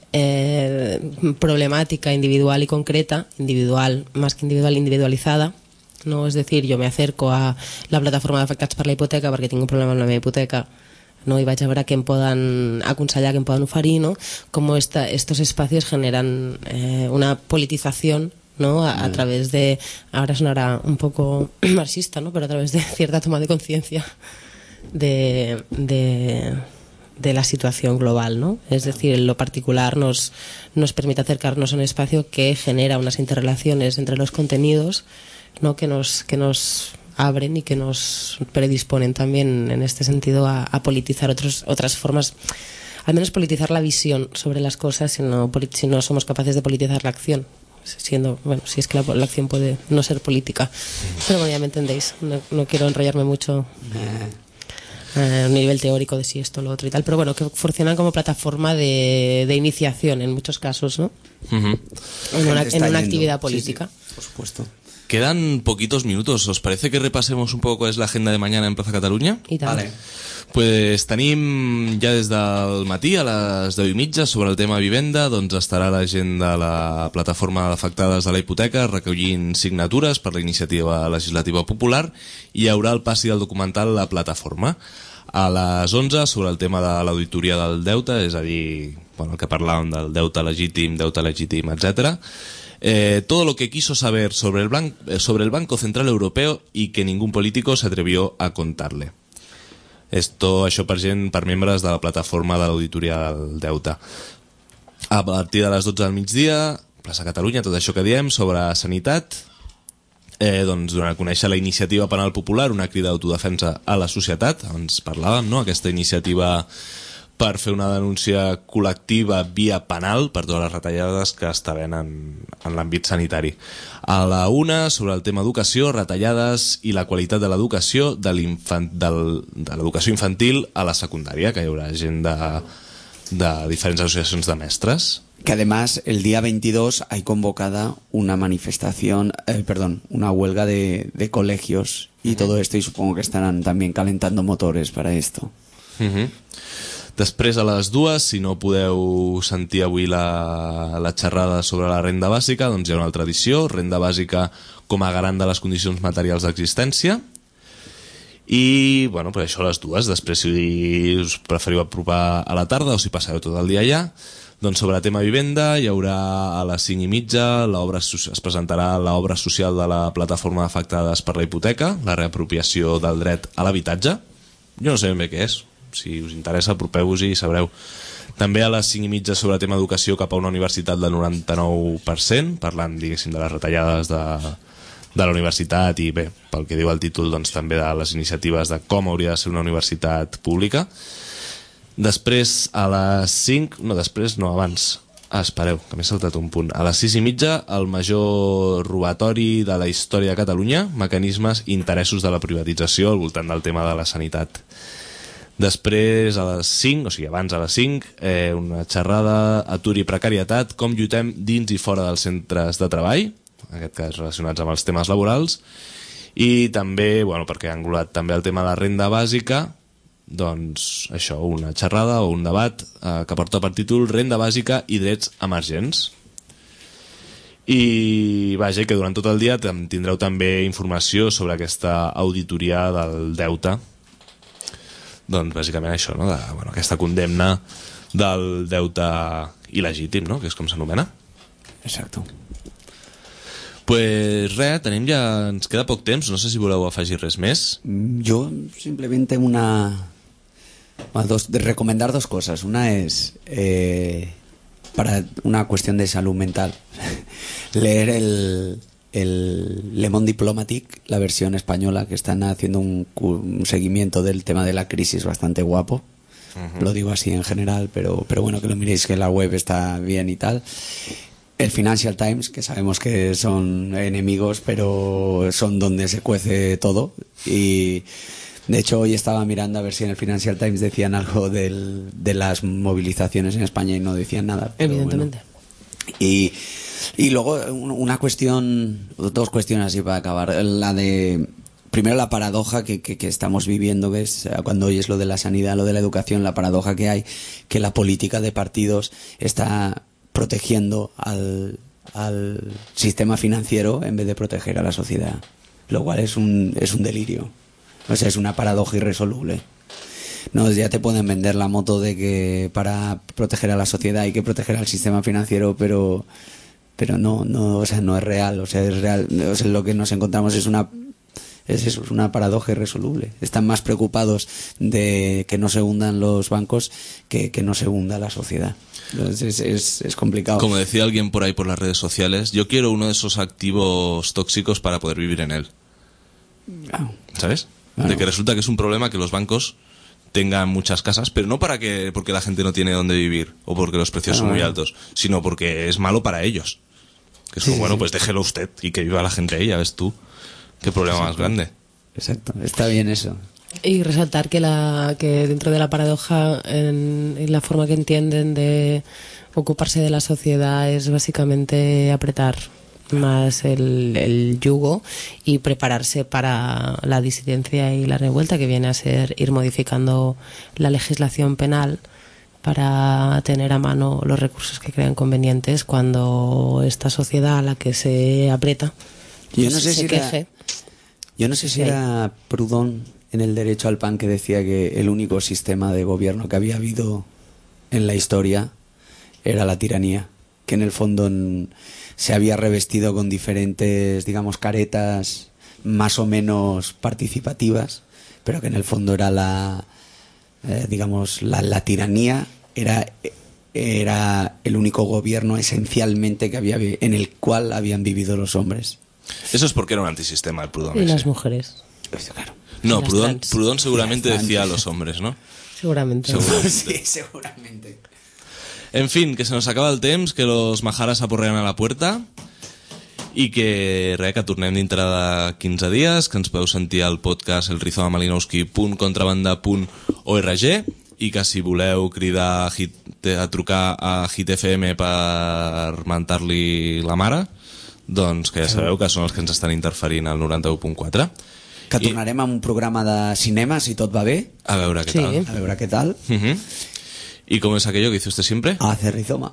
eh, problemática individual y concreta, individual más que individual, individualizada, no, és dir, jo m'acerco a la plataforma d'afectats per la hipoteca perquè tinc un problema amb la meva hipoteca, no? I vaig a veure què em poden aconsellar, què em poden oferir, ¿no? Como esta, estos espacios generan eh, una politización, ¿no? A, a través de, ahora sonará un poco marxista, ¿no? Pero a través de cierta toma de conciencia de, de, de la situación global, ¿no? Es decir, en lo particular nos, nos permite acercarnos a un espacio que genera unas interrelaciones entre los contenidos, ¿no? que nos que nos abren y que nos predisponen también en este sentido a, a politizar otros, otras formas, al menos politizar la visión sobre las cosas, si no, si no somos capaces de politizar la acción, siendo, bueno, si es que la, la acción puede no ser política, pero bueno, ya me entendéis, no, no quiero enrollarme mucho a un nivel teórico de si esto, lo otro y tal, pero bueno, que funcionan como plataforma de, de iniciación en muchos casos, ¿no? Uh-huh. En una, en una actividad política. Sí, sí, por supuesto. Quedan poquitos minutos. ¿Os parece que repasemos un poco cuál es la agenda de mañana en Plaza Catalunya? I tant. Vale. Pues tenim ja des del matí a les deu i mitja sobre el tema vivenda, doncs estarà la gent de la plataforma d'afectades de la hipoteca recollint signatures per la iniciativa legislativa popular i hi haurà el passi del documental La Plataforma. A les onze sobre el tema de l'auditoria del deute, és a dir, bueno, el que parlàvem del deute legítim, deute legítim, etcètera. Eh, todo lo que quiso saber sobre el, ban- sobre el Banco Central Europeo y que ningún político se atrevió a contarle. Esto, això per gent, per membres de la plataforma de l'auditoria del deute. A partir de les dotze del migdia, Plaça Catalunya, tot això que diem sobre sanitat, eh, doncs donar a conèixer la iniciativa penal popular, una crida d'autodefensa a la societat, ens parlàvem, no?, aquesta iniciativa per fer una denúncia col·lectiva via penal per totes les retallades que està havent en, en l'àmbit sanitari. A la una, sobre el tema educació, retallades i la qualitat de l'educació de l'educació infantil a la secundària, que hi haurà gent de, de diferents associacions de mestres. Que además el día veintidós hay convocada una manifestación, eh, perdón, una huelga de, de colegios y uh-huh. todo esto, y supongo que estarán también calentando motores para esto. Uh-huh. Després, a les dues, si no podeu sentir avui la, la xerrada sobre la renda bàsica, doncs hi ha una altra edició, renda bàsica com a garant de les condicions materials d'existència. I, bueno, per això a les dues. Després, si us preferiu apropar a la tarda o si passeu tot el dia allà, doncs sobre tema vivenda hi haurà a les cinc i mitja l'obra, es presentarà l'obra social de la plataforma d'afectades per la hipoteca, la reapropiació del dret a l'habitatge. Jo no sé ben bé què és. Si us interessa, apropeu-vos-hi i sabreu. També a les cinc i mitja sobre tema educació cap a una universitat del noranta-nou per cent, parlant, diguéssim, de les retallades de, de la universitat i, bé, pel que diu el títol, doncs també de les iniciatives de com hauria de ser una universitat pública. Després, a les cinc... No, després, no, abans. Ah, espereu, que m'he saltat un punt. A les sis i mitja, el major robatori de la història de Catalunya, mecanismes i interessos de la privatització al voltant del tema de la sanitat. Després, a les cinc, o sigui, abans a les cinc, eh, una xerrada atur i precarietat, com lluitem dins i fora dels centres de treball, en aquest cas relacionats amb els temes laborals, i també, bueno, perquè ha englobat també el tema de la renda bàsica, doncs això, una xerrada o un debat eh, que porta per títol Renda bàsica i drets emergents. I vaja, que durant tot el dia tindreu també informació sobre aquesta auditoria del deute. Doncs bàsicament això, no? De, bueno, aquesta condemna del deute il·legítim, no? Que és com s'anomena. Exacto. Pues res, tenim ja... Ens queda poc temps, no sé si voleu afegir res més. Yo simplemente una... Dos, de recomendar dos cosas. Una es eh, para una cuestión de salud mental. Leer el... el Le Monde Diplomatique, la versión española, que están haciendo un, un seguimiento del tema de la crisis bastante guapo. Uh-huh. Lo digo así en general, pero, pero bueno, que lo miréis, que la web está bien y tal. El Financial Times, que sabemos que son enemigos, pero son donde se cuece todo. Y de hecho hoy estaba mirando a ver si en el Financial Times decían algo del, de las movilizaciones en España y no decían nada. Evidentemente. Bueno. Y Y luego una cuestión, dos cuestiones así para acabar. La de, primero la paradoja que, que, que estamos viviendo, que es cuando oyes lo de la sanidad, lo de la educación, la paradoja que hay, que la política de partidos está protegiendo al, al sistema financiero en vez de proteger a la sociedad. Lo cual es un, es un delirio. O sea, es una paradoja irresoluble. No, ya te pueden vender la moto de que para proteger a la sociedad hay que proteger al sistema financiero, pero... pero no, no, o sea, no es real, o sea, es real, o sea, lo que nos encontramos es una es eso, es una paradoja irresoluble. Están más preocupados de que no se hundan los bancos que que no se hunda la sociedad. Entonces es, es, es complicado. Como decía alguien por ahí por las redes sociales, yo quiero uno de esos activos tóxicos para poder vivir en él. Ah. ¿Sabes? Claro. De que resulta que es un problema que los bancos tengan muchas casas, pero no para que porque la gente no tiene dónde vivir o porque los precios claro, son muy altos, sino porque es malo para ellos. Que es sí, bueno, sí. Pues déjelo usted y que viva la gente ahí, ya ves tú. Qué problema Exacto. más grande. Exacto, está bien eso. Y resaltar que la que dentro de la paradoja, en, en la forma que entienden de ocuparse de la sociedad es básicamente apretar más el, el yugo y prepararse para la disidencia y la revuelta, que viene a ser ir modificando la legislación penal para tener a mano los recursos que crean convenientes cuando esta sociedad a la que se aprieta yo no sé se si queje. Era, yo no sé si sí. era Proudhon en el Derecho al Pan que decía que el único sistema de gobierno que había habido en la historia era la tiranía, que en el fondo en, se había revestido con diferentes, digamos, caretas más o menos participativas, pero que en el fondo era la, eh, digamos, la, la tiranía era, era el único gobierno esencialmente que había, en el cual habían vivido los hombres. Eso es porque era un antisistema el Proudhon. Y ese. las mujeres. Pues, claro. No, Proudhon, Proudhon seguramente decía a los hombres, ¿no? Seguramente. Seguramente. Sí, seguramente. En fin, que se nos acaba el temps, que los majares aporreen a la puerta i que, res, que tornem dintre de quinze dies, que ens podeu sentir al podcast el rizoma malinowski punt contrabanda punt org i que si voleu cridar a, Hit, a trucar a Hit F M per mentar-li la mare, doncs que ja sabeu que són els que ens estan interferint al noranta-u punt quatre. Que tornarem a un programa de cinema, si tot va bé. A veure què sí. tal. A veure què tal. Uh-huh. ¿Y cómo es aquello que dice usted siempre? A hacer rizoma.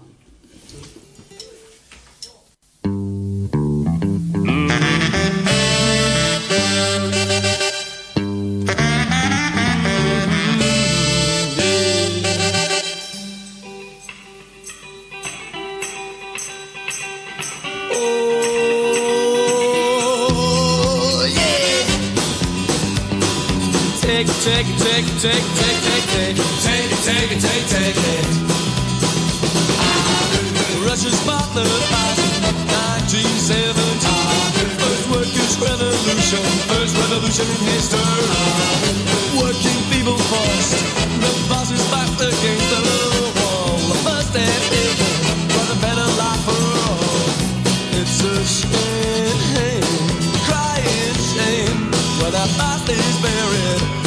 Take it, take it, take it, take it, take it, take it, take it, take it, take it. Russia's partner past nineteen seventy. First workers' revolution, first revolution in history. Working people forced, the bosses backed against the wall. The first step was a better life for all. It's a shame, crying shame, where the past is buried.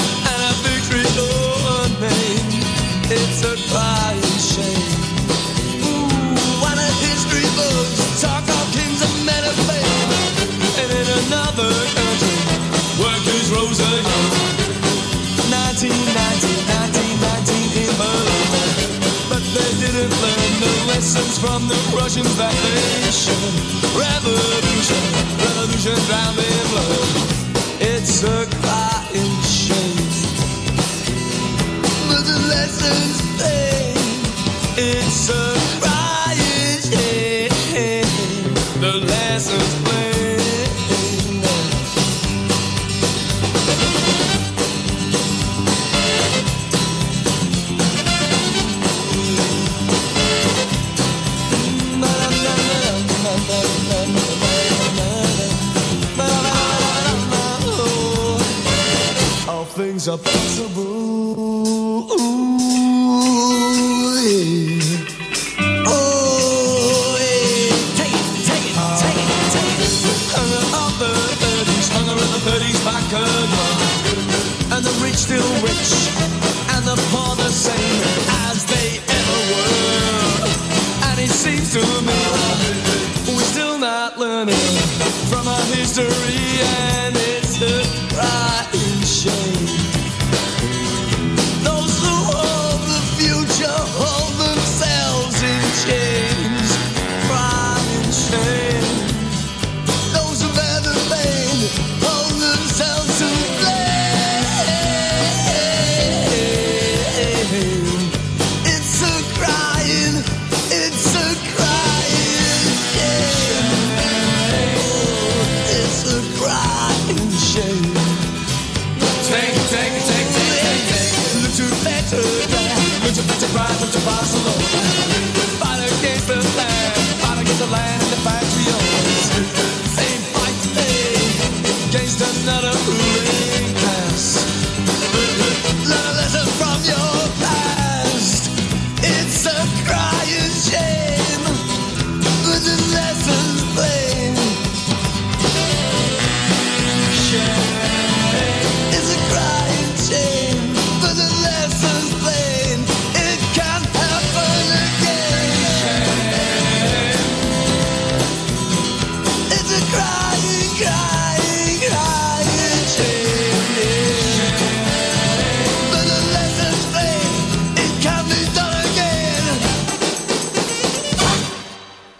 It's a crying shame. Ooh, what a history books talk of kings and men of fame. And in another country, workers rose again. nineteen nineteen, nineteen nineteen in Berlin. But they didn't learn the lessons from the Russians that they should. Revolution, revolution drowned in blood. It's a crying shame. The lessons paid. It's a crying shame. The lessons played. All things are possible. And the rich still rich, and the poor the same as they ever were. And it seems to me we're still not learning from our history.